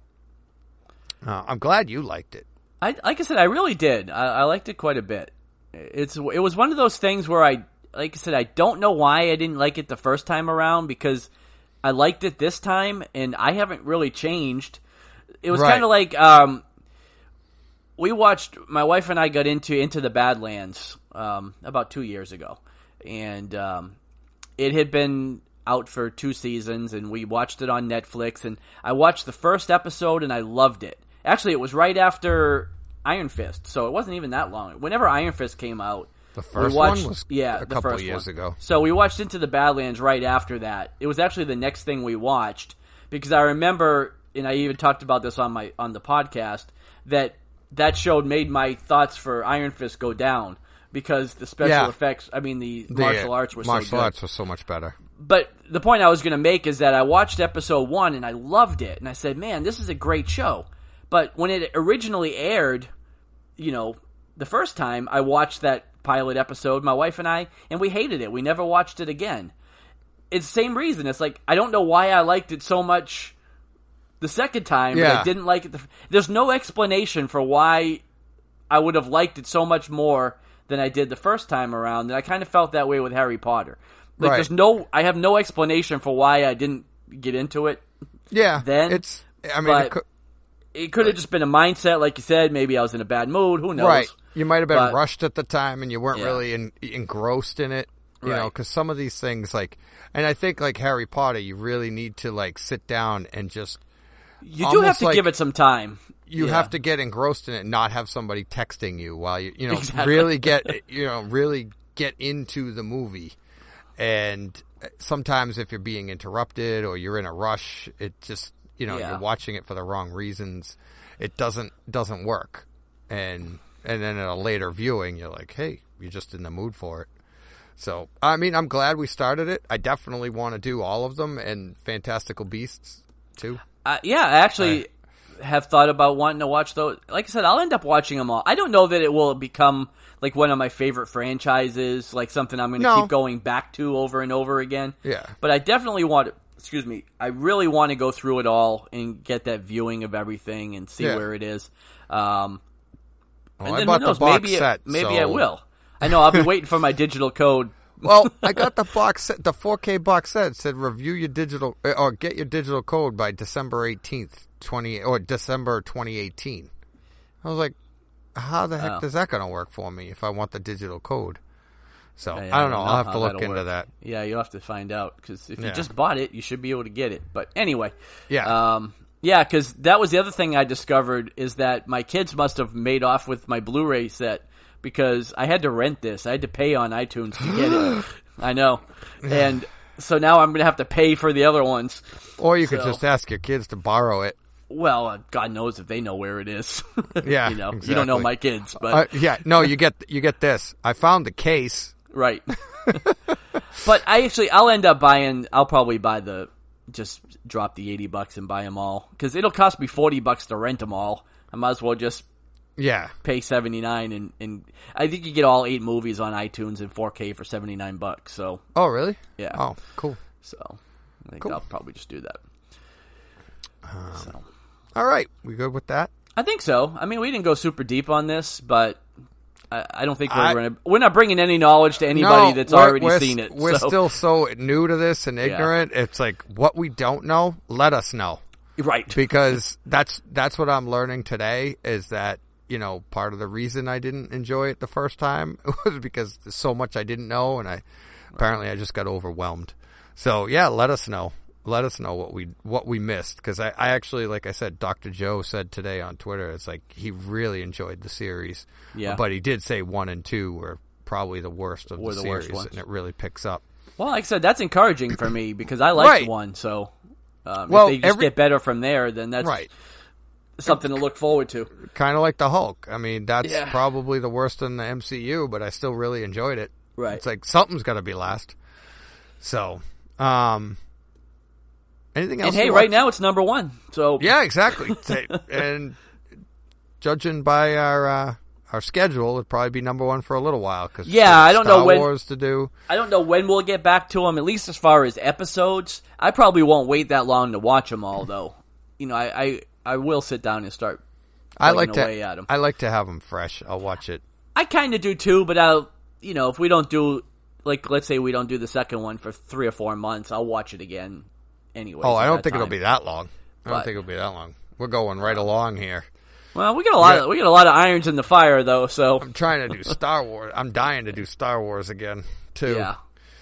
[SPEAKER 2] uh, I'm glad you liked it.
[SPEAKER 1] I, like I said, I really did. I, I liked it quite a bit. It's, it was one of those things where I, like I said, I don't know why I didn't like it the first time around, because I liked it this time, and I haven't really changed. It was
[SPEAKER 2] Right.
[SPEAKER 1] kind of like, um, we watched, my wife and I got into Into the Badlands um, about two years ago, and um, it had been out for two seasons, and we watched it on Netflix, and I watched the first episode, and I loved it. Actually, it was right after Iron Fist, so it wasn't even that long. Whenever Iron Fist came out,
[SPEAKER 2] The first
[SPEAKER 1] we watched,
[SPEAKER 2] one was
[SPEAKER 1] yeah,
[SPEAKER 2] a
[SPEAKER 1] the
[SPEAKER 2] couple
[SPEAKER 1] first
[SPEAKER 2] of years
[SPEAKER 1] one.
[SPEAKER 2] ago.
[SPEAKER 1] So we watched Into the Badlands right after that. It was actually the next thing we watched, because I remember, and I even talked about this on my on the podcast, that that show made my thoughts for Iron Fist go down, because the special
[SPEAKER 2] Yeah.
[SPEAKER 1] effects, I mean, the,
[SPEAKER 2] The,
[SPEAKER 1] martial arts were
[SPEAKER 2] martial
[SPEAKER 1] so good.
[SPEAKER 2] arts was so much better.
[SPEAKER 1] But the point I was going to make is that I watched episode one and I loved it, and I said, man, this is a great show. But when it originally aired, you know, the first time I watched that pilot episode, my wife and I, and we hated it. We never watched it again. It's the same reason. It's like, I don't know why I liked it so much the second time,
[SPEAKER 2] Yeah.
[SPEAKER 1] but I didn't like it. The, there's no explanation for why I would have liked it so much more than I did the first time around, and I kind of felt that way with Harry Potter. Like,
[SPEAKER 2] Right.
[SPEAKER 1] there's no, I have no explanation for why I didn't get into it.
[SPEAKER 2] Yeah.
[SPEAKER 1] Then,
[SPEAKER 2] it's, I mean,
[SPEAKER 1] but
[SPEAKER 2] it could,
[SPEAKER 1] it could have just been a mindset, like you said. Maybe I was in a bad mood. Who knows?
[SPEAKER 2] right. You might have been
[SPEAKER 1] But-
[SPEAKER 2] rushed at the time and you weren't
[SPEAKER 1] Yeah.
[SPEAKER 2] really in, engrossed in it. You know,
[SPEAKER 1] Right.
[SPEAKER 2] because some of these things, like, and I think, like, Harry Potter, you really need to, like, sit down and just,
[SPEAKER 1] You do have
[SPEAKER 2] almost
[SPEAKER 1] to
[SPEAKER 2] like-
[SPEAKER 1] give it some time.
[SPEAKER 2] you
[SPEAKER 1] Yeah.
[SPEAKER 2] have to get engrossed in it and not have somebody texting you while you, you know,
[SPEAKER 1] Exactly.
[SPEAKER 2] really get, you know, really get into the movie. And sometimes if you're being interrupted or you're in a rush, it just, you know,
[SPEAKER 1] Yeah.
[SPEAKER 2] you're watching it for the wrong reasons. It doesn't, doesn't work. And, and then at a later viewing, you're like, hey, you're just in the mood for it. So, I mean, I'm glad we started it. I definitely want to do all of them, and Fantastical Beasts too.
[SPEAKER 1] Uh, yeah, I actually have thought about wanting to watch those. Like I said, I'll end up watching them all. I don't know that it will become like one of my favorite franchises, like something I'm going to
[SPEAKER 2] No.
[SPEAKER 1] keep going back to over and over again.
[SPEAKER 2] Yeah.
[SPEAKER 1] But I definitely want to, excuse me, I really want to go through it all and get that viewing of everything and see
[SPEAKER 2] Yeah.
[SPEAKER 1] where it is. Um,
[SPEAKER 2] Well,
[SPEAKER 1] and
[SPEAKER 2] I
[SPEAKER 1] then
[SPEAKER 2] bought
[SPEAKER 1] who knows,
[SPEAKER 2] the box
[SPEAKER 1] maybe,
[SPEAKER 2] set.
[SPEAKER 1] it, maybe
[SPEAKER 2] so-
[SPEAKER 1] I will. I know, I'll be waiting for my digital code.
[SPEAKER 2] Well, I got the box set, the four K box set. It said review your digital or get your digital code by December eighteenth, twenty or December twenty eighteen. I was like, how the heck
[SPEAKER 1] Oh.
[SPEAKER 2] is that going to work for me if I want the digital code? So
[SPEAKER 1] Yeah,
[SPEAKER 2] I don't know. I'll have
[SPEAKER 1] how
[SPEAKER 2] to look
[SPEAKER 1] that'll
[SPEAKER 2] into
[SPEAKER 1] work.
[SPEAKER 2] that.
[SPEAKER 1] Yeah, you'll have to find out, because if
[SPEAKER 2] Yeah.
[SPEAKER 1] you just bought it, you should be able to get it. But anyway,
[SPEAKER 2] Yeah.
[SPEAKER 1] um, yeah, because that was the other thing I discovered, is that my kids must have made off with my Blu-ray set, because I had to rent this. I had to pay on iTunes to get it. I know, and so now I'm going to have to pay for the other ones.
[SPEAKER 2] Or you could
[SPEAKER 1] So-
[SPEAKER 2] just ask your kids to borrow it.
[SPEAKER 1] Well, uh, God knows if they know where it is.
[SPEAKER 2] Yeah,
[SPEAKER 1] you know, you don't know
[SPEAKER 2] exactly.
[SPEAKER 1] my kids, but
[SPEAKER 2] Uh, yeah, no, you get you get this. I found the case.
[SPEAKER 1] right. But I actually, I'll end up buying. I'll probably buy the, just drop the eighty bucks and buy them all, because it'll cost me forty bucks to rent them all. I might as well just
[SPEAKER 2] Yeah.
[SPEAKER 1] pay seventy nine, and and I think you get all eight movies on iTunes in four K for seventy nine bucks. So
[SPEAKER 2] Oh, really?
[SPEAKER 1] yeah.
[SPEAKER 2] Oh, cool.
[SPEAKER 1] So I think
[SPEAKER 2] Cool.
[SPEAKER 1] I'll probably just do that. So
[SPEAKER 2] All right, we good with that?
[SPEAKER 1] I think so. I mean, we didn't go super deep on this, but I, I don't think we're
[SPEAKER 2] I-
[SPEAKER 1] gonna, we're not bringing any knowledge to anybody that's
[SPEAKER 2] we're-
[SPEAKER 1] already
[SPEAKER 2] we're,
[SPEAKER 1] seen it.
[SPEAKER 2] We're
[SPEAKER 1] so.
[SPEAKER 2] still so new to this and ignorant. It's like what we don't know, let us know.
[SPEAKER 1] right.
[SPEAKER 2] Because that's that's what I'm learning today, is that, you know, part of the reason I didn't enjoy it the first time was because there's so much I didn't know, and I apparently I just got overwhelmed. So yeah, let us know. Let us know what we what we missed, because I, I actually, like I said, Doctor Joe said today on Twitter, it's like he really enjoyed the series.
[SPEAKER 1] Yeah.
[SPEAKER 2] But he did say one and two were probably the worst of
[SPEAKER 1] Were
[SPEAKER 2] the,
[SPEAKER 1] the worst
[SPEAKER 2] series,
[SPEAKER 1] ones.
[SPEAKER 2] and it really picks up.
[SPEAKER 1] Well, like I said, that's encouraging for me, because I liked
[SPEAKER 2] Right.
[SPEAKER 1] one. So um,
[SPEAKER 2] Well,
[SPEAKER 1] if they just
[SPEAKER 2] every-
[SPEAKER 1] get better from there, then that's
[SPEAKER 2] Right.
[SPEAKER 1] something to look forward to.
[SPEAKER 2] Kind of like the Hulk. I mean, that's
[SPEAKER 1] Yeah.
[SPEAKER 2] probably the worst in the M C U, but I still really enjoyed it.
[SPEAKER 1] Right.
[SPEAKER 2] It's like something's got to be last. So, um, anything else?
[SPEAKER 1] And hey,
[SPEAKER 2] to
[SPEAKER 1] right
[SPEAKER 2] watch?
[SPEAKER 1] now it's number one. So
[SPEAKER 2] Yeah, exactly. And judging by our uh, our schedule, it'd probably be number one for a little while. Cause
[SPEAKER 1] Yeah, I don't
[SPEAKER 2] Star
[SPEAKER 1] know when-
[SPEAKER 2] Wars to do.
[SPEAKER 1] I don't know when we'll get back to them. At least as far as episodes, I probably won't wait that long to watch them all. Though, you know, I I, I will sit down and start.
[SPEAKER 2] I like
[SPEAKER 1] plugging away
[SPEAKER 2] to.
[SPEAKER 1] at 'em.
[SPEAKER 2] I like to have them fresh. I'll watch it.
[SPEAKER 1] I kind of do too, but I'll, you know, if we don't do, like, let's say we don't do the second one for three or four months, I'll watch it again anyway.
[SPEAKER 2] Oh, I don't think it'll be that long. I don't
[SPEAKER 1] But-
[SPEAKER 2] think it'll be that long. We're going right along here.
[SPEAKER 1] Well, we got a lot.
[SPEAKER 2] Yeah.
[SPEAKER 1] Of, we got a lot of irons in the fire, though. So
[SPEAKER 2] I'm trying to do Star Wars. I'm dying to do Star Wars again too.
[SPEAKER 1] yeah,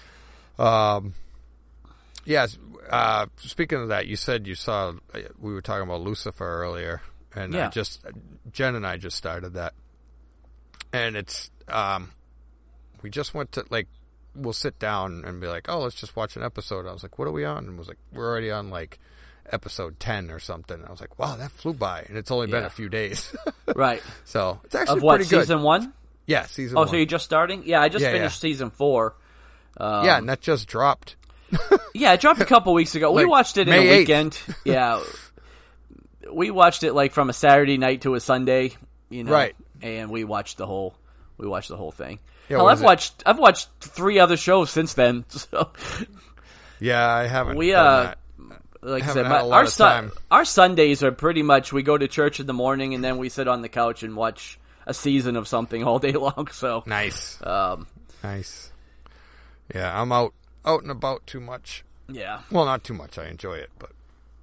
[SPEAKER 2] Um. Yes. Uh, speaking of that, you said you saw. We were talking about Lucifer earlier, and
[SPEAKER 1] Yeah.
[SPEAKER 2] I just Jen and I just started that, and it's um, we just went to like we'll sit down and be like, oh, let's just watch an episode. I was like, what are we on? And I was like, we're already on like episode ten or something. And I was like, wow, that flew by, and it's only been
[SPEAKER 1] Yeah.
[SPEAKER 2] a few days.
[SPEAKER 1] right.
[SPEAKER 2] So it's actually
[SPEAKER 1] Of what
[SPEAKER 2] pretty good.
[SPEAKER 1] season one?
[SPEAKER 2] Yeah, season
[SPEAKER 1] Oh,
[SPEAKER 2] one.
[SPEAKER 1] so you're just starting? Yeah, I just
[SPEAKER 2] Yeah,
[SPEAKER 1] finished
[SPEAKER 2] yeah.
[SPEAKER 1] season four. Um,
[SPEAKER 2] yeah, and that just dropped.
[SPEAKER 1] Yeah, it dropped a couple weeks ago. We
[SPEAKER 2] Like,
[SPEAKER 1] watched it in
[SPEAKER 2] May
[SPEAKER 1] a
[SPEAKER 2] eighth.
[SPEAKER 1] weekend. Yeah, we watched it like from a Saturday night to a Sunday. You know,
[SPEAKER 2] Right.
[SPEAKER 1] And we watched the whole. We watched the whole thing.
[SPEAKER 2] Yeah,
[SPEAKER 1] Hell,
[SPEAKER 2] what
[SPEAKER 1] I've
[SPEAKER 2] is it?
[SPEAKER 1] watched. I've watched three other shows since then. So
[SPEAKER 2] Yeah, I haven't.
[SPEAKER 1] we
[SPEAKER 2] done
[SPEAKER 1] uh,
[SPEAKER 2] that.
[SPEAKER 1] like I
[SPEAKER 2] Haven't
[SPEAKER 1] said,
[SPEAKER 2] had
[SPEAKER 1] my,
[SPEAKER 2] a lot
[SPEAKER 1] our
[SPEAKER 2] of
[SPEAKER 1] Su-
[SPEAKER 2] time.
[SPEAKER 1] our Sundays are pretty much we go to church in the morning and then we sit on the couch and watch a season of something all day long. So
[SPEAKER 2] Nice.
[SPEAKER 1] um,
[SPEAKER 2] Nice. Yeah, I'm out out and about too much.
[SPEAKER 1] yeah.
[SPEAKER 2] Well, not too much. I enjoy it, but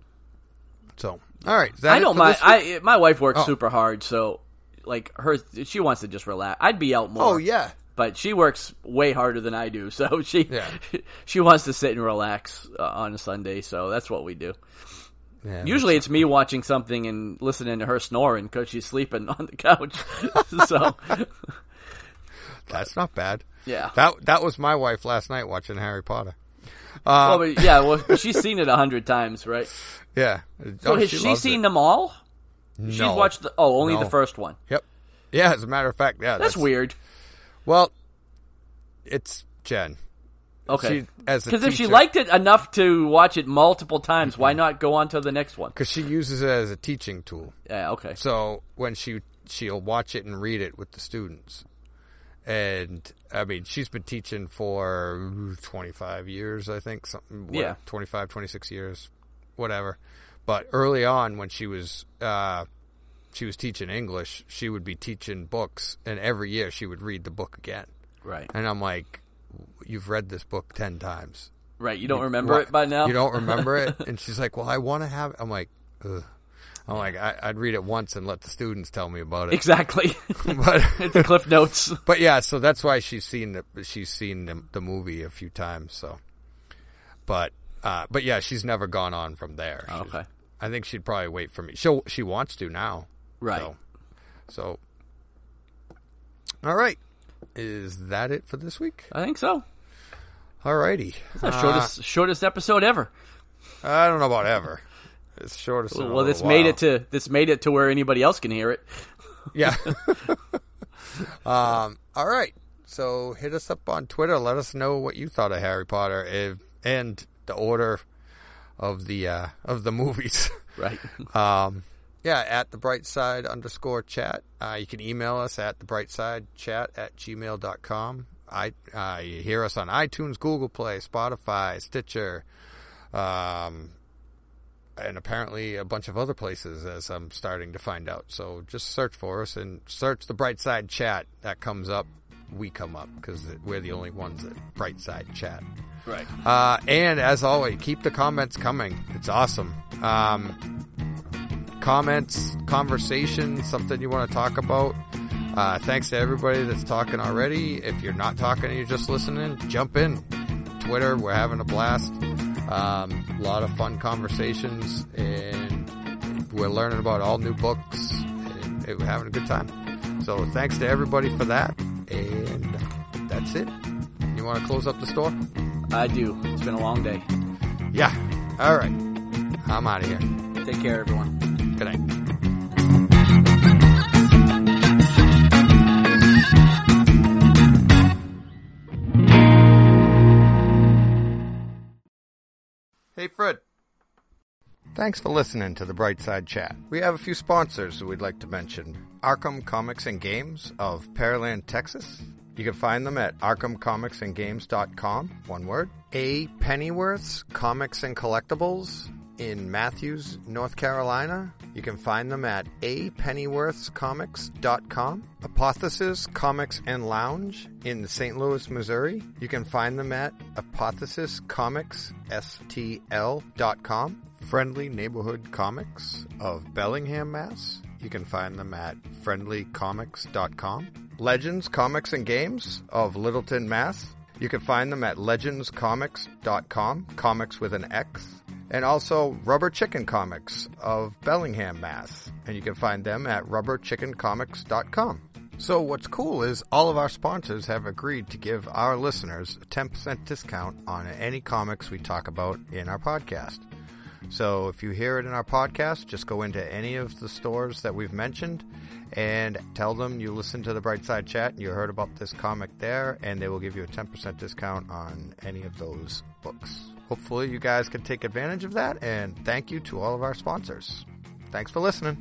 [SPEAKER 2] so all right. Is that
[SPEAKER 1] I
[SPEAKER 2] it
[SPEAKER 1] don't
[SPEAKER 2] for
[SPEAKER 1] mind.
[SPEAKER 2] this week?
[SPEAKER 1] I my wife works
[SPEAKER 2] Oh.
[SPEAKER 1] super hard, so like her, she wants to just relax. I'd be out more.
[SPEAKER 2] Oh yeah.
[SPEAKER 1] But she works way harder than I do, so she
[SPEAKER 2] Yeah.
[SPEAKER 1] she wants to sit and relax uh, on a Sunday. So that's what we do.
[SPEAKER 2] yeah
[SPEAKER 1] Usually, it's me watching something and listening to her snoring because she's sleeping on the couch. So
[SPEAKER 2] that's not bad.
[SPEAKER 1] yeah.
[SPEAKER 2] That that was my wife last night watching Harry Potter.
[SPEAKER 1] Well,
[SPEAKER 2] Uh,
[SPEAKER 1] but yeah, well, she's seen it a hundred times, right?
[SPEAKER 2] yeah.
[SPEAKER 1] So
[SPEAKER 2] Oh,
[SPEAKER 1] has she,
[SPEAKER 2] loves
[SPEAKER 1] seen
[SPEAKER 2] it.
[SPEAKER 1] them all?
[SPEAKER 2] No.
[SPEAKER 1] She's watched the, oh, only
[SPEAKER 2] No.
[SPEAKER 1] the first one.
[SPEAKER 2] Yep. Yeah. As a matter of fact, yeah.
[SPEAKER 1] That's, weird.
[SPEAKER 2] Well, it's Jen.
[SPEAKER 1] Okay.
[SPEAKER 2] She, as a
[SPEAKER 1] Because if she
[SPEAKER 2] teacher-
[SPEAKER 1] liked it enough to watch it multiple times, why not go on to the next one?
[SPEAKER 2] because she uses it as a teaching tool.
[SPEAKER 1] Yeah, okay.
[SPEAKER 2] So when she she'll watch it and read it with the students, and I mean she's been teaching for twenty-five years, I think, something. What,
[SPEAKER 1] Yeah.
[SPEAKER 2] twenty-five, twenty-six years, whatever. But early on, when she was uh, she was teaching English, she would be teaching books, and every year she would read the book again.
[SPEAKER 1] Right.
[SPEAKER 2] And I'm like, you've read this book ten times.
[SPEAKER 1] Right. You don't remember
[SPEAKER 2] What?
[SPEAKER 1] it by now?
[SPEAKER 2] You don't remember it? And she's like, well, I want to have it. I'm like, ugh. I'm like, I, I'd read it once and let the students tell me about it.
[SPEAKER 1] Exactly.
[SPEAKER 2] But,
[SPEAKER 1] It's the Cliff Notes.
[SPEAKER 2] but yeah, so that's why she's seen the, she's seen the, the movie a few times. So, but, uh, but yeah, she's never gone on from there. She's-
[SPEAKER 1] Okay.
[SPEAKER 2] I think she'd probably wait for me. She she wants to now.
[SPEAKER 1] Right.
[SPEAKER 2] So, so, all right. Is that it for this week?
[SPEAKER 1] I think so.
[SPEAKER 2] All righty.
[SPEAKER 1] It's the shortest, shortest episode ever.
[SPEAKER 2] I don't know about ever. It's shortest. in a
[SPEAKER 1] Well, this
[SPEAKER 2] little
[SPEAKER 1] made
[SPEAKER 2] while.
[SPEAKER 1] it to this made it to where anybody else can hear it.
[SPEAKER 2] Yeah. um, all right. So hit us up on Twitter. Let us know what you thought of Harry Potter if, and the order of the uh, of the movies.
[SPEAKER 1] Right.
[SPEAKER 2] um, yeah, at the bright side underscore chat. Uh, you can email us at the bright side chat at gmail dot com. I uh, you hear us on iTunes, Google Play, Spotify, Stitcher, um, and apparently a bunch of other places, as I'm starting to find out. So just search for us and search the Bright Side Chat. That comes up. We come up because we're the only ones that Bright Side Chat.
[SPEAKER 1] Right.
[SPEAKER 2] Uh, and as always, keep the comments coming. It's awesome. Um, comments, conversations, something you want to talk about. Uh, thanks to everybody that's talking already. If you're not talking and you're just listening, jump in. Twitter, we're having a blast. Um, a lot of fun conversations, and we're learning about all new books, and we're having a good time. So thanks to everybody for that, and that's it. You want to close up the store?
[SPEAKER 1] I do. It's been a long day.
[SPEAKER 2] Yeah. All right. I'm out of here.
[SPEAKER 1] Take care, everyone.
[SPEAKER 2] Good night. Thanks for listening to the Brightside Chat. We have a few sponsors that we'd like to mention. Arkham Comics and Games of Pearland, Texas. You can find them at arkham comics and games dot com, one word. A. Pennyworth's Comics and Collectibles in Matthews, North Carolina. You can find them at a pennyworths comics dot com. Apothesis Comics and Lounge in Saint Louis, Missouri. You can find them at apothesis comics s t l dot com. Friendly Neighborhood Comics of Bellingham, Mass. You can find them at friendly comics dot com. Legends Comics and Games of Littleton, Mass. You can find them at legends comics dot com, comics with an X. And also Rubber Chicken Comics of Bellingham, Mass. And you can find them at rubber chicken comics dot com. So what's cool is all of our sponsors have agreed to give our listeners a ten percent discount on any comics we talk about in our podcast. So if you hear it in our podcast, just go into any of the stores that we've mentioned and tell them you listened to the Brightside Chat and you heard about this comic there, and they will give you a ten percent discount on any of those books. Hopefully you guys can take advantage of that, and thank you to all of our sponsors. Thanks for listening.